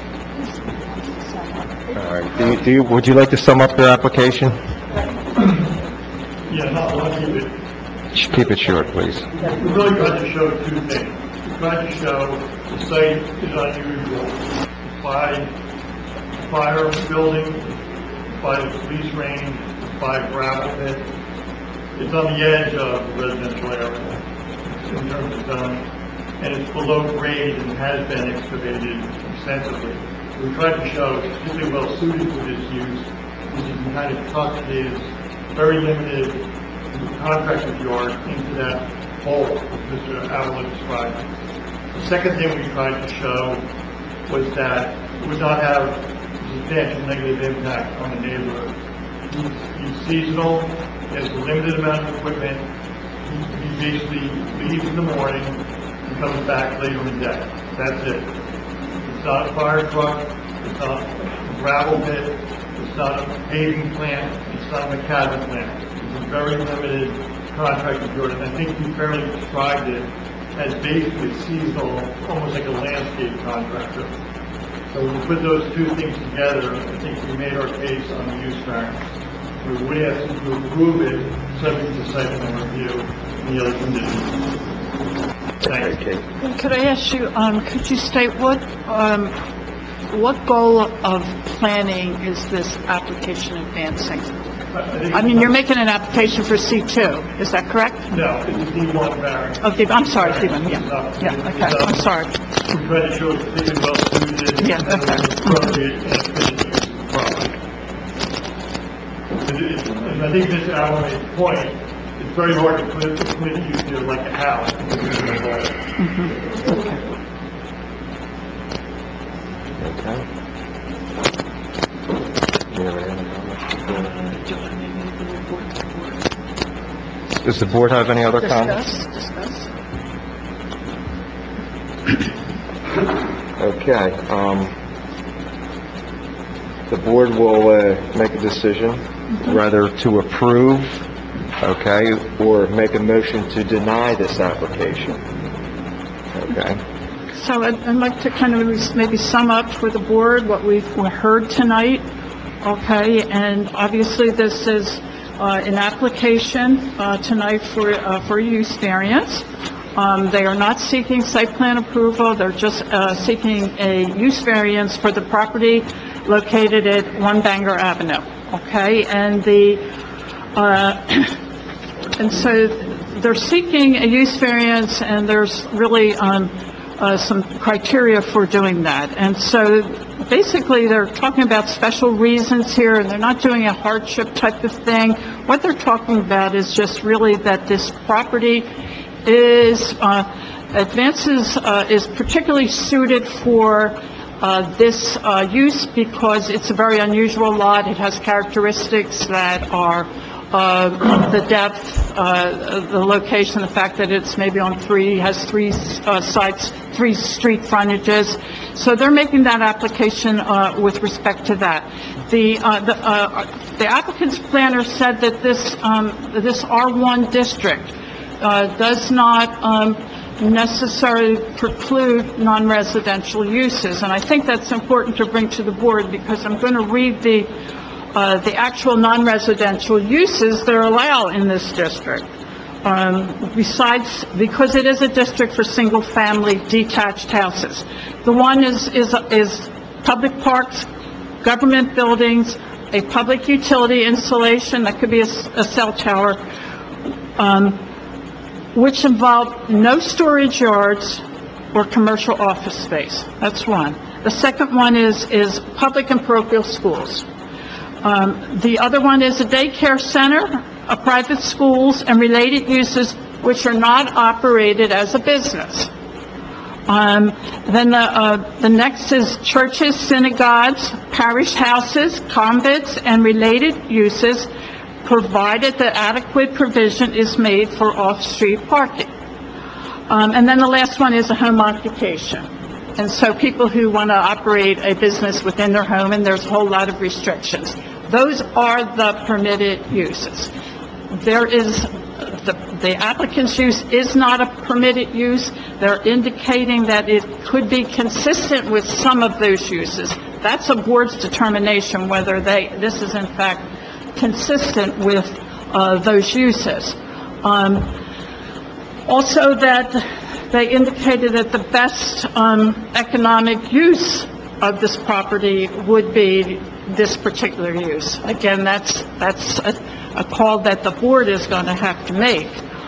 All right. Would you like to sum up your application? Yeah, not one of it. Keep it short, please. We really tried to show two things. We tried to show the site is unusual by fire building, by the police range, by gravel pit. It's on the edge of the residential area in terms of zoning, and it's below grade and has been excavated extensively. We tried to show it's particularly well suited for this use, which is the kind of truck that is very limited contractor's yard into that hole, as Mr. Avila described. The second thing we tried to show was that it would not have substantial negative impact on the neighborhood. He's seasonal, he has a limited amount of equipment, he basically leaves in the morning and comes back later in the day. That's it. It's not a fire truck, it's not a gravel pit, it's not a paving plant, it's not a macadam plant. It's a very limited contractor yard, and I think you fairly described it as basically seasonal, almost like a landscape contractor. So when we put those two things together, I think we made our case on the use variance. We would ask you to approve it, subject to site plan review and the other conditions. Thank you. Could I ask you, could you state what goal of planning is this application advancing? I mean, you're making an application for C2, is that correct? No, it's D1 variance. Oh, I'm sorry, D1, yeah, okay, I'm sorry. We try to show it's particularly well suited. Yeah, okay. And appropriate and efficient property. And I think this Alan point, it's very hard to put a use here like a house. Okay. Does the board have any other comments? Discuss. Okay, the board will make a decision whether to approve, okay, or make a motion to deny this application. Okay. So I'd like to kind of maybe sum up for the board what we've heard tonight, okay? And obviously this is an application tonight for use variance. They are not seeking site plan approval, they're just seeking a use variance for the property located at 1 Bangor Avenue, okay? And and so they're seeking a use variance, and there's really some criteria for doing that. And so basically they're talking about special reasons here, and they're not doing a hardship type of thing. What they're talking about is just really that this property is is particularly suited for this use because it's a very unusual lot. It has characteristics that are the depth, the location, the fact that it's maybe on has three sites, 3 street frontages. So they're making that application with respect to that. The applicant's planner said that this R1 district does not necessarily preclude non-residential uses, and I think that's important to bring to the board because I'm going to read the actual non-residential uses that are allowed in this district. Besides, because it is a district for single-family detached houses. The one is public parks, government buildings, a public utility installation, that could be a cell tower, which involve no storage yards or commercial office space. That's one. The second one is public and parochial schools. The other one is a daycare center, private schools, and related uses which are not operated as a business. Then the next is churches, synagogues, parish houses, convents, and related uses, provided that adequate provision is made for off-street parking. And then the last one is a home occupation. And so people who want to operate a business within their home, and there's a whole lot of restrictions. Those are the permitted uses. There is, the applicant's use is not a permitted use. They're indicating that it could be consistent with some of those uses. That's a board's determination whether this is in fact consistent with those uses. Also, that they indicated that the best economic use of this property would be this particular use. Again, that's a call that the board is going to have to make.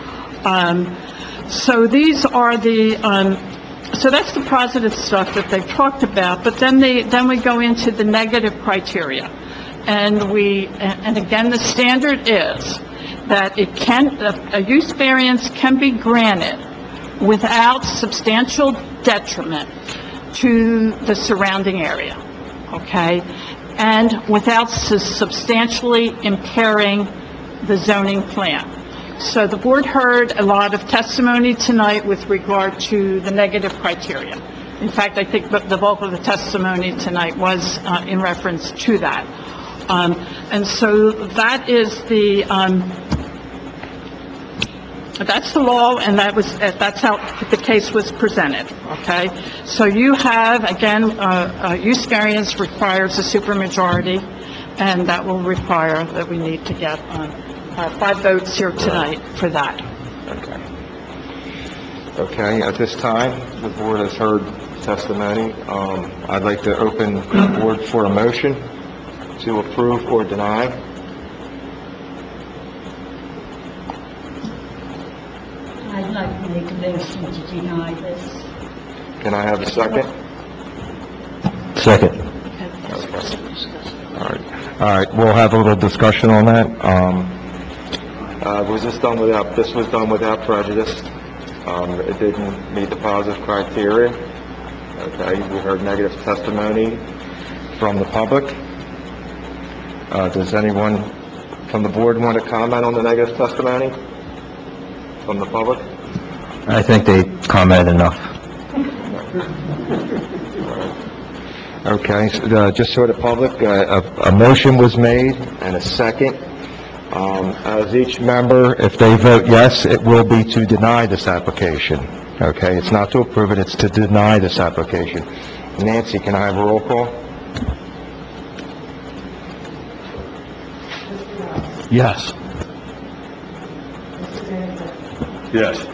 So these are so that's the positive stuff that they've talked about. But then we go into the negative criteria. And again, the standard is that a use variance can be granted without substantial detriment to the surrounding area, okay? And without substantially impairing the zoning plan. So the board heard a lot of testimony tonight with regard to the negative criteria. In fact, I think the bulk of the testimony tonight was in reference to that. And so that is That's the law, and that's how the case was presented, okay? So you have, again, use variance requires a supermajority, and that will require that we need to get 5 votes here tonight for that. Okay, at this time, the board has heard testimony. I'd like to open the board for a motion to approve or deny. I'd like to make a motion to deny this. Can I have a second? Second. All right, we'll have a little discussion on that. Was this done without prejudice? It didn't meet the positive criteria. Okay, we heard negative testimony from the public. Does anyone from the board want to comment on the negative testimony from the public? I think they commented enough. Okay, so, just so the public, a motion was made and a second. As each member, if they vote yes, it will be to deny this application. Okay, it's not to approve it, it's to deny this application. Nancy, can I have a roll call? Yes. Yes.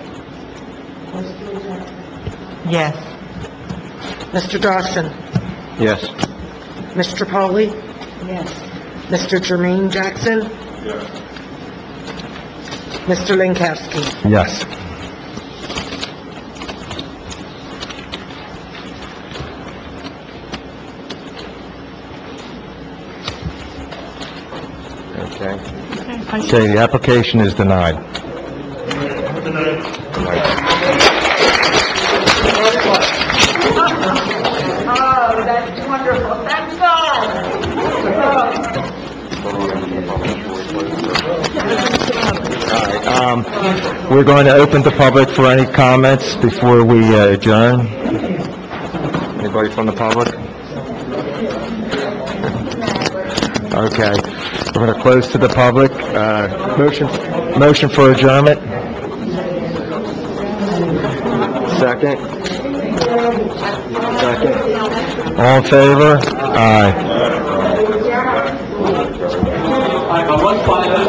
Yes. Mr. Dawson? Yes. Mr. Polly? Yes. Mr. Jermaine Jackson? Yes. Mr. Lankowski? Yes. Okay. Okay, the application is denied. Oh, that's wonderful. Thank God. All right, we're going to open the public for any comments before we adjourn. Anybody from the public? Okay, we're going to close to the public. Motion for adjournment. Second. All in favor? Aye.